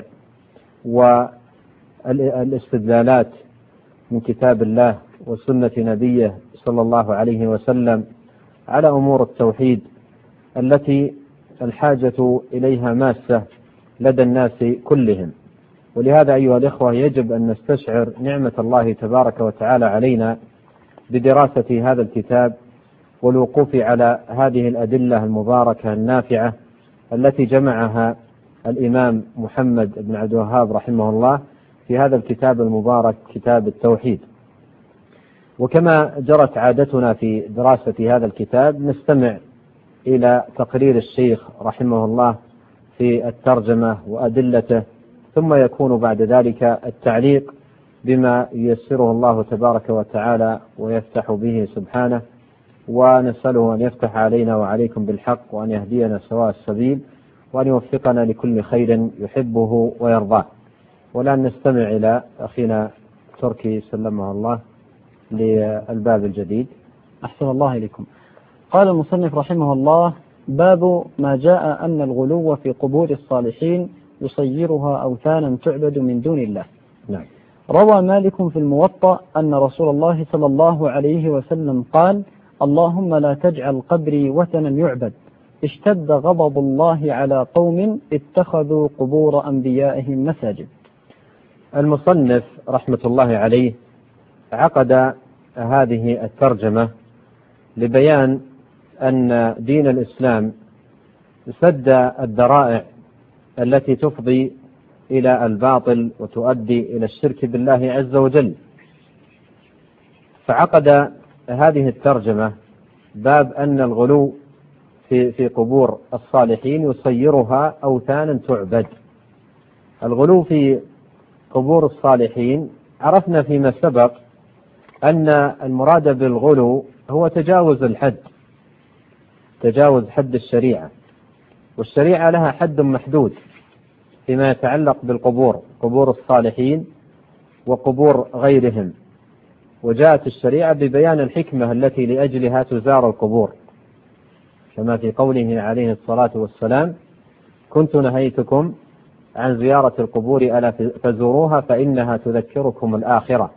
والاستدلالات من كتاب الله وسنة نبيه صلى الله عليه وسلم على أمور التوحيد التي الحاجة إليها ماسة لدى الناس كلهم. ولهذا أيها الإخوة يجب أن نستشعر نعمة الله تبارك وتعالى علينا بدراسة هذا الكتاب والوقوف على هذه الأدلة المباركة النافعة التي جمعها الإمام محمد بن عبد الوهاب رحمه الله في هذا الكتاب المبارك كتاب التوحيد. وكما جرت عادتنا في دراسة هذا الكتاب، نستمع إلى تقرير الشيخ رحمه الله في الترجمة وأدلته، ثم يكون بعد ذلك التعليق بما ييسره الله تبارك وتعالى ويفتح به سبحانه، ونسأله أن يفتح علينا وعليكم بالحق، وأن يهدينا سواء السبيل، وأن يوفقنا لكل خير يحبه ويرضاه. والآن نستمع إلى أخينا تركي سلمه الله للباب الجديد. أحسن الله إليكم. قال المصنف رحمه الله: باب ما جاء أن الغلو في قبور الصالحين يصيرها أوثانا تعبد من دون الله. نعم. روى مالك في الموطأ أن رسول الله صلى الله عليه وسلم قال: اللهم لا تجعل قبري وثنا يعبد، اشتد غضب الله على قوم اتخذوا قبور أنبيائهم مساجد. المصنف رحمة الله عليه عقد هذه الترجمة لبيان أن دين الإسلام سد الذرائع التي تفضي إلى الباطل وتؤدي إلى الشرك بالله عز وجل، فعقد هذه الترجمة باب أن الغلو في قبور الصالحين يصيرها أوثانا تعبد. الغلو في قبور الصالحين عرفنا فيما سبق أن المراد بالغلو هو تجاوز الحد، تجاوز حد الشريعة، والشريعة لها حد محدود فيما يتعلق بالقبور، قبور الصالحين وقبور غيرهم، وجاءت الشريعة ببيان الحكمة التي لأجلها تزار القبور، كما في قوله عليه الصلاة والسلام: كنت نهيتكم عن زيارة القبور ألا فزوروها فإنها تذكركم الآخرة.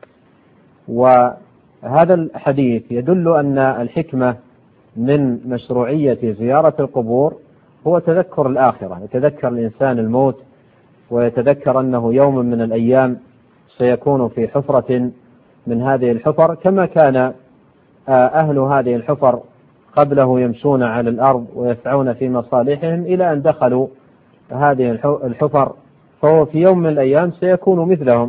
وهذا الحديث يدل أن الحكمة من مشروعية زيارة القبور هو تذكر الآخرة، يتذكر الإنسان الموت، ويتذكر أنه يوم من الأيام سيكون في حفرة من هذه الحفر، كما كان أهل هذه الحفر قبله يمشون على الأرض ويسعون في مصالحهم إلى أن دخلوا هذه الحفر، فهو في يوم من الأيام سيكون مثلهم،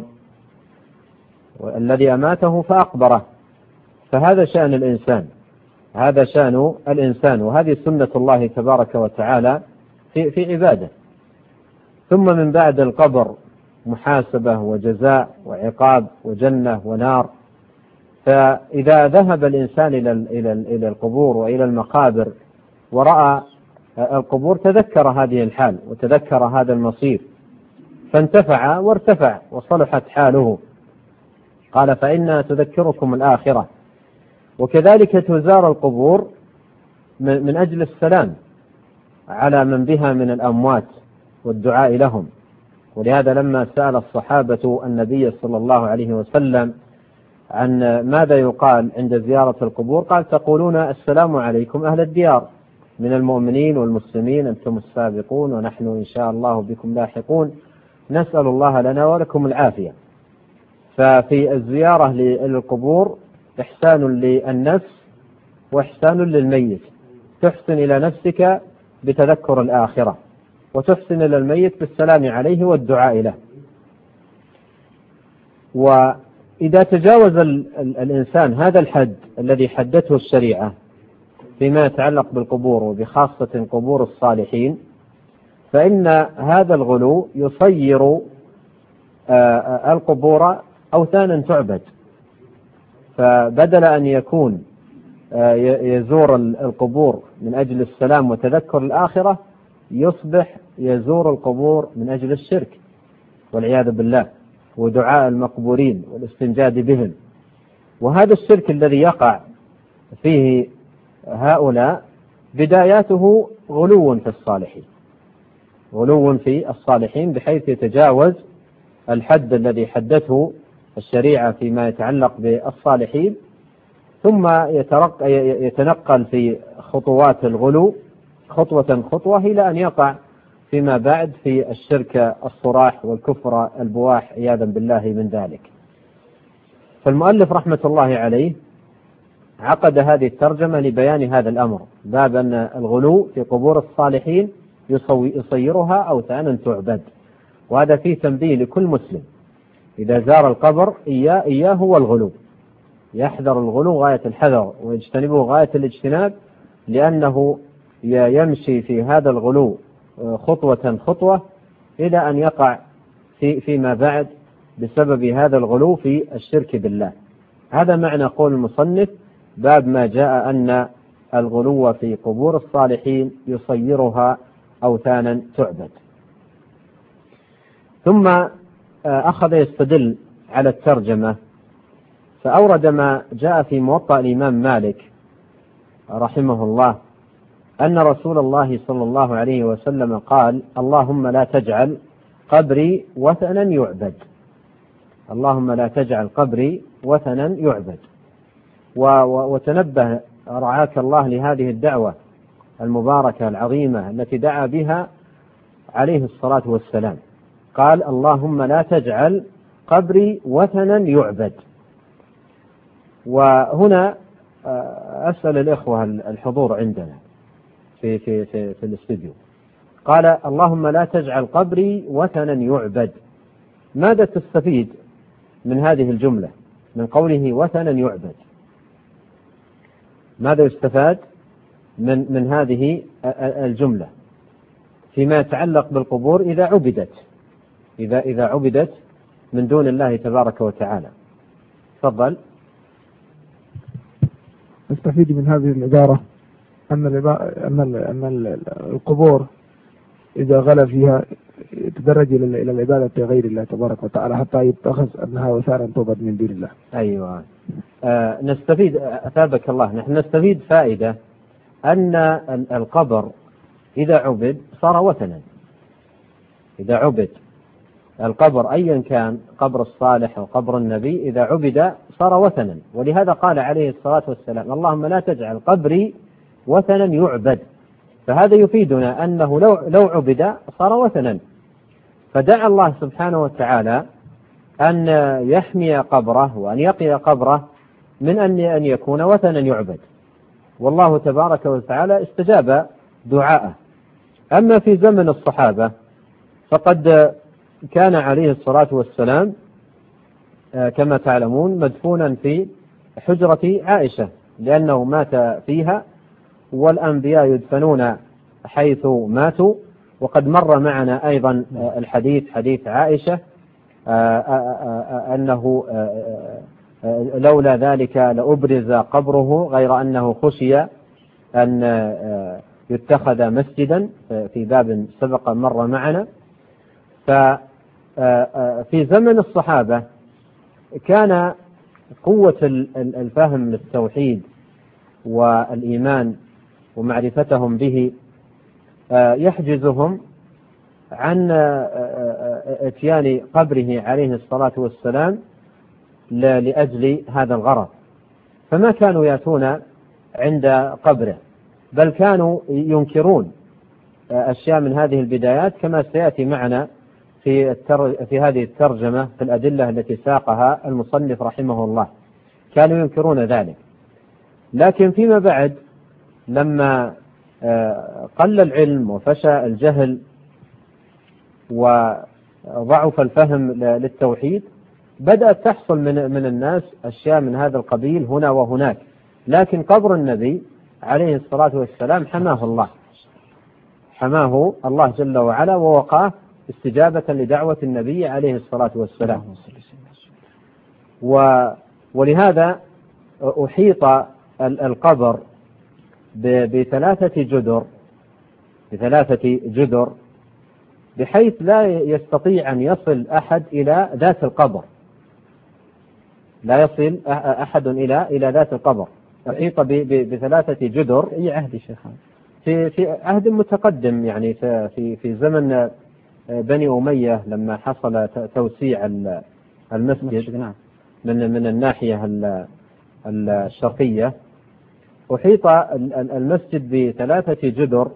والذي أماته فأقبره. فهذا شأن الإنسان، هذا شأن الإنسان، وهذه سنة الله تبارك وتعالى في عباده. ثم من بعد القبر محاسبة وجزاء وعقاب وجنة ونار. فإذا ذهب الإنسان إلى القبور وإلى المقابر ورأى القبور تذكر هذه الحال وتذكر هذا المصير، فانتفع وارتفع وصلحت حاله. قال: فإنها تذكركم الآخرة. وكذلك تزار القبور من أجل السلام على من بها من الأموات والدعاء لهم. ولهذا لما سأل الصحابة النبي صلى الله عليه وسلم عن ماذا يقال عند زيارة القبور، قال: تقولون السلام عليكم أهل الديار من المؤمنين والمسلمين، أنتم السابقون ونحن إن شاء الله بكم لاحقون، نسأل الله لنا ولكم العافية. ففي الزيارة للقبور إحسان للنفس وإحسان للميت، تحسن إلى نفسك بتذكر الآخرة، وتحسن إلى الميت بالسلام عليه والدعاء له. وإذا تجاوز الإنسان هذا الحد الذي حدته الشريعة فيما يتعلق بالقبور وبخاصة قبور الصالحين، فإن هذا الغلو يصير القبور أوثانا تعبد. فبدل أن يكون يزور القبور من أجل السلام وتذكر الآخرة، يصبح يزور القبور من أجل الشرك والعياذ بالله، ودعاء المقبورين والاستنجاد بهم. وهذا الشرك الذي يقع فيه هؤلاء بداياته غلو في الصالحين، غلو في الصالحين بحيث يتجاوز الحد الذي حدته الشريعة فيما يتعلق بالصالحين، ثم يتنقل في خطوات الغلو خطوة خطوة إلى أن يقع فيما بعد في الشرك الصراح والكفر البواح عياذا بالله من ذلك. فالمؤلف رحمة الله عليه عقد هذه الترجمة لبيان هذا الأمر، باب أن الغلو في قبور الصالحين يصيرها أوثانا تعبد. وهذا فيه تنبيه لكل مسلم إذا زار القبر إياه والغلو، يحذر الغلو غاية الحذر ويجتنبه غاية الاجتناب، لأنه يمشي في هذا الغلو خطوة خطوة إلى أن يقع فيما بعد بسبب هذا الغلو في الشرك بالله. هذا معنى قول المصنف باب ما جاء أن الغلو في قبور الصالحين يصيرها أوثانا تعبد. ثم أخذ يستدل على الترجمة فأورد ما جاء في موطأ الإمام مالك رحمه الله أن رسول الله صلى الله عليه وسلم قال: اللهم لا تجعل قبري وثنا يعبد. اللهم لا تجعل قبري وثنا يعبد. وتنبه رعاك الله لهذه الدعوة المباركة العظيمة التي دعا بها عليه الصلاة والسلام. قال: اللهم لا تجعل قبري وثنا يعبد. وهنا أسأل الإخوة الحضور عندنا في الاستوديو، قال: اللهم لا تجعل قبري وثنا يعبد. ماذا تستفيد من هذه الجملة من قوله وثنا يعبد؟ ماذا يستفاد من هذه الجملة فيما يتعلق بالقبور إذا عبدت من دون الله تبارك وتعالى؟ تفضل. نستفيد من هذه العبارة أن القبور إذا غلا فيها يتدرج إلى العبادة غير الله تبارك وتعالى حتى يتخذ أنها وثانا تعبد من دون الله. أيوة. نستفيد أثابك الله، نحن نستفيد فائدة أن القبر إذا عبد صار وثنا. إذا عبد القبر أيا كان قبر الصالح أو قبر النبي إذا عبد صار وثنا. ولهذا قال عليه الصلاة والسلام: اللهم لا تجعل قبري وثنا يعبد. فهذا يفيدنا أنه لو عبد صار وثنا. فدعا الله سبحانه وتعالى أن يحمي قبره وأن يقي قبره من أن يكون وثنا يعبد، والله تبارك وتعالى استجاب دعاءه. أما في زمن الصحابة فقد كان عليه الصلاة والسلام كما تعلمون مدفونا في حجرة عائشة لأنه مات فيها، والأنبياء يدفنون حيث ماتوا. وقد مر معنا أيضا الحديث حديث عائشة أنه لولا ذلك لأبرز قبره، غير أنه خشي أن يتخذ مسجدا في باب سبق مر معنا. ففي زمن الصحابة كان قوة الفهم للتوحيد والإيمان ومعرفتهم به يحجزهم عن اتيان قبره عليه الصلاة والسلام لأجل هذا الغرض، فما كانوا يأتون عند قبره، بل كانوا ينكرون أشياء من هذه البدايات كما سيأتي معنا في هذه الترجمة في الأدلة التي ساقها المصنف رحمه الله. كانوا ينكرون ذلك. لكن فيما بعد لما قل العلم وفشى الجهل وضعف الفهم للتوحيد بدأت تحصل من الناس أشياء من هذا القبيل هنا وهناك. لكن قبر النبي عليه الصلاة والسلام حماه الله جل وعلا ووقاه استجابة لدعوة النبي عليه الصلاة والسلام. ولهذا أحيط القبر بثلاثة جدر بحيث لا يستطيع أن يصل أحد إلى ذات القبر، لا يصل أحد إلى ذات القبر. أحيط بثلاثة جدر. أي عهد شيخ؟ في عهد متقدم، يعني في زمن بني أمية لما حصل توسيع المسجد من الناحية الشرقية، أحيط المسجد بثلاثة جدر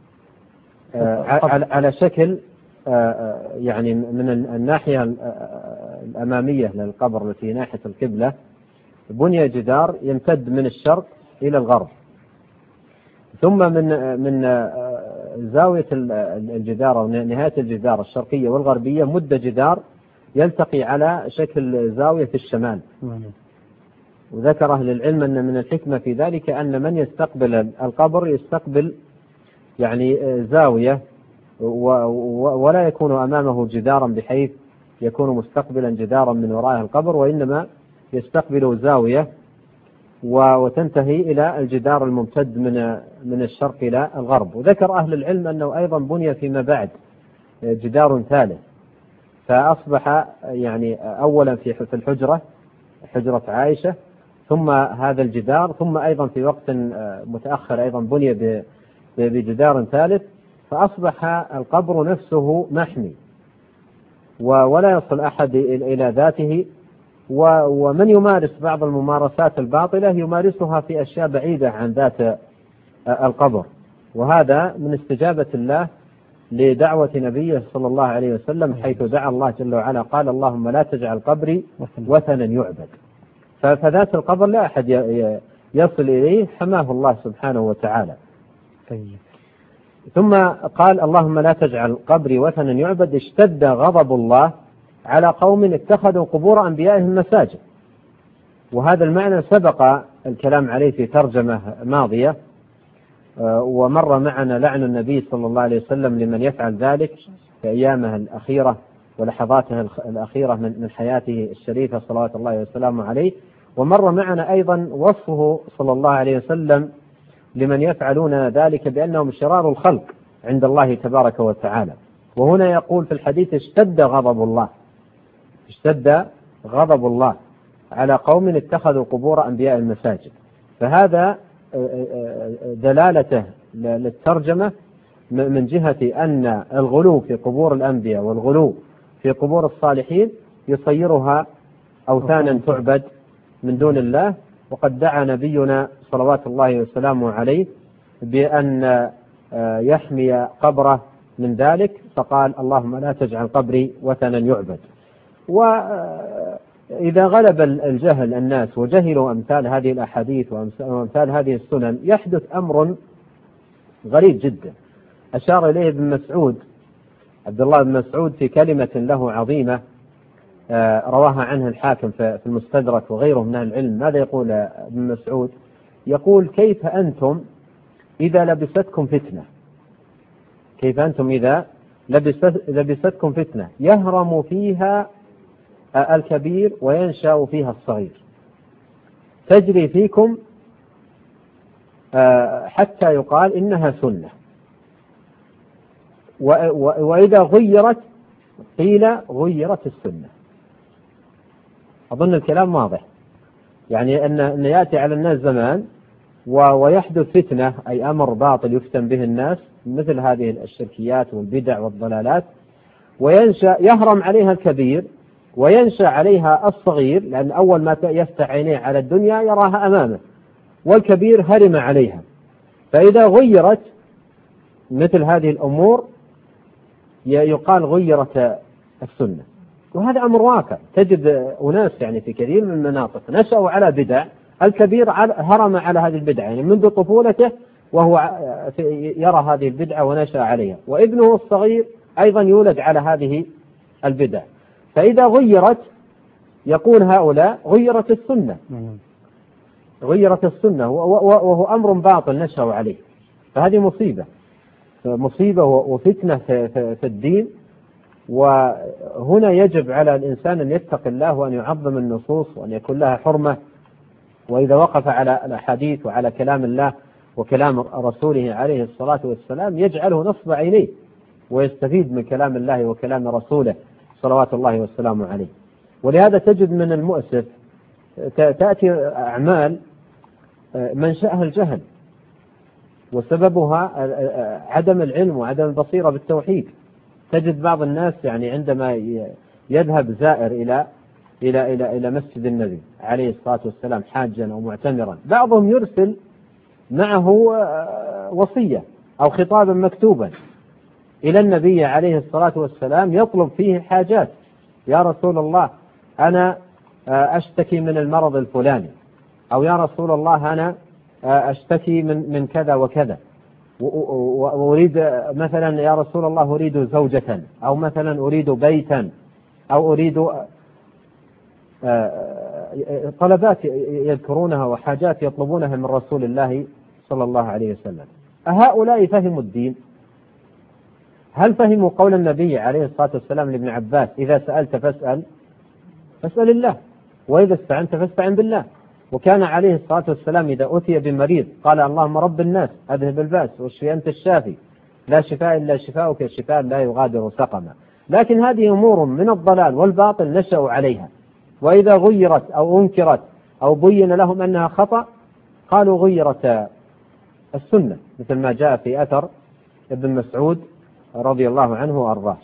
على شكل يعني من الناحية الأمامية للقبر التي ناحية القبلة بني جدار يمتد من الشرق إلى الغرب، ثم من زاوية الجدار أو نهاية الجدار الشرقية والغربية مد جدار يلتقي على شكل زاوية في الشمال. وذكر أهل العلم أن من الحكمة في ذلك أن من يستقبل القبر يستقبل يعني زاوية ولا يكون أمامه جدارا بحيث يكون مستقبلا جدارا من وراء القبر، وإنما يستقبل زاوية وتنتهي إلى الجدار الممتد من الشرق إلى الغرب. وذكر أهل العلم أنه أيضا بني فيما بعد جدار ثالث، فأصبح يعني أولا في حجرة عائشة، ثم هذا الجدار، ثم أيضا في وقت متأخر أيضا بني بجدار ثالث، فأصبح القبر نفسه محمي ولا يصل أحد إلى ذاته. ومن يمارس بعض الممارسات الباطلة يمارسها في أشياء بعيدة عن ذات القبر، وهذا من استجابة الله لدعوة نبيه صلى الله عليه وسلم، حيث دعا الله جل وعلا قال: اللهم لا تجعل قبري وثنا يعبد. فذات القبر لا أحد يصل إليه، حماه الله سبحانه وتعالى. ثم قال: اللهم لا تجعل قبري وثنا يعبد. اشتد غضب الله على قوم اتخذوا قبور أنبيائهم مساجد. وهذا المعنى سبق الكلام عليه في ترجمة ماضية، ومر معنا لعن النبي صلى الله عليه وسلم لمن يفعل ذلك في أيامه الأخيرة ولحظاته الأخيرة من حياته الشريفة صلوات الله وسلامه عليه. ومر معنا أيضا وصفه صلى الله عليه وسلم لمن يفعلون ذلك بأنهم شرار الخلق عند الله تبارك وتعالى. وهنا يقول في الحديث: اشتد غضب الله على قوم اتخذوا قبور أنبياء المساجد. فهذا دلالته للترجمة من جهة أن الغلو في قبور الأنبياء والغلو في قبور الصالحين يصيرها أوثانا تعبد من دون الله. وقد دعا نبينا صلوات الله وسلامه عليه بأن يحمي قبره من ذلك، فقال: اللهم لا تجعل قبري وثنا يعبد. وإذا غلب الجهل الناس وجهلوا أمثال هذه الأحاديث وأمثال هذه السنن، يحدث أمر غريب جدا أشار إليه ابن مسعود، عبد الله بن مسعود، في كلمة له عظيمة رواها عنه الحاكم في المستدرك وغيره من العلم. ماذا يقول ابن مسعود؟ يقول: كيف أنتم إذا لبستكم فتنة يهرم فيها الكبير وينشأ فيها الصغير، تجري فيكم حتى يقال إنها سنة، وإذا غيرت قيل غيرت السنة. أظن الكلام واضح، يعني أن يأتي على الناس زمان ويحدث فتنة، أي أمر باطل يفتن به الناس مثل هذه الشركيات والبدع والضلالات، يهرم عليها الكبير وينشأ عليها الصغير، لأن أول ما يفتح عينيه على الدنيا يراها أمامه، والكبير هرم عليها. فإذا غيرت مثل هذه الأمور يقال غيرت السنة. وهذا أمر واقع، تجد أناس يعني في كثير من المناطق نشأوا على بدع، الكبير هرم على هذه البدعة، يعني منذ طفولته وهو يرى هذه البدعة ونشأ عليها، وابنه الصغير أيضا يولد على هذه البدع. فإذا غيرت يقول هؤلاء غيرت السنة، وهو أمر باطل نشأوا عليه. فهذه مصيبة وفتنة في الدين. وهنا يجب على الإنسان أن يتقي الله وأن يعظم النصوص وأن يكون لها حرمة، وإذا وقف على الأحاديث وعلى كلام الله وكلام رسوله عليه الصلاة والسلام يجعله نصب عينيه ويستفيد من كلام الله وكلام رسوله صلوات الله والسلام عليه. ولهذا تجد من المؤسف تأتي أعمال منشأها الجهل وسببها عدم العلم وعدم البصيرة بالتوحيد. تجد بعض الناس يعني عندما يذهب زائر إلى مسجد النبي عليه الصلاة والسلام حاجا أو معتمرا، بعضهم يرسل معه وصية أو خطابا مكتوبا إلى النبي عليه الصلاة والسلام يطلب فيه حاجات: يا رسول الله أنا أشتكي من المرض الفلاني، أو يا رسول الله أنا أشتكي من كذا وكذا، وأريد مثلا يا رسول الله أريد زوجة، أو مثلا أريد بيتا، أو أريد طلبات يذكرونها وحاجات يطلبونها من رسول الله صلى الله عليه وسلم. أهؤلاء فهموا الدين؟ هل فهموا قول النبي عليه الصلاة والسلام لابن عباس إذا سألت فاسأل الله، وإذا استعنت فاستعن بالله؟ وكان عليه الصلاة والسلام إذا أتي بمريض قال اللهم رب الناس أذهب البأس واشفي أنت الشافي لا شفاء إلا شفاؤك الشفاء لا يغادر سقما. لكن هذه أمور من الضلال والباطل نشأوا عليها، وإذا غيرت أو أنكرت أو بين لهم أنها خطأ قالوا غيرت السنة، مثل ما جاء في أثر ابن مسعود رضي الله عنه وأرضاه.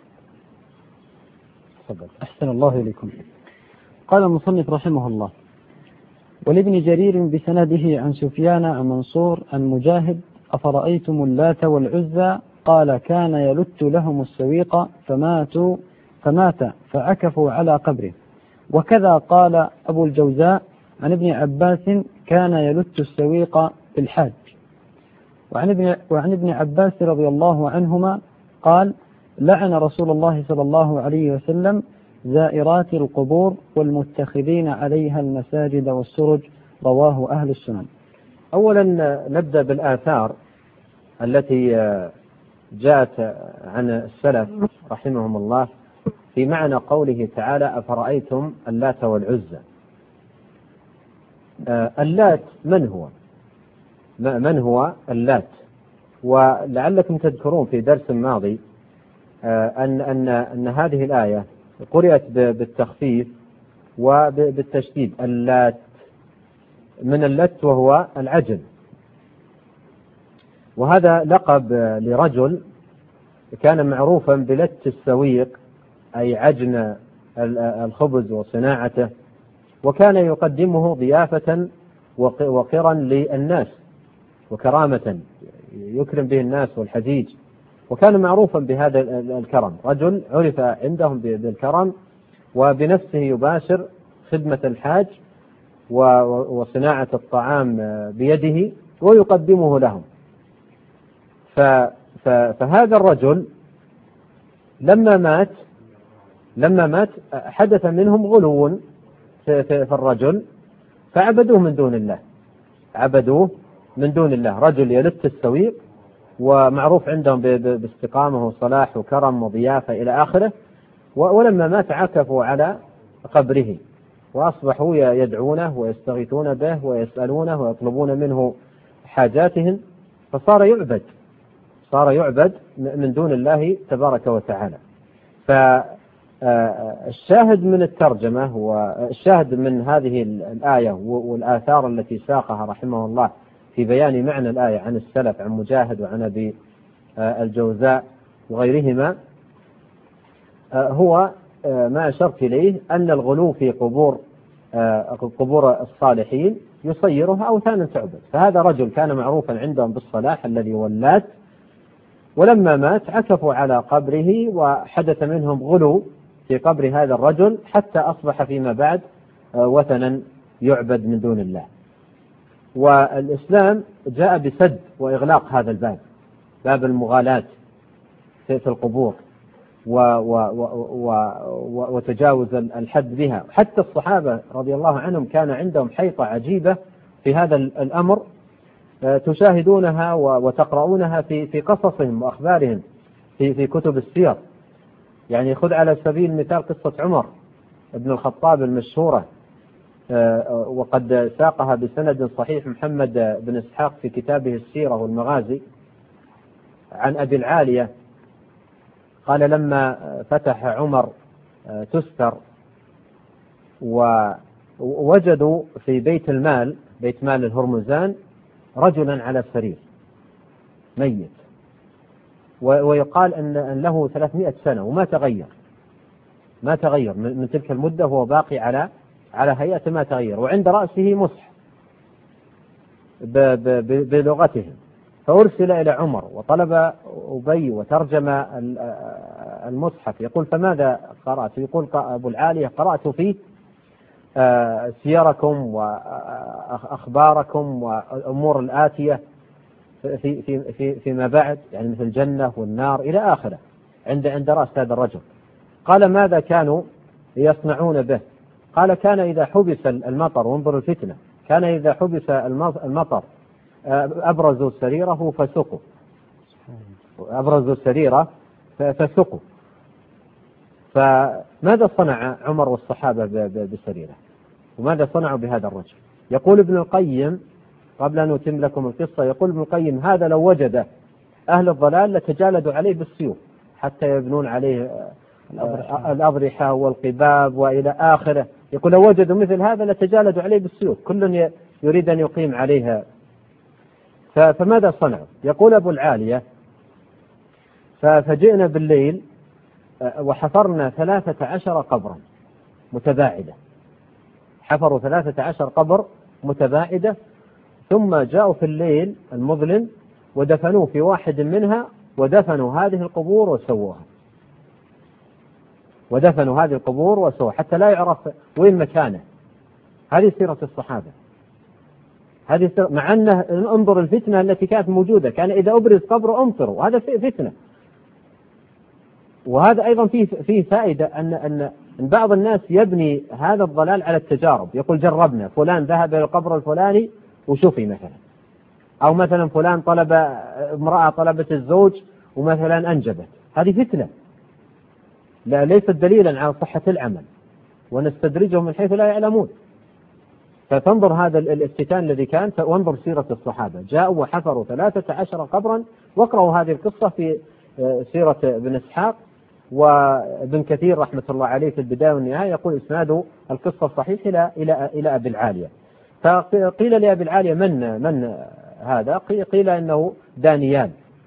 أحسن الله إليكم. قال المصنف رحمه الله: ولابن جرير بسنده عن سفيان عن منصور عن مجاهد: أفرأيتم اللات والعزى؟ قال: كان يلت لهم السويق فمات فعكفوا على قبره. وكذا قال أبو الجوزاء عن ابن عباس: كان يلت السويق بالحاج. وعن ابن عباس رضي الله عنهما قال: لعن رسول الله صلى الله عليه وسلم زائرات القبور والمتخذين عليها المساجد والسرج. رواه أهل السنن. أولا نبدأ بالآثار التي جاءت عن السلف رحمهم الله في معنى قوله تعالى: أفرأيتم اللات والعزى. اللات من هو اللات؟ ولعلكم تذكرون في درس ماضي أن هذه الآية قرأت بالتخفيف وبالتشديد. اللات من اللت وهو العجل، وهذا لقب لرجل كان معروفا بلت السويق أي عجن الخبز وصناعته، وكان يقدمه ضيافة وقرا للناس وكرامة يكرم به الناس والحجيج، وكان معروفا بهذا الكرم. رجل عرف عندهم بالكرم وبنفسه يباشر خدمة الحاج وصناعة الطعام بيده ويقدمه لهم. فهذا الرجل لما مات حدث منهم غلو في الرجل فعبدوه من دون الله. رجل يلت السويق ومعروف عندهم باستقامة وصلاح وكرم وضيافة إلى آخره، ولما مات عكفوا على قبره وأصبحوا يدعونه ويستغيثون به ويسألونه ويطلبون منه حاجاتهم، فصار يعبد من دون الله تبارك وتعالى. فالشاهد من الترجمة والشاهد من هذه الآية والآثار التي ساقها رحمه الله في بيان معنى الآية عن السلف عن مجاهد وعن أبي الجوزاء وغيرهما هو ما أشرت إليه، أن الغلو في قبور الصالحين يصيرها أوثانا تعبد. فهذا رجل كان معروفا عندهم بالصلاح الذي ولات، ولما مات عكفوا على قبره وحدث منهم غلو في قبر هذا الرجل حتى أصبح فيما بعد وثنا يعبد من دون الله. والإسلام جاء بسد وإغلاق هذا الباب، باب المغالاة في القبور وتجاوز الحد بها. حتى الصحابة رضي الله عنهم كان عندهم حيطة عجيبة في هذا الأمر تشاهدونها وتقرؤونها في قصصهم وأخبارهم في كتب السير. يعني خذ على سبيل المثال قصة عمر بن الخطاب المشهورة، وقد ساقها بسند صحيح محمد بن إسحاق في كتابه السيرة والمغازي عن أبي العالية قال: لما فتح عمر تستر ووجدوا في بيت مال الهرمزان رجلا على السرير ميت، ويقال أن له 300 سنة وما تغير من تلك المدة، وهو باقي على هيئة ما تغير، وعند رأسه مصحف بلغتهم. فأرسل إلى عمر وطلب أبي وترجم المصحف. يقول: فماذا قرأت؟ يقول أبو العالية: قرأت فيه سيركم وأخباركم والأمور الآتية فيما بعد، يعني مثل الجنة والنار إلى آخره عند رأس هذا الرجل. قال: ماذا كانوا يصنعون به؟ قال: كان إذا حبس المطر، وانظر الفتنة، كان إذا حبس المطر أبرزوا سريره فسقوا، أبرزوا السريرة فسقوا. فماذا صنع عمر والصحابة بسريرة؟ وماذا صنعوا بهذا الرجل؟ يقول ابن القيم قبل أن أتم لكم القصة، يقول ابن القيم هذا لو وجد أهل الضلال لتجالدوا عليه بالسيوف حتى يبنون عليه الأضرحة والقباب وإلى آخره. يقول لو وجدوا مثل هذا لتجالدوا عليه بالسيوف، كل يريد أن يقيم عليها. فماذا صنعوا؟ يقول أبو العالية فجئنا بالليل وحفرنا 13 قبرا متباعدة، حفروا 13 قبر متباعدة، ثم جاءوا في الليل المظلم ودفنوه في واحد منها، ودفنوا هذه القبور وسووها، ودفنوا هذه القبور وسووها حتى لا يعرف وين مكانه. هذه سيرة الصحابة، هذه مع أنه انظر الفتنة التي كانت موجودة، كان إذا أبرز قبر أمطروا، هذا فتنة. وهذا أيضا فيه فائدة أن بعض الناس يبني هذا الضلال على التجارب، يقول جربنا فلان ذهب إلى القبر الفلاني وشوفي مثلا، أو مثلا فلان امرأة طلبت الزوج ومثلا أنجبت، هذه فتنة ليست دليلا على صحة العمل، ونستدرجهم من حيث لا يعلمون. فتنظر هذا الافتتان الذي كان، وانظر سيرة الصحابة، جاءوا وحفروا 13 قبرا. واقرأوا هذه القصة في سيرة ابن إسحاق، وابن كثير رحمة الله عليه في البداية والنهاية يقول إسناد القصة الصحيح إلى أبي العالية. فقيل لأبي العالية من هذا؟ قيل إنه دانيال،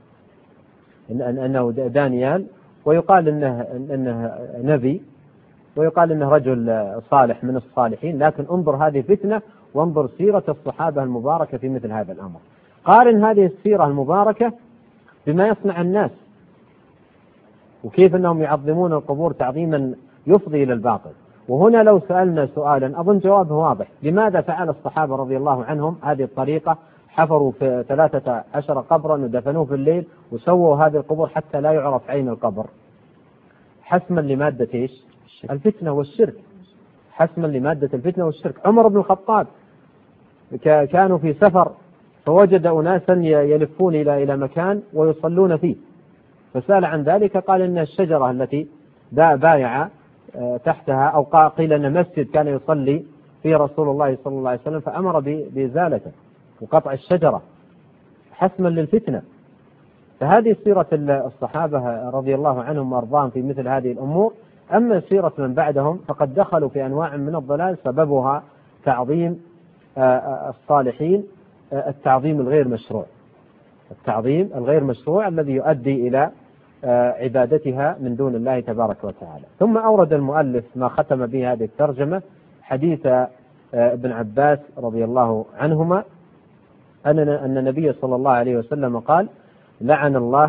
إنه دانيال، ويقال إنه نبي، ويقال إنه رجل صالح من الصالحين. لكن انظر هذه فتنة، وانظر سيرة الصحابة المباركة في مثل هذا الأمر. قارن هذه السيرة المباركة بما يصنع الناس، وكيف أنهم يعظمون القبور تعظيما يفضي إلى الباطل. وهنا لو سألنا سؤالا أظن جوابه واضح، لماذا فعل الصحابة رضي الله عنهم هذه الطريقة؟ حفروا في 13 قبرا ودفنوه في الليل وسووا هذه القبور حتى لا يعرف عين القبر، حسما لمادة إيش؟ الفتنة والشرك، حسما لمادة الفتنة والشرك. عمر بن الخطاب كانوا في سفر فوجد أناسا يلفون إلى مكان ويصلون فيه، فسأل عن ذلك، قال إن الشجرة التي بايع تحتها، أو قيل أن مسجد كان يصلي فيه رسول الله صلى الله عليه وسلم، فأمر بإزالته وقطع الشجرة حسما للفتنة. فهذه سيرة الصحابة رضي الله عنهم وأرضاهم في مثل هذه الأمور. أما سيرة من بعدهم فقد دخلوا في أنواع من الضلال سببها تعظيم الصالحين، التعظيم الغير مشروع، التعظيم الغير مشروع الذي يؤدي إلى عبادتها من دون الله تبارك وتعالى. ثم أورد المؤلف ما ختم به هذه الترجمة حديث ابن عباس رضي الله عنهما أن النبي صلى الله عليه وسلم قال لعن الله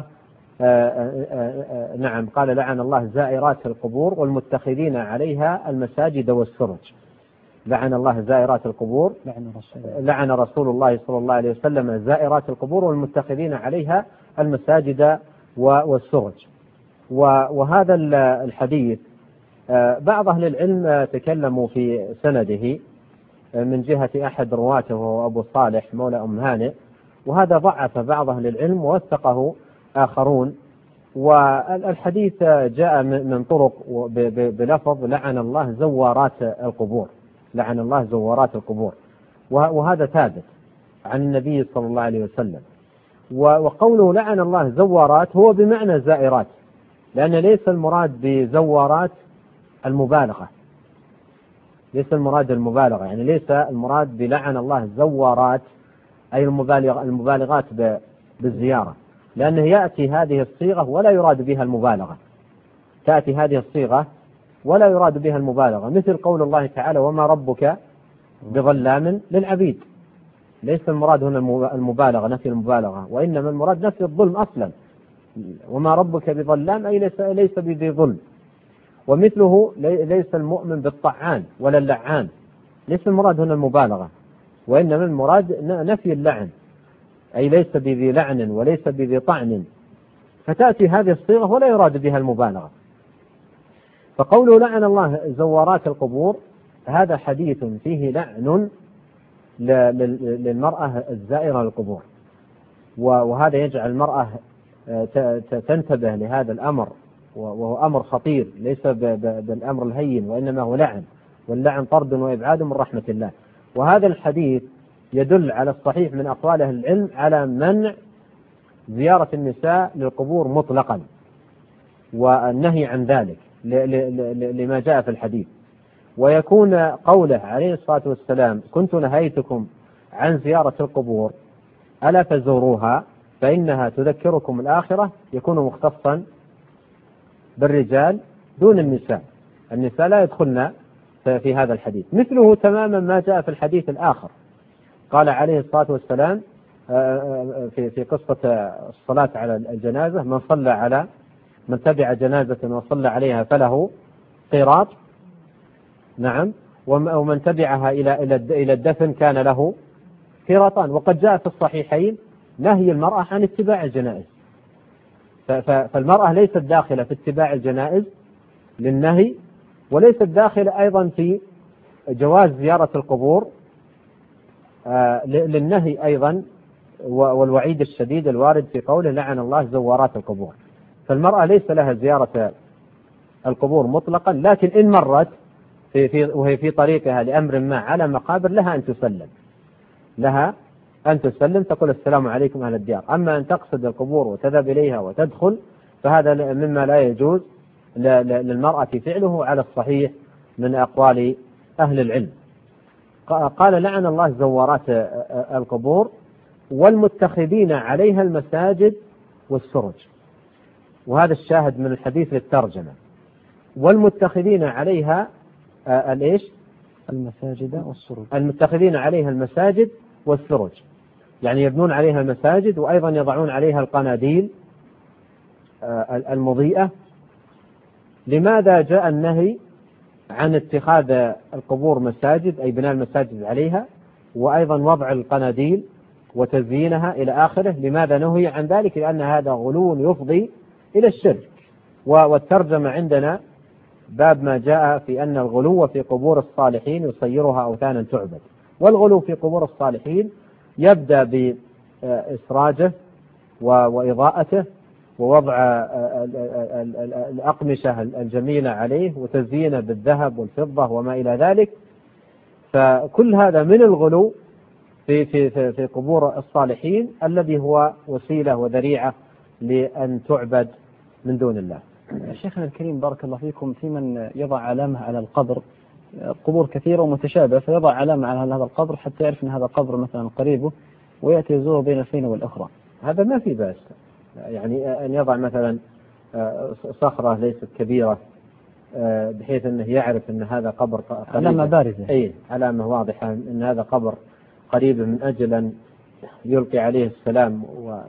قال لعن الله زائرات القبور والمتخذين عليها المساجد والسرج. لعن الله زائرات القبور، لعن رسول الله صلى الله عليه وسلم زائرات القبور والمتخذين عليها المساجد والسرج. وهذا الحديث بعض أهل العلم تكلموا في سنده من جهة أحد رواته وهو أبو صالح مولى أم هانئ، وهذا ضعف بعض أهل العلم ووثقه آخرون. والحديث جاء من طرق بلفظ لعن الله زوارات القبور، لعن الله زوارات القبور، وهذا ثابت عن النبي صلى الله عليه وسلم. وقوله لعن الله زوارات هو بمعنى زائرات، لأن ليس المراد بزوارات المبالغة، ليس المراد المبالغة، يعني ليس المراد بلعن الله زوارات أي المبالغات بالزيارة، لأنه يأتي هذه الصيغة ولا يراد بها المبالغة، تأتي هذه الصيغة ولا يراد بها المبالغة، مثل قول الله تعالى وما ربك بظلام للعبيد. ليس المراد هنا المبالغة، نفي المبالغة، وإنما المراد نفي الظلم أصلا. وما ربك بظلام أي ليس بذي ظلم. ومثله ليس المؤمن بالطعان ولا اللعان، ليس المراد هنا المبالغة، وإنما المراد نفي اللعن، أي ليس بذي لعن وليس بذي طعن، فتأتي هذه الصيغة ولا يراد بها المبالغة. فقوله لعن الله زوارات القبور هذا حديث فيه لعن للمرأة الزائرة للقبور، وهذا يجعل المرأة تنتبه لهذا الأمر، وهو أمر خطير ليس بالأمر الهين، وإنما هو لعن، واللعن طرد وإبعاد من رحمة الله. وهذا الحديث يدل على الصحيح من أقوال أهل العلم على منع زيارة النساء للقبور مطلقا، والنهي عن ذلك لما جاء في الحديث. ويكون قوله عليه الصلاة والسلام كنت نهيتكم عن زيارة القبور ألا فزوروها فإنها تذكركم الآخرة، يكون مختصا بالرجال دون النساء. النساء لا يدخلن في هذا الحديث. مثله تماما ما جاء في الحديث الآخر، قال عليه الصلاة والسلام في قصة الصلاة على الجنازة من تبع جنازة وصلى عليها فله قيراط، نعم، ومن تبعها إلى الدفن كان له قيراطان. وقد جاء في الصحيحين نهي المرأة عن اتباع الجنائز، فالمرأة ليست داخلة في اتباع الجنائز للنهي، وليست داخلة أيضا في جواز زيارة القبور للنهي أيضا، والوعيد الشديد الوارد في قوله لعن الله زوارات القبور. فالمرأة ليس لها زيارة القبور مطلقا، لكن إن مرت وهي في طريقها لأمر ما على مقابر لها أن تسلم تقول السلام عليكم أهل الديار. أما أن تقصد القبور وتذهب إليها وتدخل فهذا مما لا يجوز للمرأة فعله على الصحيح من أقوال أهل العلم. قال لعن الله زوارات القبور والمتخذين عليها المساجد والسرج، وهذا الشاهد من الحديث للترجمة. والمتخذين عليها المساجد والسرج، المتخذين عليها المساجد والسرج، يعني يبنون عليها المساجد وأيضا يضعون عليها القناديل المضيئة. لماذا جاء النهي عن اتخاذ القبور مساجد أي بناء المساجد عليها، وأيضا وضع القناديل وتزيينها إلى آخره؟ لماذا نهي عن ذلك؟ لأن هذا غلو يفضي إلى الشرك. والترجمة عندنا باب ما جاء في أن الغلو في قبور الصالحين يصيرها أوثانا تعبد. والغلو في قبور الصالحين يبدأ بإسراجه وإضاءته ووضع الأقمشة الجميلة عليه وتزيينه بالذهب والفضة وما إلى ذلك. فكل هذا من الغلو في قبور الصالحين الذي هو وسيلة وذريعة لأن تعبد من دون الله. شيخنا الكريم بارك الله فيكم، في من يضع علامة على القبر، قبور كثيرة ومتشابهة، فيضع علامة على هذا القبر حتى يعرف أن هذا قبر مثلا قريبه ويأتي يزوره بين الحين والأخرى. هذا ما في بأس، يعني أن يضع مثلا صخرة ليست كبيرة بحيث أنه يعرف أن هذا قبر قريب، علامة بارزة، أي علامة واضحة أن هذا قبر قريب، من أجل أن يلقي عليه السلام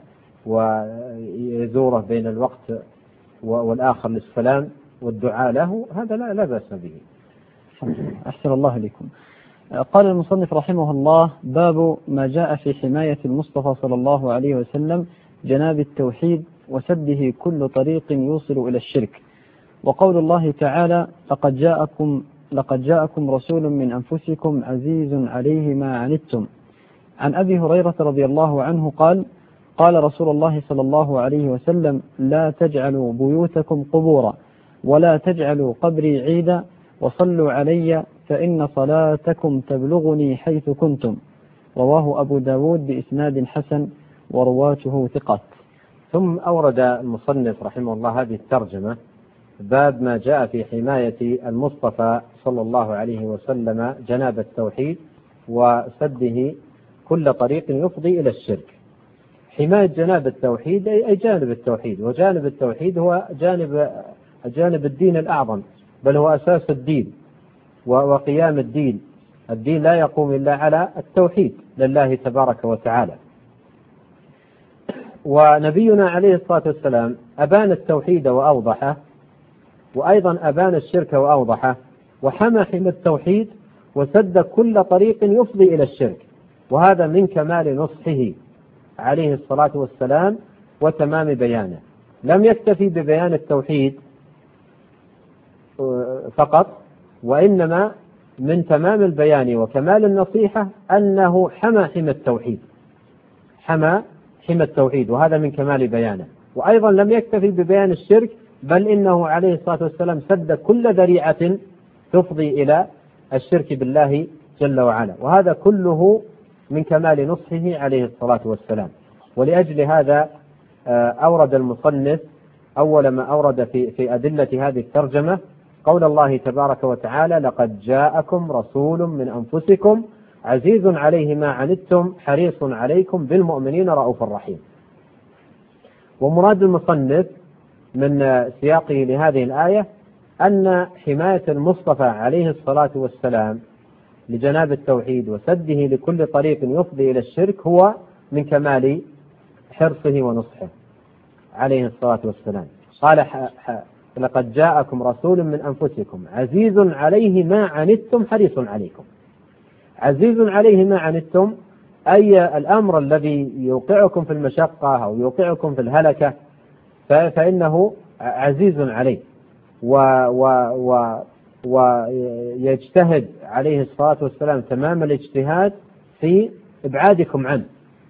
ويزوره بين الوقت والآخر للسلام والدعاء له، هذا لا بأس به. أحسن الله لكم. قال المصنف رحمه الله: باب ما جاء في حماية المصطفى صلى الله عليه وسلم جناب التوحيد وسده كل طريق يوصل إلى الشرك. وقول الله تعالى: لقد جاءكم رسول من أنفسكم عزيز عليه ما عنتم. عن أبي هريرة رضي الله عنه قال: قال رسول الله صلى الله عليه وسلم: لا تجعلوا بيوتكم قبورا ولا تجعلوا قبري عيدا وصلوا علي فإن صلاتكم تبلغني حيث كنتم. رواه أبو داود بإسناد حسن ورواته ثقات. ثم أورد المصنف رحمه الله هذه الترجمة: باب ما جاء في حماية المصطفى صلى الله عليه وسلم جناب التوحيد وسده كل طريق يفضي إلى الشرك. حماية جناب التوحيد أي جانب التوحيد، وجانب التوحيد هو جانب الدين الأعظم، بل هو أساس الدين وقيام الدين. الدين لا يقوم إلا على التوحيد لله تبارك وتعالى. ونبينا عليه الصلاة والسلام أبان التوحيد وأوضحه، وأيضا أبان الشرك وأوضحه، وحمى التوحيد وسد كل طريق يفضي إلى الشرك. وهذا من كمال نصحه عليه الصلاة والسلام وتمام بيانه. لم يكتفي ببيان التوحيد فقط، وإنما من تمام البيان وكمال النصيحة أنه حمى التوحيد، وهذا من كمال بيانه. وأيضا لم يكتفي ببيان الشرك، بل إنه عليه الصلاة والسلام سد كل ذريعة تفضي إلى الشرك بالله جل وعلا، وهذا كله من كمال نصحه عليه الصلاة والسلام. ولأجل هذا أورد المصنف أول ما أورد في أدلة هذه الترجمة قول الله تبارك وتعالى: لقد جاءكم رسول من أنفسكم عزيز عليه ما عنتم حريص عليكم بالمؤمنين رؤوف رحيم. ومراد المصنف من سياقه لهذه الآية أن حماية المصطفى عليه الصلاة والسلام لجناب التوحيد وسده لكل طريق يفضي إلى الشرك هو من كمال حرصه ونصحه عليه الصلاة والسلام. قال: لقد جاءكم رسول من أنفسكم عزيز عليه ما عنتم حريص عليكم. عزيز عليه ما عنتم أي الأمر الذي يوقعكم في المشقة أو يوقعكم في الهلكة فإنه عزيز عليه، ويجتهد عليه الصلاة والسلام تمام الاجتهاد في إبعادكم عنه.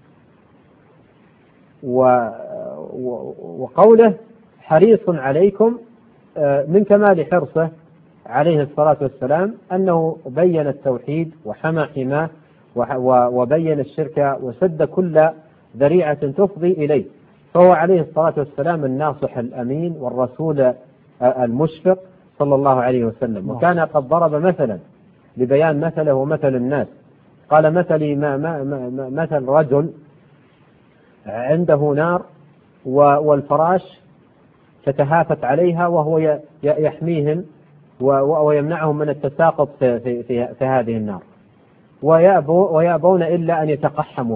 وقوله حريص عليكم من كمال حرصه عليه الصلاة والسلام أنه بين التوحيد وحمى حماه وبين الشرك وسد كل ذريعة تفضي إليه، فهو عليه الصلاة والسلام الناصح الأمين والرسول المشفق صلى الله عليه وسلم. وكان قد ضرب مثلا لبيان مثله ومثل الناس، قال: مثلي مثل رجل عنده نار والفراش تتهافت عليها وهو يحميهم ويمنعهم من التساقط في هذه النار، ويأبون إلا أن يتقحموا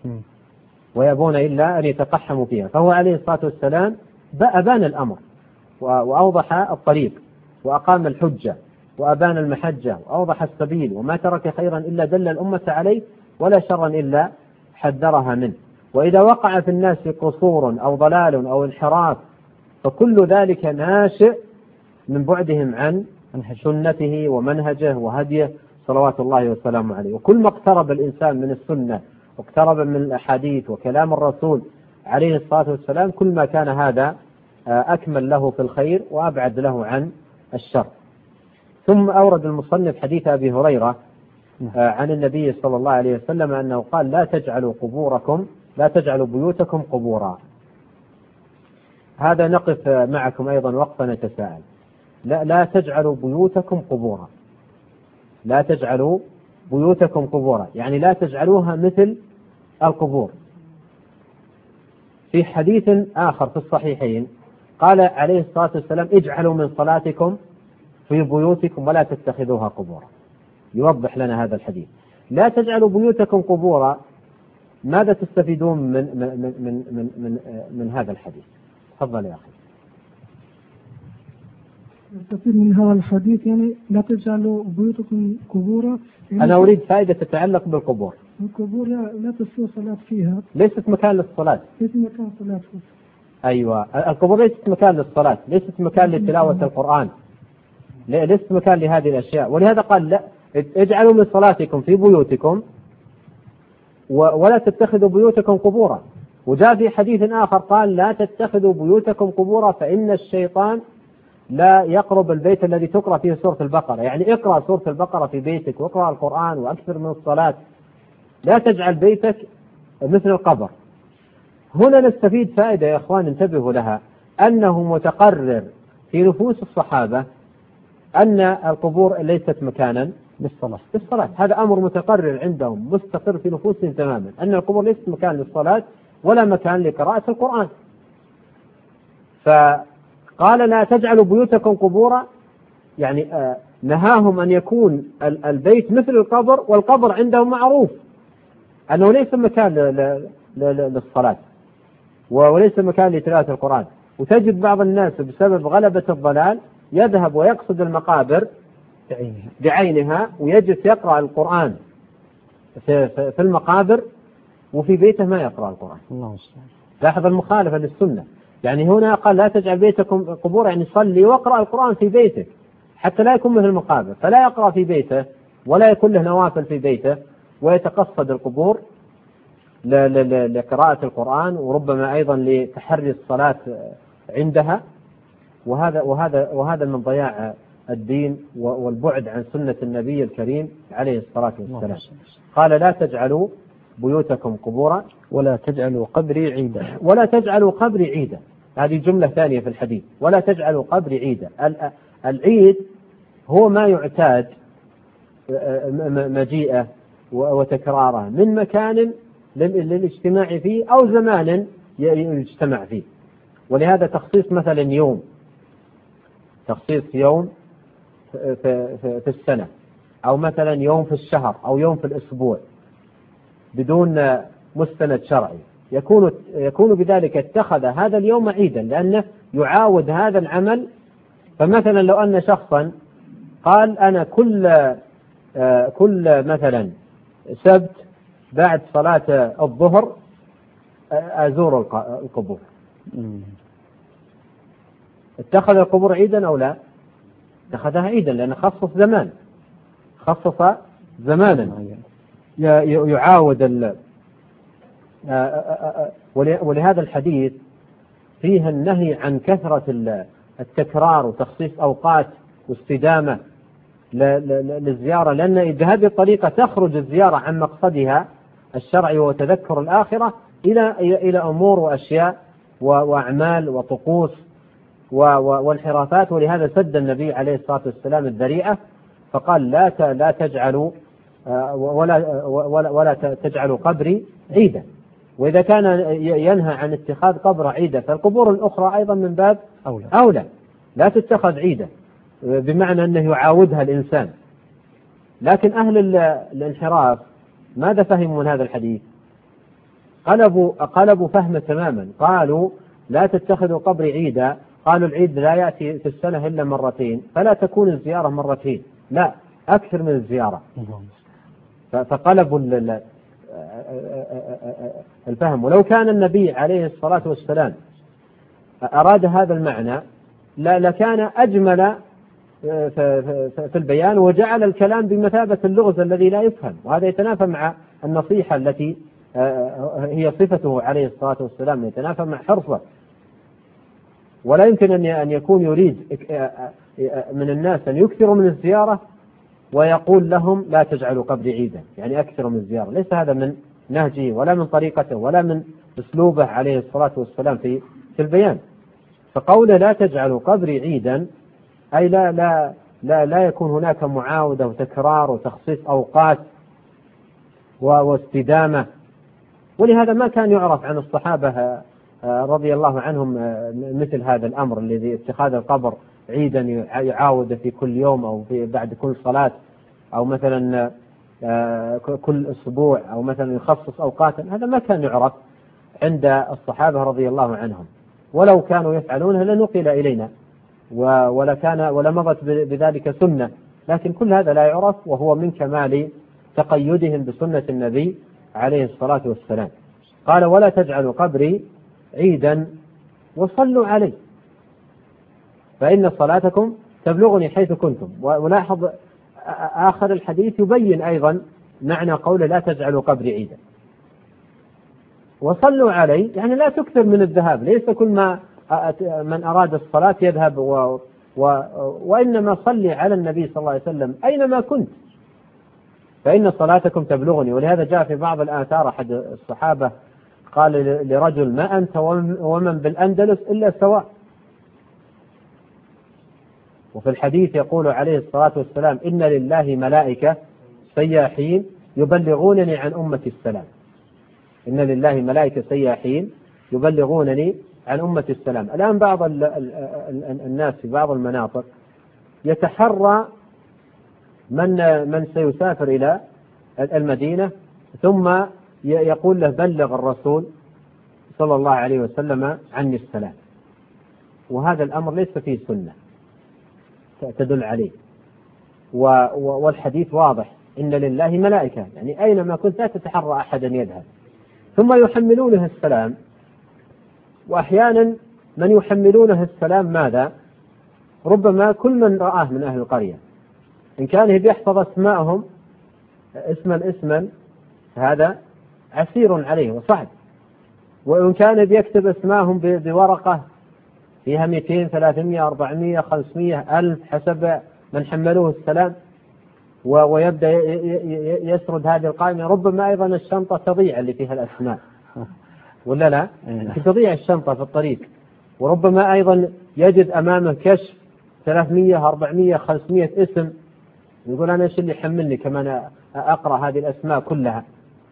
فيها. فهو عليه الصلاة والسلام أبان الأمر وأوضح الطريق وأقام الحجة وأبان المحجة وأوضح السبيل، وما ترك خيرا إلا دل الأمة عليه ولا شرا إلا حذرها منه. وإذا وقع في الناس قصور أو ضلال أو انحراف فكل ذلك ناشئ من بعدهم عن سنته ومنهجه وهديه صلوات الله وسلامه عليه. وكل ما اقترب الإنسان من السنة واقترب من الأحاديث وكلام الرسول عليه الصلاة والسلام كل ما كان هذا أكمل له في الخير وأبعد له عن الشر. ثم أورد المصنف حديث أبي هريرة عن النبي صلى الله عليه وسلم أنه قال: لا تجعلوا بيوتكم قبورا. هذا نقف معكم أيضا وقفا نتساءل. لا تجعلوا بيوتكم قبورا، لا تجعلوا بيوتكم قبورا، يعني لا تجعلوها مثل القبور. في حديث آخر في الصحيحين قال عليه الصلاة والسلام: اجعلوا من صلاتكم في بيوتكم ولا تتخذوها قبورا. يوضح لنا هذا الحديث. لا تجعلوا بيوتكم قبورا، ماذا تستفيدون من هذا الحديث؟ تفضل يا أخي. نستفيد من هذا الحديث يعني لا تجعلوا بيوتكم قبورا. يعني أنا أريد فائدة تتعلق بالقبور. القبور لا تصير صلاة فيها، ليست مكان للصلاة. ليست مكان صلاة. أيوة، القبور ليست مكان للصلاة، ليست مكان لتلاوة القرآن، ليست مكان لهذه الأشياء. ولهذا قال: لا اجعلوا من صلاتكم في بيوتكم ولا تتخذوا بيوتكم قبورا. وجاء في حديث آخر قال: لا تتخذوا بيوتكم قبورا فإن الشيطان لا يقرب البيت الذي تقرأ فيه سورة البقرة. يعني اقرأ سورة البقرة في بيتك واقرأ القرآن وأكثر من الصلاة، لا تجعل بيتك مثل القبر. هنا نستفيد فائدة يا أخوان انتبهوا لها، أنه متقرر في نفوس الصحابة أن القبور ليست مكانا للصلاة. هذا أمر متقرر عندهم مستقر في نفوسهم تماما، أن القبور ليست مكان للصلاة ولا مكان لقراءة القرآن. فقال: لا تجعلوا بيوتكم قبورا، يعني نهاهم أن يكون البيت مثل القبر، والقبر عندهم معروف أنه ليس مكان للصلاة وليس مكان لتلاوة القرآن. وتجد بعض الناس بسبب غلبة الضلال يذهب ويقصد المقابر بعينها ويجلس يقرأ القرآن في المقابر وفي بيته ما يقرأ القرآن. لاحظ المخالفة للسنة. يعني هنا قال: لا تجعل بيتكم قبور، يعني صلي واقرأ القرآن في بيتك حتى لا يكون مثل المقابر. فلا يقرأ في بيته ولا يكون له نوافل في بيته ويتقصد القبور لقراءة القرآن، وربما أيضا لتحري الصلاة عندها، وهذا من ضياع الدين والبعد عن سنة النبي الكريم عليه الصلاة والسلام. قال لا تجعلوا بيوتكم قبورا ولا تجعلوا قبري عيدا. ولا تجعلوا قبري عيدا، هذه جملة ثانية في الحديث، ولا تجعلوا قبري عيدا. العيد هو ما يعتاد مجيئه وتكراره من مكان للاجتماع فيه أو زمان يجتمع فيه. ولهذا تخصيص مثلا يوم، تخصيص يوم في السنة، أو مثلا يوم في الشهر أو يوم في الأسبوع بدون مستند شرعي، يكون بذلك اتخذ هذا اليوم عيدا، لأنه يعاود هذا العمل. فمثلا لو أن شخصا قال أنا كل مثلا سبت بعد صلاة الظهر أزور القبور، اتخذ القبور عيدا أو لا؟ اتخذها عيدا، لأنه خصص زمانا يعاود ولهذا الحديث فيه النهي عن كثرة التكرار وتخصيص أوقات واستدامة للزيارة، لأن بهذه الطريقة تخرج الزيارة عن مقصدها الشرعي وتذكر الآخرة إلى أمور وأشياء وأعمال وطقوس والانحرافات. ولهذا سد النبي عليه الصلاة والسلام الذريعة فقال لا تجعلوا ولا تجعلوا قبري عيدا. وإذا كان ينهى عن اتخاذ قبر عيدا، فالقبور الأخرى أيضا من باب أولى لا تتخذ عيدا، بمعنى أنه يعاودها الإنسان. لكن أهل الانحراف ماذا فهموا من هذا الحديث؟ قلبوا فهم تماما، قالوا لا تتخذوا قبري عيدا، قالوا العيد لا يأتي في السنة إلا مرتين، فلا تكون الزيارة مرتين، لا أكثر من الزيارة. فقلبوا الفهم. ولو كان النبي عليه الصلاة والسلام أراد هذا المعنى لكان أجمل في البيان، وجعل الكلام بمثابة اللغز الذي لا يفهم، وهذا يتنافى مع النصيحة التي هي صفته عليه الصلاة والسلام، يتنافى مع حرصه. ولا يمكن أن يكون يريد من الناس أن يكثروا من الزيارة ويقول لهم لا تجعلوا قبري عيدا، يعني أكثروا من الزيارة. ليس هذا من نهجه ولا من طريقته ولا من أسلوبه عليه الصلاة والسلام في البيان. فقوله لا تجعلوا قبري عيدا أي لا يكون هناك معاودة وتكرار وتخصيص أوقات واستدامة. ولهذا ما كان يعرف عن الصحابة رضي الله عنهم مثل هذا الأمر الذي اتخاذ القبر عيدا يعاود في كل يوم أو بعد كل صلاة، أو مثلا كل أسبوع، أو مثلا يخصص أوقاتا. هذا ما كان يعرف عند الصحابة رضي الله عنهم، ولو كانوا يفعلونه لنقل إلينا ولمضت بذلك سنة، لكن كل هذا لا يعرف، وهو من كمال تقيدهم بسنة النبي عليه الصلاة والسلام. قال ولا تجعلوا قبري عيدا وصلوا علي فإن صلاتكم تبلغني حيث كنتم. ولاحظ آخر الحديث يبين أيضا معنى قوله لا تجعلوا قبري عيدا. وصلوا علي يعني لا تكثر من الذهاب، ليس كل ما من أراد الصلاة يذهب وإنما صلي على النبي صلى الله عليه وسلم أينما كنت فإن صلاتكم تبلغني. ولهذا جاء في بعض الآثار أحد الصحابة قال لرجل ما أنت ومن بالأندلس إلا سواء. وفي الحديث يقول عليه الصلاة والسلام إن لله ملائكة سياحين يبلغونني عن أمة السلام. إن لله ملائكة سياحين يبلغونني عن أمة السلام. الآن بعض الناس في بعض المناطق يتحرى من سيسافر إلى المدينة ثم يقول له بلغ الرسول صلى الله عليه وسلم عني السلام، وهذا الأمر ليس فيه سنة تدل عليه. والحديث واضح إن لله ملائكة، يعني أينما كنت لا تتحرى أحدا يذهب، ثم يحملونه السلام. وأحيانا من يحملونه السلام ماذا؟ ربما كل من رآه من أهل القرية إن كان بيحفظ أسماءهم اسما هذا عسير عليه وصعب. وإن كان بيكتب اسماهم بورقة فيها 200 300 400 500 ألف حسب من حملوه السلام، ويبدأ يسرد هذه القائمة، ربما أيضا الشنطة تضيع اللي فيها الأسماء ولا لا؟ تضيع الشنطة في الطريق. وربما أيضا يجد أمامه كشف 300 400 500 اسم، يقول أنا إيش اللي يحملني كمان أقرأ هذه الأسماء كلها.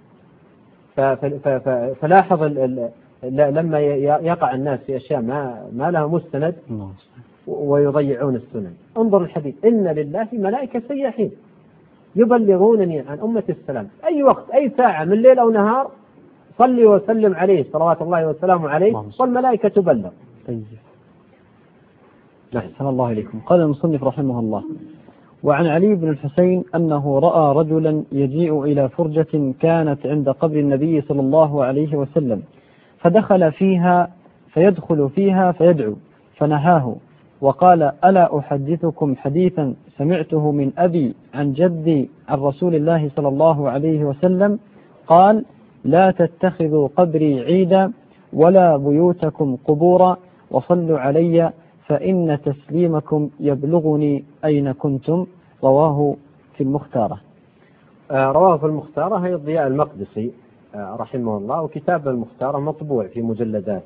فلاحظ لما يقع الناس في أشياء ما لها مستند ويضيعون السنن. انظر الحديث: إن لله ملائكة سياحين يبلغونني عن أمة السلام. أي وقت أي ساعة من ليل أو نهار صلي وسلم عليه صلوات الله وسلامه عليه والملائكة تبلغ. أحسن الله إليكم. قال المصنف رحمه الله: وعن علي بن الحسين أنه رأى رجلا يجيء إلى فرجة كانت عند قبر النبي صلى الله عليه وسلم، فيدخل فيها فيدعو، فنهاه وقال: ألا أحدثكم حديثا سمعته من أبي عن جدي عن رسول الله صلى الله عليه وسلم قال: لا تتخذوا قبري عيدا ولا بيوتكم قبورا وصلوا علي فإن تسليمكم يبلغني أين كنتم. رواه في المختارة. رواه في المختارة هي الضياء المقدسي رحمه الله، وكتاب المختارة مطبوع في مجلدات.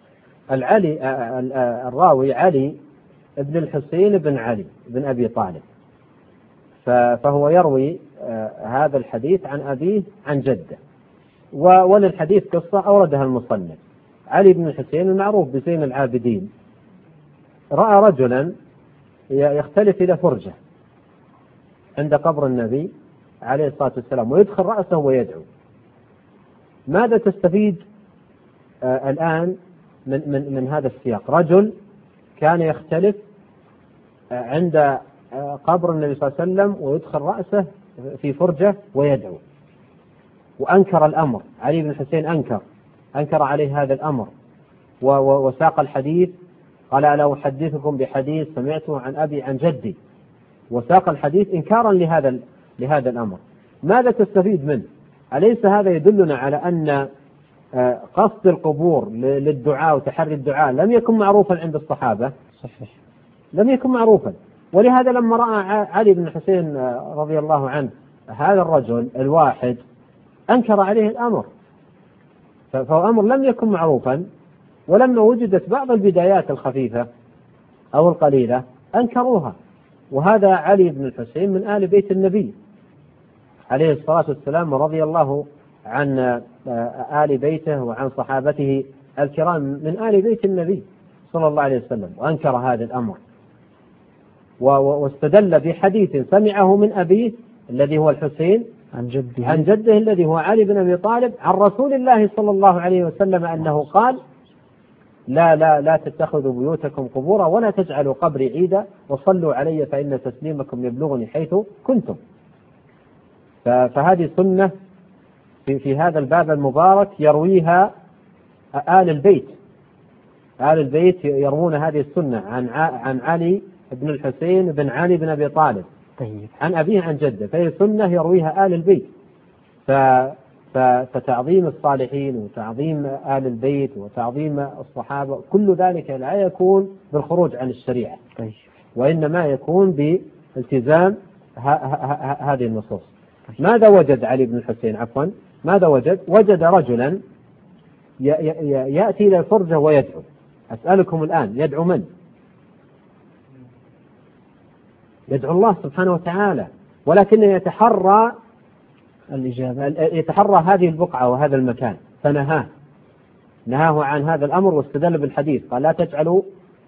الراوي علي ابن الحسين بن علي بن أبي طالب، فهو يروي هذا الحديث عن أبيه عن جده. وللحديث قصة أوردها المصنف. علي بن الحسين المعروف بزين العابدين رأى رجلا يختلف إلى فرجة عند قبر النبي عليه الصلاة والسلام ويدخل رأسه ويدعو. ماذا تستفيد الآن من هذا السياق؟ رجل كان يختلف عند قبر النبي صلى الله عليه وسلم ويدخل رأسه في فرجة ويدعو، وأنكر الأمر. علي بن الحسين أنكر عليه هذا الأمر وساق الحديث، قال: ألا أحدثكم بحديث سمعته عن أبي عن جدي، وساق الحديث إنكارا لهذا الأمر. ماذا تستفيد منه؟ أليس هذا يدلنا على أن قصد القبور للدعاء وتحري الدعاء لم يكن معروفا عند الصحابة؟ صحيح، لم يكن معروفا. ولهذا لما رأى علي بن الحسين رضي الله عنه هذا الرجل الواحد أنكر عليه الأمر، فهو أمر لم يكن معروفا. ولما وجدت بعض البدايات الخفيفة أو القليلة أنكروها. وهذا علي بن الحسين من آل بيت النبي عليه الصلاة والسلام، ورضي الله عن آل بيته وعن صحابته الكرام من آل بيت النبي صلى الله عليه وسلم، وأنكر هذا الأمر واستدل بحديث سمعه من أبيه الذي هو الحسين عن جده الذي هو علي بن أبي طالب عن رسول الله صلى الله عليه وسلم أنه قال: لا تتخذوا بيوتكم قبورا ولا تجعلوا قبري عيدا وصلوا علي فإن تسليمكم يبلغني حيث كنتم. فهذه سنة في هذا الباب المبارك يرويها آل البيت. آل البيت يروون هذه السنة عن علي بن الحسين بن علي بن أبي طالب عن أبيه عن جده، فهي سنة يرويها آل البيت. فتعظيم الصالحين وتعظيم آل البيت وتعظيم الصحابة كل ذلك لا يكون بالخروج عن الشريعة، وإنما يكون بالتزام هذه النصوص. ماذا وجد علي بن الحسين؟ ماذا وجد رجلا يأتي إلى الفرجة ويدعو. أسألكم الآن، يدعو من؟ يدعو الله سبحانه وتعالى، ولكن يتحرى الإجابة، يتحرى هذه البقعة وهذا المكان، فنهاه عن هذا الأمر واستدل بالحديث، قال: لا تجعلوا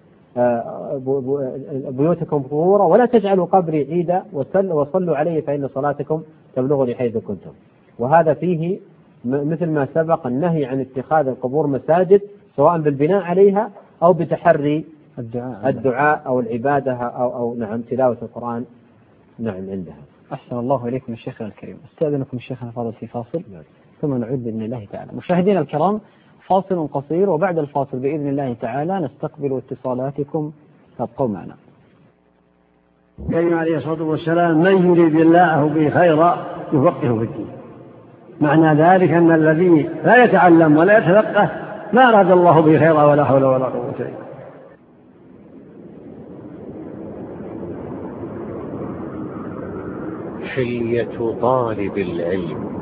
بيوتكم قبورا ولا تجعلوا قبري عيدا وصلوا علي فإن صلاتكم تبلغني حيث كنتم. وهذا فيه مثل ما سبق النهي عن اتخاذ القبور مساجد، سواء بالبناء عليها أو بتحري الدعاء أو العبادة أو نعم تلاوة القرآن نعم عندها. أحسن الله إليكم الشيخ الكريم. استأذنكم الشيخ الفاضل في فاصل ثم نعود بإذن الله تعالى. مشاهدينا الكرام، فاصل قصير وبعد الفاصل بإذن الله تعالى نستقبل اتصالاتكم، فابقوا معنا. كريم عليه الصلاة والسلام: من يريد الله به خيرا يفقهه في الدين. معنى ذلك أن الذي لا يتعلم ولا يتفقه ما أراد الله به خيرا ولا حول ولا قوة إلا بالله. حلية طالب العلم.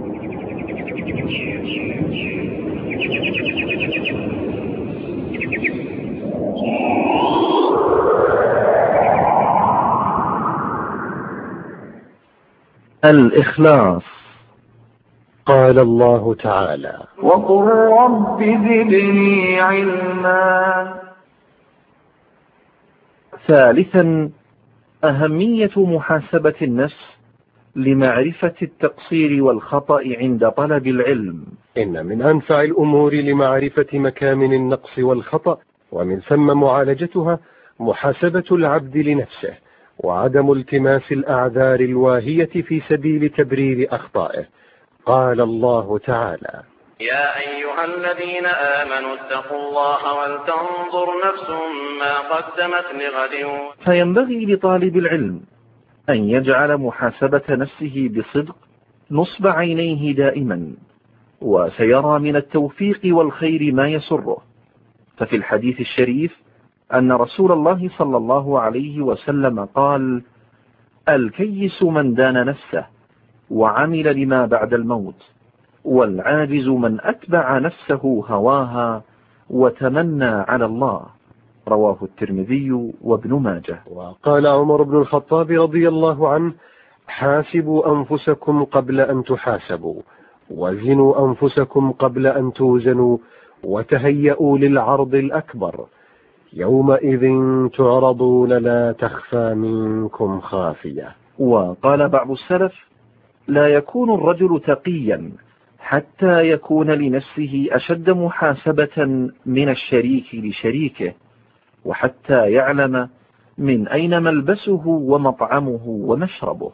الإخلاص. قال الله تعالى: وقل رب زدني علما. ثالثا، أهمية محاسبة النفس لمعرفة التقصير والخطأ عند طلب العلم. إن من أنفع الأمور لمعرفة مكامن النقص والخطأ ومن ثم معالجتها محاسبة العبد لنفسه، وعدم التماس الأعذار الواهية في سبيل تبرير أخطائه. قال الله تعالى: يا أيها الذين آمنوا اتقوا الله ولتنظر نفس ما قدمت لغد. فينبغي لطالب العلم أن يجعل محاسبة نفسه بصدق نصب عينيه دائما، وسيرى من التوفيق والخير ما يسره. ففي الحديث الشريف أن رسول الله صلى الله عليه وسلم قال: الكيس من دان نفسه وعمل لما بعد الموت، والعاجز من أتبع نفسه هواها وتمنى على الله. رواه الترمذي وابن ماجه. وقال عمر بن الخطاب رضي الله عنه: حاسبوا أنفسكم قبل أن تحاسبوا، وزنوا أنفسكم قبل أن توزنوا، وتهيئوا للعرض الأكبر، يومئذ تعرضون لا تخفى منكم خافية. وقال بعض السلف: لا يكون الرجل تقيا حتى يكون لنفسه أشد محاسبة من الشريك لشريكه، وحتى يعلم من أين ملبسه ومطعمه ومشربه.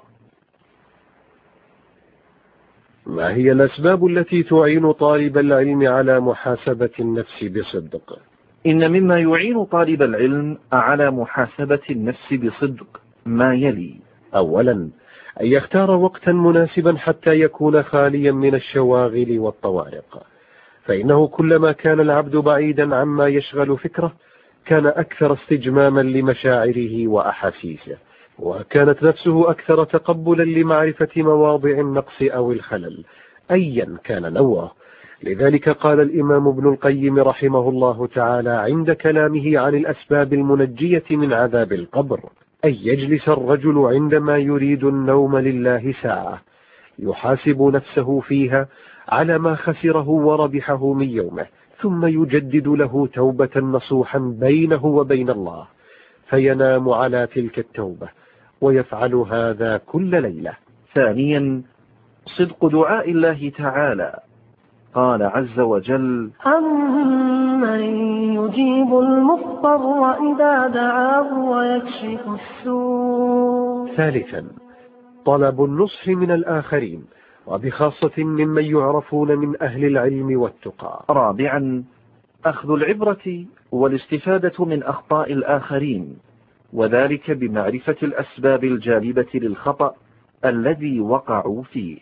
ما هي الأسباب التي تعين طالب العلم على محاسبة النفس بصدق؟ إن مما يعين طالب العلم على محاسبة النفس بصدق ما يلي: أولا، أن يختار وقتا مناسبا حتى يكون خاليا من الشواغل والطوارق، فإنه كلما كان العبد بعيدا عما يشغل فكره كان أكثر استجماما لمشاعره وأحاسيسه، وكانت نفسه أكثر تقبلا لمعرفة مواضع النقص أو الخلل أيا كان نوعه. لذلك قال الإمام ابن القيم رحمه الله تعالى عند كلامه عن الأسباب المنجية من عذاب القبر: أن يجلس الرجل عندما يريد النوم لله ساعة يحاسب نفسه فيها على ما خسره وربحه من يومه، ثم يجدد له توبة نصوحا بينه وبين الله، فينام على تلك التوبة، ويفعل هذا كل ليلة. ثانيا، صدق دعاء الله تعالى. قال عز وجل: أمن يجيب المضطر إذا دعاه ويكشف السوء. ثالثا، طلب النصح من الآخرين، وبخاصة ممن يعرفون من أهل العلم والتقى. رابعا، أخذ العبرة والاستفادة من أخطاء الآخرين، وذلك بمعرفة الأسباب الجالبة للخطأ الذي وقعوا فيه.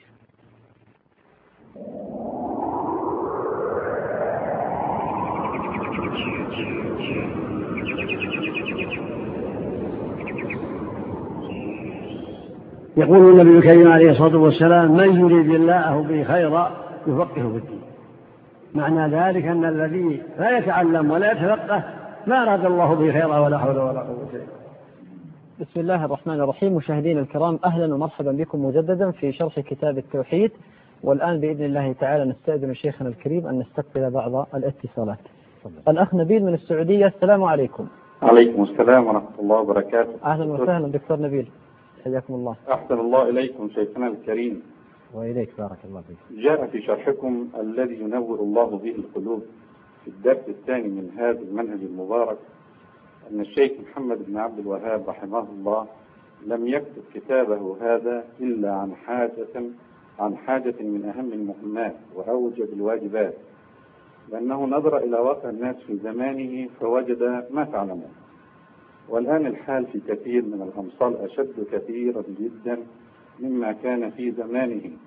يقول النبي الكريم عليه الصلاة والسلام: من يريد الله به خيرا يفقهه في الدين. معنى ذلك أن الذي لا يتعلم ولا يتفقه ما أراد الله به خيرا ولا حول ولا قوة إلا بالله. بسم الله الرحمن الرحيم. مشاهدينا الكرام، أهلا ومرحبا بكم مجددا في شرح كتاب التوحيد. والآن بإذن الله تعالى نستأذن شيخنا الكريم أن نستقبل بعض الاتصالات. الأخ نبيل من السعودية، السلام عليكم. عليكم السلام ورحمة الله وبركاته. أهلا وسهلا دكتور نبيل، حياكم الله. أحسن الله إليكم شيخنا الكريم. وإليك بارك الله فيك. جاء في شرحكم الذي ينور الله به القلوب في الدرس الثاني من هذا المنهج المبارك أن الشيخ محمد بن عبد الوهاب رحمه الله لم يكتب كتابه هذا إلا عن حاجة من أهم المهمات وأوجب الواجبات، لأنه نظر إلى واقع الناس في زمانه فوجد ما تعلمون. والآن الحال في كثير من الأمصار أشد كثيرا جدا مما كان في زمانه،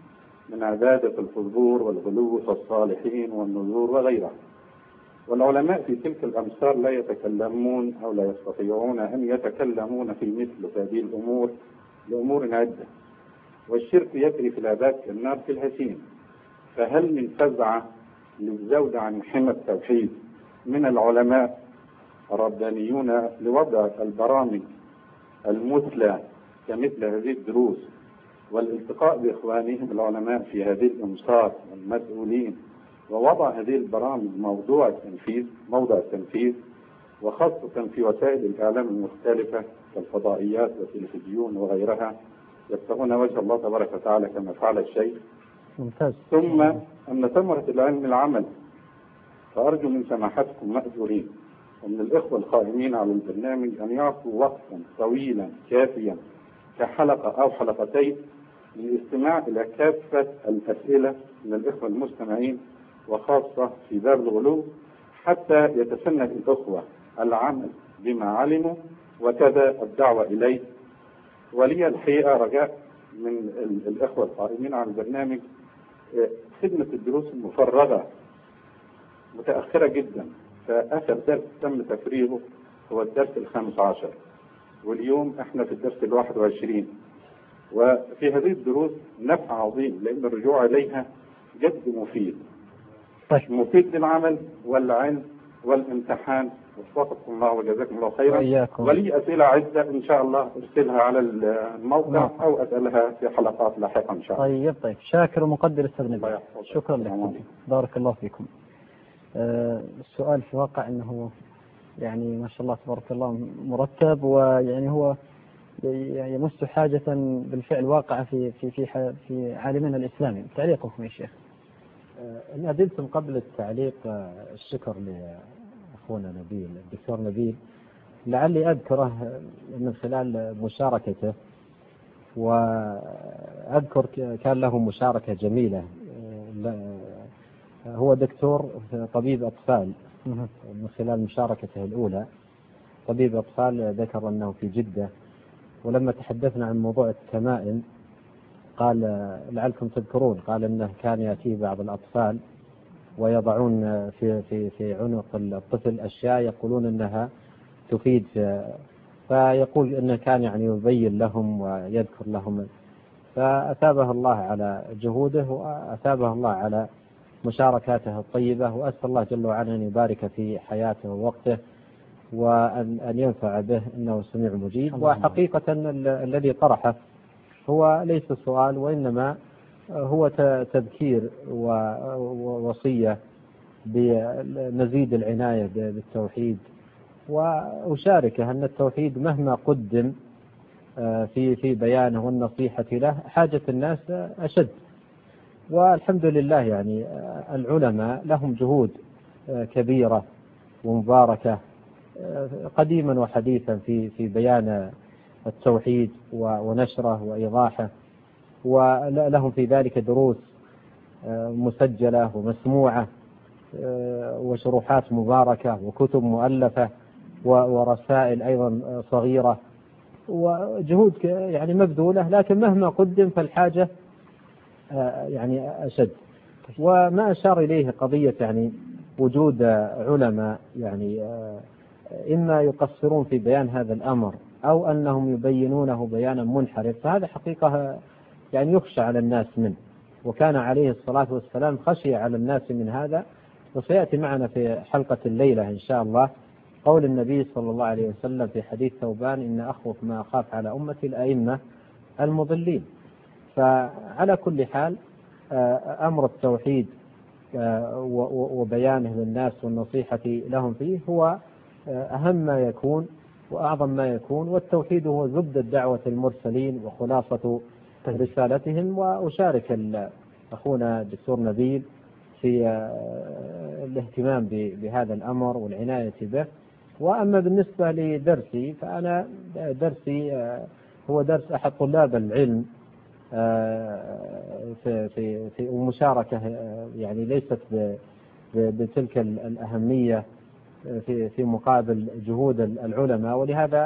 من عبادة القبور والغلو في الصالحين والنذور وغيرها. والعلماء في تلك الأمصار لا يتكلمون أو لا يستطيعون أن يتكلمون في مثل هذه الأمور لأمور عدة، والشرك يجري في العباد كالنار في الهشيم. فهل من فزعة للزود عن حمى التوحيد من العلماء الربانيون لوضع البرامج المثلى كمثل هذه الدروس والالتقاء بإخوانهم العلماء في هذه الأمصار والمسؤولين، ووضع هذه البرامج موضوع التنفيذ وخاصة في وسائل الإعلام المختلفة كالفضائيات والتلفزيون وغيرها، يبتغون وجه الله تبارك وتعالى كما فعل الشيخ. ممتاز. ثم أن ثمرة العلم العمل، فأرجو من سماحتكم مأجورين ومن الإخوة القائمين على البرنامج أن يعطوا وقتا طويلا كافيا كحلقة أو حلقتين للاستماع إلى كافة الأسئلة من الإخوة المستمعين، وخاصة في باب الغلو، حتى يتسنى الإخوة العمل بما علموا وكذا الدعوة إليه. ولي الحقيقة رجاء من الإخوة القائمين على البرنامج، خدمة الدروس المفرغة متأخرة جدا، فآخر درس تم تفريغه هو الدرس 15، واليوم احنا في الدرس 21، وفي هذه الدروس نفع عظيم لأن الرجوع إليها جد مفيد. مفيد للعمل والعلم والامتحان. وفقكم الله وجزاكم الله خيرا. ولي أسئلة عدة إن شاء الله أرسلها على الموقع أو أسألها في حلقات لاحقة إن شاء الله. طيب شاكر ومقدر أستاذ نبيل، شكرا لكم، بارك الله فيكم. السؤال في واقع أنه يعني ما شاء الله تبارك الله مرتب، ويعني هو يمس حاجة بالفعل واقعة في عالمنا الإسلامي. تعليقكم يا شيخ؟ إن أدلتم قبل التعليق الشكر لأخونا نبيل، الدكتور نبيل، لعلي أذكره من خلال مشاركته، وأذكر كان له مشاركة جميلة. هو دكتور طبيب أطفال، من خلال مشاركته الأولى طبيب أطفال ذكر أنه في جدة، ولما تحدثنا عن موضوع التمائم قال لعلكم تذكرون، قال أنه كان يأتيه بعض الأطفال ويضعون في عنق الطفل أشياء يقولون أنها تفيد، فيقول أنه كان يعني يبين لهم ويذكر لهم، فأثابه الله على جهوده وأثابه الله على مشاركاته الطيبة، وأسأل الله جل وعلا أن يبارك في حياته ووقته وأن ينفع به، إنه سميع مجيب. وحقيقة الذي طرحه هو ليس سؤال، وإنما هو تذكير ووصية بمزيد العناية بالتوحيد، وأشاركه أن التوحيد مهما قدم في بيانه والنصيحة له حاجة الناس أشد. والحمد لله يعني العلماء لهم جهود كبيرة ومباركة قديما وحديثا في بيان التوحيد ونشره وإيضاحه، ولهم في ذلك دروس مسجلة ومسموعة وشروحات مباركة وكتب مؤلفة ورسائل أيضا صغيرة، وجهود يعني مبذولة، لكن مهما قدم فالحاجة يعني أشد. وما أشار إليه قضية يعني وجود علماء يعني إما يقصرون في بيان هذا الأمر أو أنهم يبينونه بيانا منحرف، فهذا حقيقة يعني يخشى على الناس منه، وكان عليه الصلاة والسلام خشي على الناس من هذا. وسيأتي معنا في حلقة الليلة إن شاء الله قول النبي صلى الله عليه وسلم في حديث ثوبان: إن أخوف ما أخاف على أمتي الأئمة المضلين. فعلى كل حال أمر التوحيد وبيانه للناس والنصيحة لهم فيه هو أهم ما يكون وأعظم ما يكون، والتوحيد هو زبدة دعوة المرسلين وخلاصة رسالتهم. وأشارك أخونا الدكتور نبيل في الاهتمام بهذا الأمر والعناية به. وأما بالنسبة لدرسي فأنا درسي هو درس أحد طلاب العلم في مشاركة يعني ليست بتلك الأهمية في مقابل جهود العلماء، ولهذا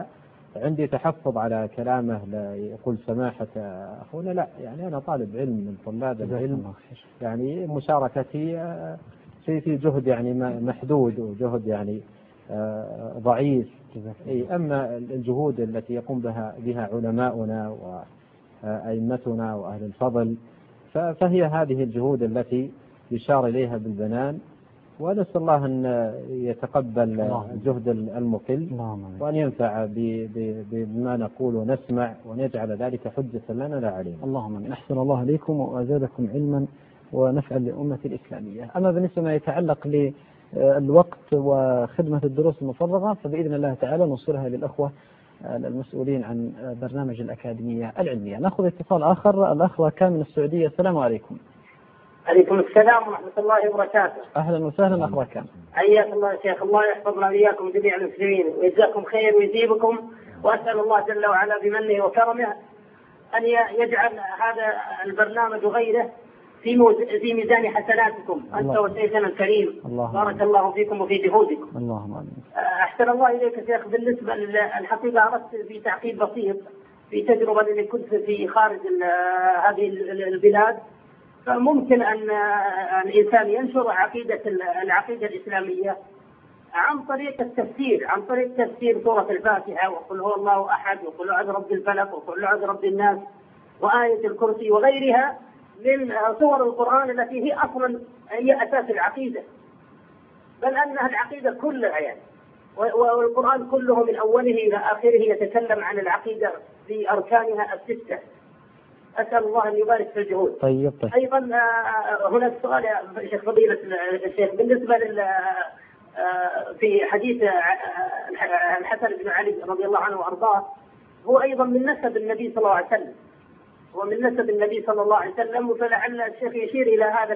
عندي تحفظ على كلامه، لا يقول سماحة أخونا، لا يعني أنا طالب علم من طلاب العلم، يعني مشاركتي في جهد يعني محدود وجهد يعني ضعيف. أما الجهود التي يقوم بها علماؤنا وأئمتنا وأهل الفضل فهي هذه الجهود التي يشار إليها بالبنان، ونسأل الله أن يتقبل جهد المقل وأن ينفع بما نقول ونسمع، وأن يجعل ذلك حجة لنا لا علينا. اللهم آمين. أحسن الله عليكم وأزادكم علما ونفعا للأمة الإسلامية. أما بالنسبة ما يتعلق للوقت وخدمة الدروس المفرغة فبإذن الله تعالى نوصلها للأخوة المسؤولين عن برنامج الأكاديمية العلمية. نأخذ اتصال آخر، الأخ كان من السعودية. السلام عليكم. عليكم السلام ورحمة الله وبركاته. أهلا وسهلا أخ كان. حياك الله شيخ، الله يحفظنا وإياكم جميع المسلمين ويجزاكم خير ويجيبكم، وأسأل الله جل وعلا بمنه وكرمه أن يجعل هذا البرنامج وغيره في ميزان حسناتكم أنت وشيخنا الكريم. بارك الله فيكم وفي جهودكم. اللهم آمين. أحسن الله إليك شيخ. بالنسبة الحقيقة أردت في تعقيب بسيط في تجربة اللي كنت في خارج هذه البلاد، فممكن أن الإنسان ينشر العقيدة الإسلامية عن طريق التفسير، عن طريق تفسير سورة الفاتحة وقل هو الله أحد وقل أعوذ برب الفلق وقل أعوذ برب الناس وآية الكرسي وغيرها من صور القرآن التي هي أصلا هي أساس العقيدة، بل أنها العقيدة كلها يعني، والقرآن كله من أوله إلى آخره يتكلم عن العقيدة بأركانها الستة. أسأل الله أن يبارك في الجهود. طيب. أيضا هناك سؤال يا شيخ فضيلة الشيخ بالنسبة في حديث الحسن بن علي رضي الله عنه وأرضاه، هو أيضا من نسب النبي صلى الله عليه وسلم، ومن نسب النبي صلى الله عليه وسلم، فلعل الشيخ يشير إلى هذا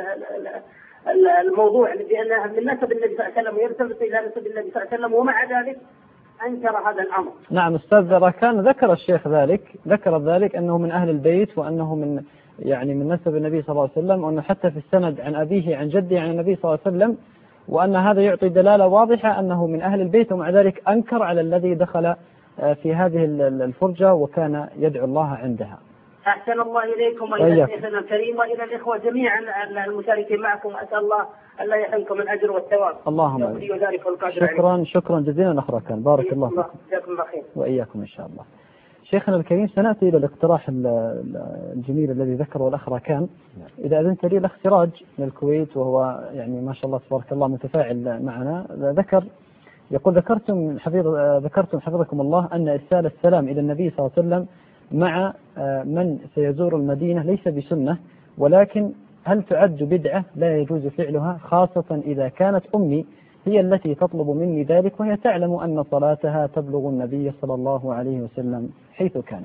الموضوع بأنه من نسب النبي صلى الله عليه وسلم ويرتبط إلى نسب النبي صلى الله عليه وسلم، ومع ذلك أنكر هذا الأمر. نعم أستاذ ركان ذكر الشيخ ذلك أنه من أهل البيت، وأنه من نسب النبي صلى الله عليه وسلم، وأنه حتى في السند عن أبيه عن جده عن النبي صلى الله عليه وسلم، وأن هذا يعطي دلالة واضحة أنه من أهل البيت، ومع ذلك أنكر على الذي دخل في هذه الفرجة وكان يدعو الله عندها. أحسن الله إليكم وإلى شيخنا الكريم وإلى الإخوة جميعا المشاركين معكم، أسأل الله ألا يحرمكم الأجر والثواب. اللهم شكرا جزيلا أخ ركان، بارك الله فيكم. جزاكم الله خير. وإياكم إن شاء الله. شيخنا الكريم سنأتي إلى الاقتراح الجميل الذي ذكره الأخ ركان. إذا أذنت لي الأخ سراج من الكويت، وهو يعني ما شاء الله تبارك الله متفاعل معنا، يقول ذكرتم حفظكم الله أن إرسال السلام إلى النبي صلى الله عليه وسلم مع من سيزور المدينة ليس بسنة، ولكن هل تعد بدعة لا يجوز فعلها، خاصة إذا كانت أمي هي التي تطلب مني ذلك وهي تعلم أن صلاتها تبلغ النبي صلى الله عليه وسلم حيث كانت؟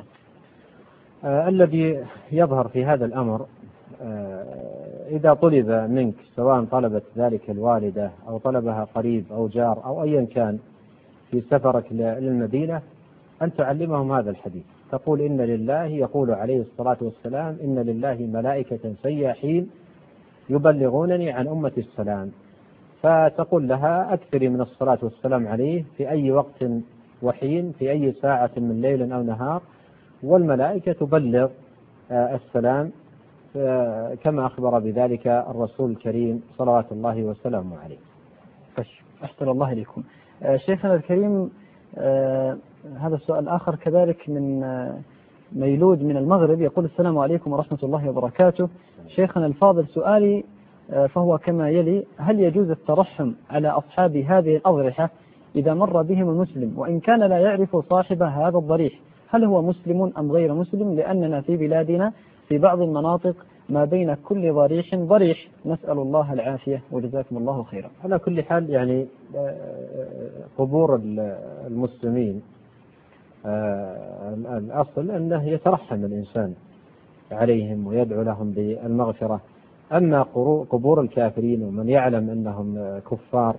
الذي يظهر في هذا الأمر إذا طلب منك، سواء طلبت ذلك الوالدة أو طلبها قريب أو جار أو أيا كان في سفرك للمدينة، أن تعلمهم هذا الحديث. تقول إن لله، يقول عليه الصلاة والسلام إن لله ملائكة سياحين يبلغونني عن أمة السلام، فتقول لها أكثري من الصلاة والسلام عليه في أي وقت وحين، في أي ساعة من ليل أو نهار، والملائكة تبلغ السلام كما أخبر بذلك الرسول الكريم صلوات الله وسلامه عليه. أحسن الله إليكم. شيخنا الكريم، هذا السؤال آخر كذلك من ميلود من المغرب، يقول السلام عليكم ورحمة الله وبركاته. شيخنا الفاضل، سؤالي فهو كما يلي: هل يجوز الترحم على أصحاب هذه الأضرحة إذا مر بهم المسلم وإن كان لا يعرف صاحب هذا الضريح؟ هل هو مسلم أم غير مسلم؟ لأننا في بلادنا في بعض المناطق ما بين كل ضريح ضريح، نسأل الله العافية وجزاكم الله خيرا. على كل حال يعني قبور المسلمين الأصل أنه يترحم الإنسان عليهم ويدعو لهم بالمغفرة. أما قبور الكافرين ومن يعلم أنهم كفار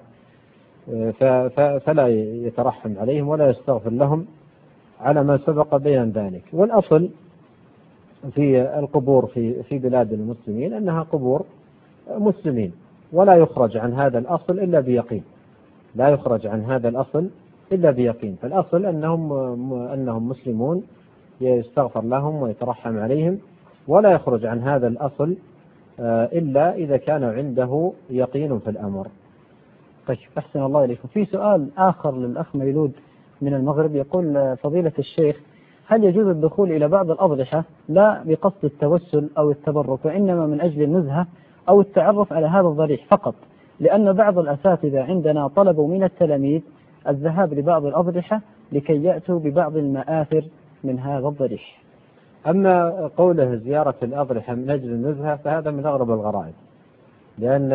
فلا يترحم عليهم ولا يستغفر لهم على ما سبق بيان ذلك. والأصل في القبور في بلاد المسلمين أنها قبور مسلمين، ولا يخرج عن هذا الأصل إلا بيقين، لا يخرج عن هذا الأصل إلا بيقين. فالأصل أنهم مسلمون، يستغفر لهم ويترحم عليهم، ولا يخرج عن هذا الأصل إلا إذا كان عنده يقين في الأمر. طيب أحسن الله إليكم. في سؤال آخر للأخ ميلود من المغرب، يقول فضيلة الشيخ: هل يجوز الدخول إلى بعض الأضرحة لا بقصد التوسل أو التبرك، وإنما من أجل النزهة أو التعرف على هذا الضريح فقط؟ لأن بعض الأساتذة عندنا طلبوا من التلاميذ الذهاب لبعض الأضرحة لكي يأتوا ببعض المآثر من هذا الضريح. أما قوله زيارة الأضرحة من أجل النزهة فهذا من أغرب الغرائب، لأن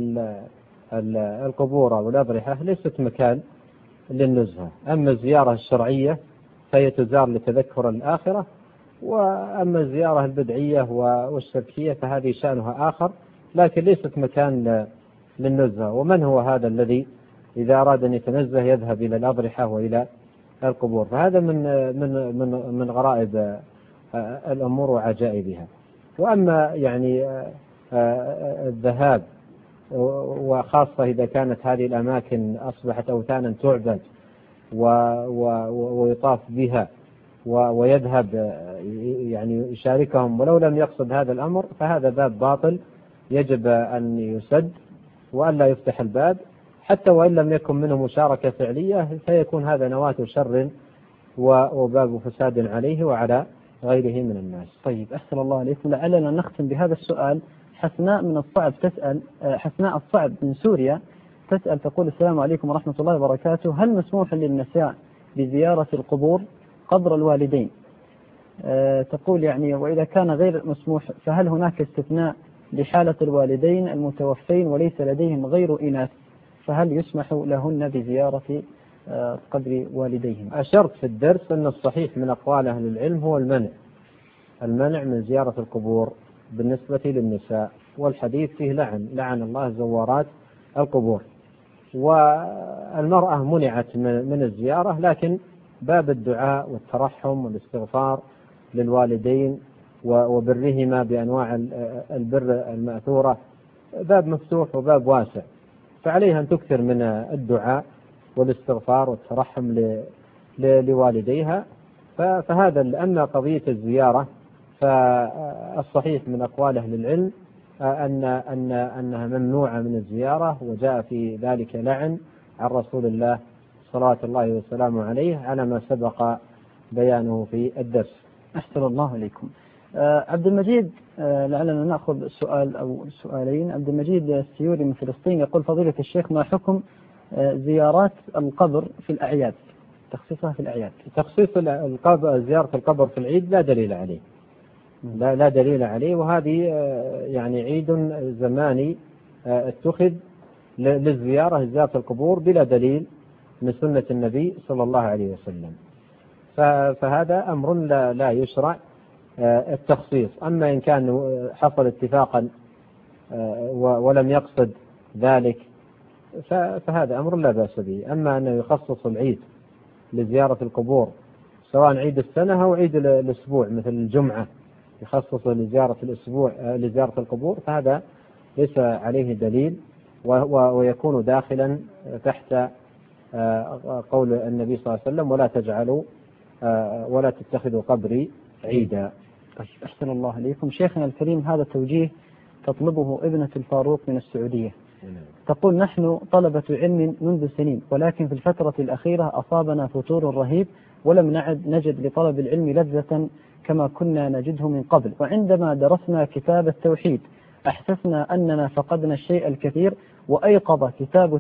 القبور والأضرحة ليست مكان للنزهة. أما الزيارة الشرعية فهي تزار لتذكر الآخرة، وأما الزيارة البدعية والشركية فهذه شأنها آخر، لكن ليست مكان للنزهة. ومن هو هذا الذي إذا أراد أن يتنزه يذهب إلى الأضرحة وإلى القبور؟ فهذا من غرائب الأمور وعجائبها. وأما يعني الذهاب، وخاصة إذا كانت هذه الأماكن أصبحت أوثانا تعبد ويطاف بها ويذهب يعني يشاركهم ولو لم يقصد هذا الأمر، فهذا باب باطل يجب أن يسد وأن لا يفتح الباب، حتى وإن لم يكن منه مشاركة فعلية، فيكون هذا نواة شر وباب فساد عليه وعلى غيره من الناس. طيب أحسن الله عليكم. لعلنا نختم بهذا السؤال. حسناء من الصعب تسأل، حسناء الصعب من سوريا تسأل تقول: السلام عليكم ورحمة الله وبركاته، هل مسموح للنساء بزيارة القبور قبر الوالدين؟ تقول يعني وإذا كان غير مسموح فهل هناك استثناء لحالة الوالدين المتوفين وليس لديهم غير إناث، فهل يسمح لهن بزيارة قبر والديهم؟ أشرت في الدرس أن الصحيح من أقوال أهل العلم هو المنع من زيارة القبور بالنسبة للنساء، والحديث فيه لعن الله زوارات القبور. والمرأة منعت من الزيارة، لكن باب الدعاء والترحم والاستغفار للوالدين وبرهما بأنواع البر المأثورة باب مفتوح وباب واسع، فعليها أن تكثر من الدعاء والاستغفار والترحم لوالديها. فهذا. أما قضية الزيارة فالصحيح من أقوال أهل العلم أنها ممنوعة من الزيارة، وجاء في ذلك لعن عن رسول الله صلوات الله وسلامه عليه على ما سبق بيانه في الدرس. أحسن الله عليكم. عبد المجيد، لعلنا نأخذ سؤال أو سؤالين. عبد المجيد السيوري من فلسطين يقول: فضيلة الشيخ، ما حكم زيارات القبر في الأعياد، تخصيصها في الأعياد؟ تخصيص زيارة القبر في العيد لا دليل عليه، لا دليل عليه، وهذه يعني عيد زماني اتخذ للزيارة، زيارة القبور بلا دليل من سنة النبي صلى الله عليه وسلم، فهذا أمر لا يشرع التخصيص. أما إن كان حصل اتفاقا ولم يقصد ذلك فهذا أمر لا بأس به. أما أنه يخصص العيد لزيارة القبور سواء عيد السنة أو عيد الأسبوع مثل الجمعة يخصص لزيارة الأسبوع لزيارة القبور، فهذا ليس عليه دليل، ويكون داخلا تحت قول النبي صلى الله عليه وسلم: ولا تجعلوا ولا تتخذوا قبري عيدا. طيب أحسن الله عليكم. شيخنا الكريم، هذا توجيه تطلبه ابنة الفاروق من السعودية. تقول: نحن طلبة علم منذ سنين، ولكن في الفترة الأخيرة أصابنا فتور رهيب، ولم نجد لطلب العلم لذة كما كنا نجده من قبل، وعندما درسنا كتاب التوحيد أحسسنا أننا فقدنا الشيء الكثير، وأيقظ كتاب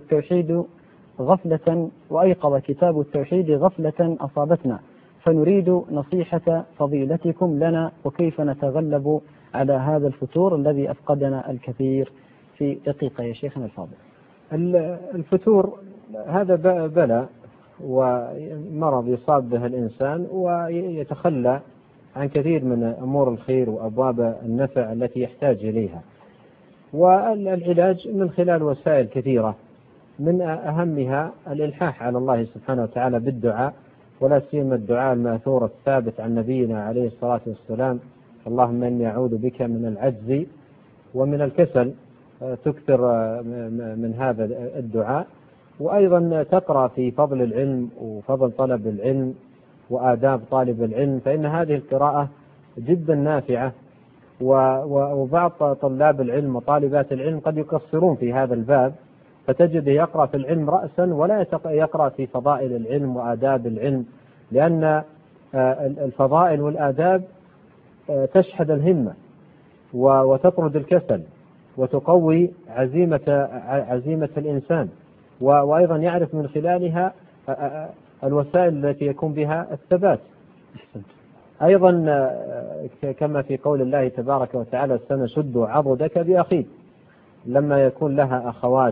التوحيد غفلة أصابتنا، فنريد نصيحة فضيلتكم لنا وكيف نتغلب على هذا الفتور الذي أفقدنا الكثير. في دقيقة يا شيخنا الفاضل. الفتور هذا بلاء ومرض يصاب به الإنسان ويتخلى عن كثير من أمور الخير وأبواب النفع التي يحتاج إليها، والعلاج من خلال وسائل كثيرة، من أهمها الإلحاح على الله سبحانه وتعالى بالدعاء، ولا سيما الدعاء المأثور الثابت عن نبينا عليه الصلاة والسلام: اللهم إني أعوذ بك من العجز ومن الكسل. تكثر من هذا الدعاء، وأيضا تقرأ في فضل العلم وفضل طلب العلم وآداب طالب العلم، فإن هذه القراءة جدا نافعة. وبعض طلاب العلم وطالبات العلم قد يقصرون في هذا الباب، فتجد يقرأ في العلم رأسا ولا يقرأ في فضائل العلم وآداب العلم، لأن الفضائل والآداب تشحذ الهمة وتطرد الكسل وتقوي عزيمة الإنسان، وأيضا يعرف من خلالها الوسائل التي يكون بها الثبات. أيضا كما في قول الله تبارك وتعالى سنشد عضدك بأخيك، لما يكون لها أخوات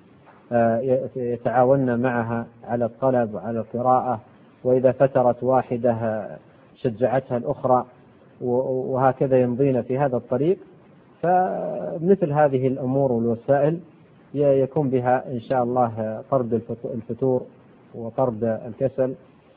يتعاون معها على الطلب وعلى القراءة، وإذا فترت واحدة شجعتها الأخرى، وهكذا يمضين في هذا الطريق. فمثل هذه الأمور والوسائل يكون بها إن شاء الله طرد الفتور وطرد الكسل.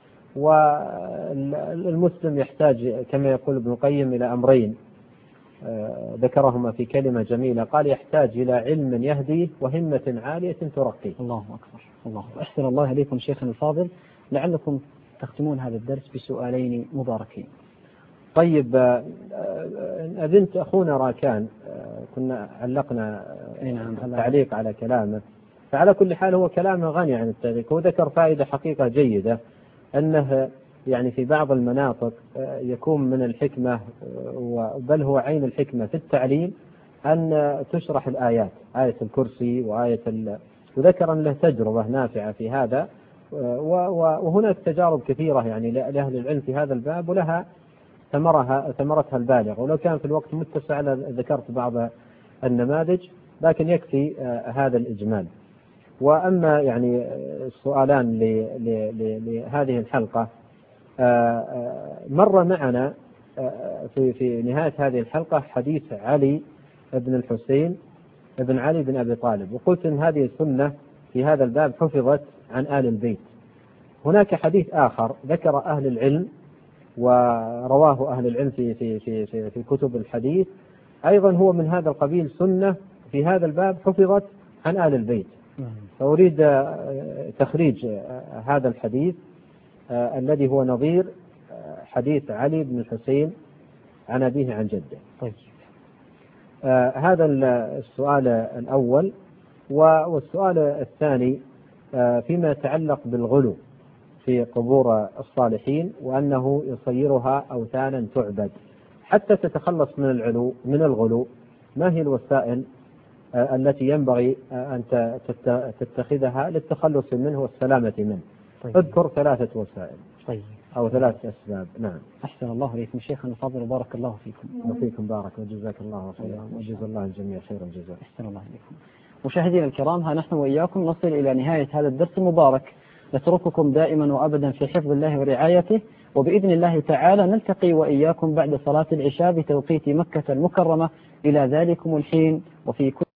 والمسلم يحتاج كما يقول ابن القيم إلى أمرين ذكرهما في كلمة جميلة، قال يحتاج إلى علم يهديه وهمة عالية ترقيه. الله أكبر. الله أحسن الله إليكم شيخنا الفاضل، لعلكم تختمون هذا الدرس بسؤالين مباركين. طيب، أذنت أخونا راكان كنا علقنا تعليق على كلامه، فعلى كل حال هو كلامه غني عن التعليق. هو ذكر فائدة حقيقة جيدة، أنه يعني في بعض المناطق يكون من الحكمة، بل هو عين الحكمة في التعليم، أن تشرح الآيات، آية الكرسي وذكر أن له تجربة نافعة في هذا، وهناك تجارب كثيرة يعني لأهل العلم في هذا الباب ولها ثمرتها البالغة. ولو كان في الوقت متسع ذكرت بعض النماذج، لكن يكفي هذا الإجمال. وأما يعني السؤالان لهذه الحلقة، مر معنا في نهاية هذه الحلقة حديث علي بن الحسين بن علي بن أبي طالب، وقلت إن هذه السنة في هذا الباب حفظت عن آل البيت. هناك حديث آخر ذكر أهل العلم ورواه أهل العلم في كتب الحديث، أيضا هو من هذا القبيل سنة في هذا الباب حفظت عن آل البيت. فأريد تخريج هذا الحديث الذي هو نظير حديث علي بن الحسين عن أبيه عن جده. طيب. هذا السؤال الأول. والسؤال الثاني فيما يتعلق بالغلو في قبور الصالحين، وأنه يصيرها أوثانا تعبد. حتى تتخلص من الغلو، ما هي الوسائل التي ينبغي أن تتخذها للتخلص منه والسلامة منه؟ طيب. اذكر 3 وسائل. طيب. أو 3 أسباب. نعم. أحسن الله إليكم شيخنا الفاضل، وبارك الله فيكم. وفيكم بارك، وجزاك الله خيرا، وجزا الله الجميع خير الجزاء. أحسن الله إليكم. مشاهدينا الكرام، ها نحن وإياكم نصل إلى نهاية هذا الدرس المبارك. نترككم دائما وأبدا في حفظ الله ورعايته، وبإذن الله تعالى نلتقي وإياكم بعد صلاة العشاء بتوقيت مكة المكرمة. إلى ذلكم الحين وفي كل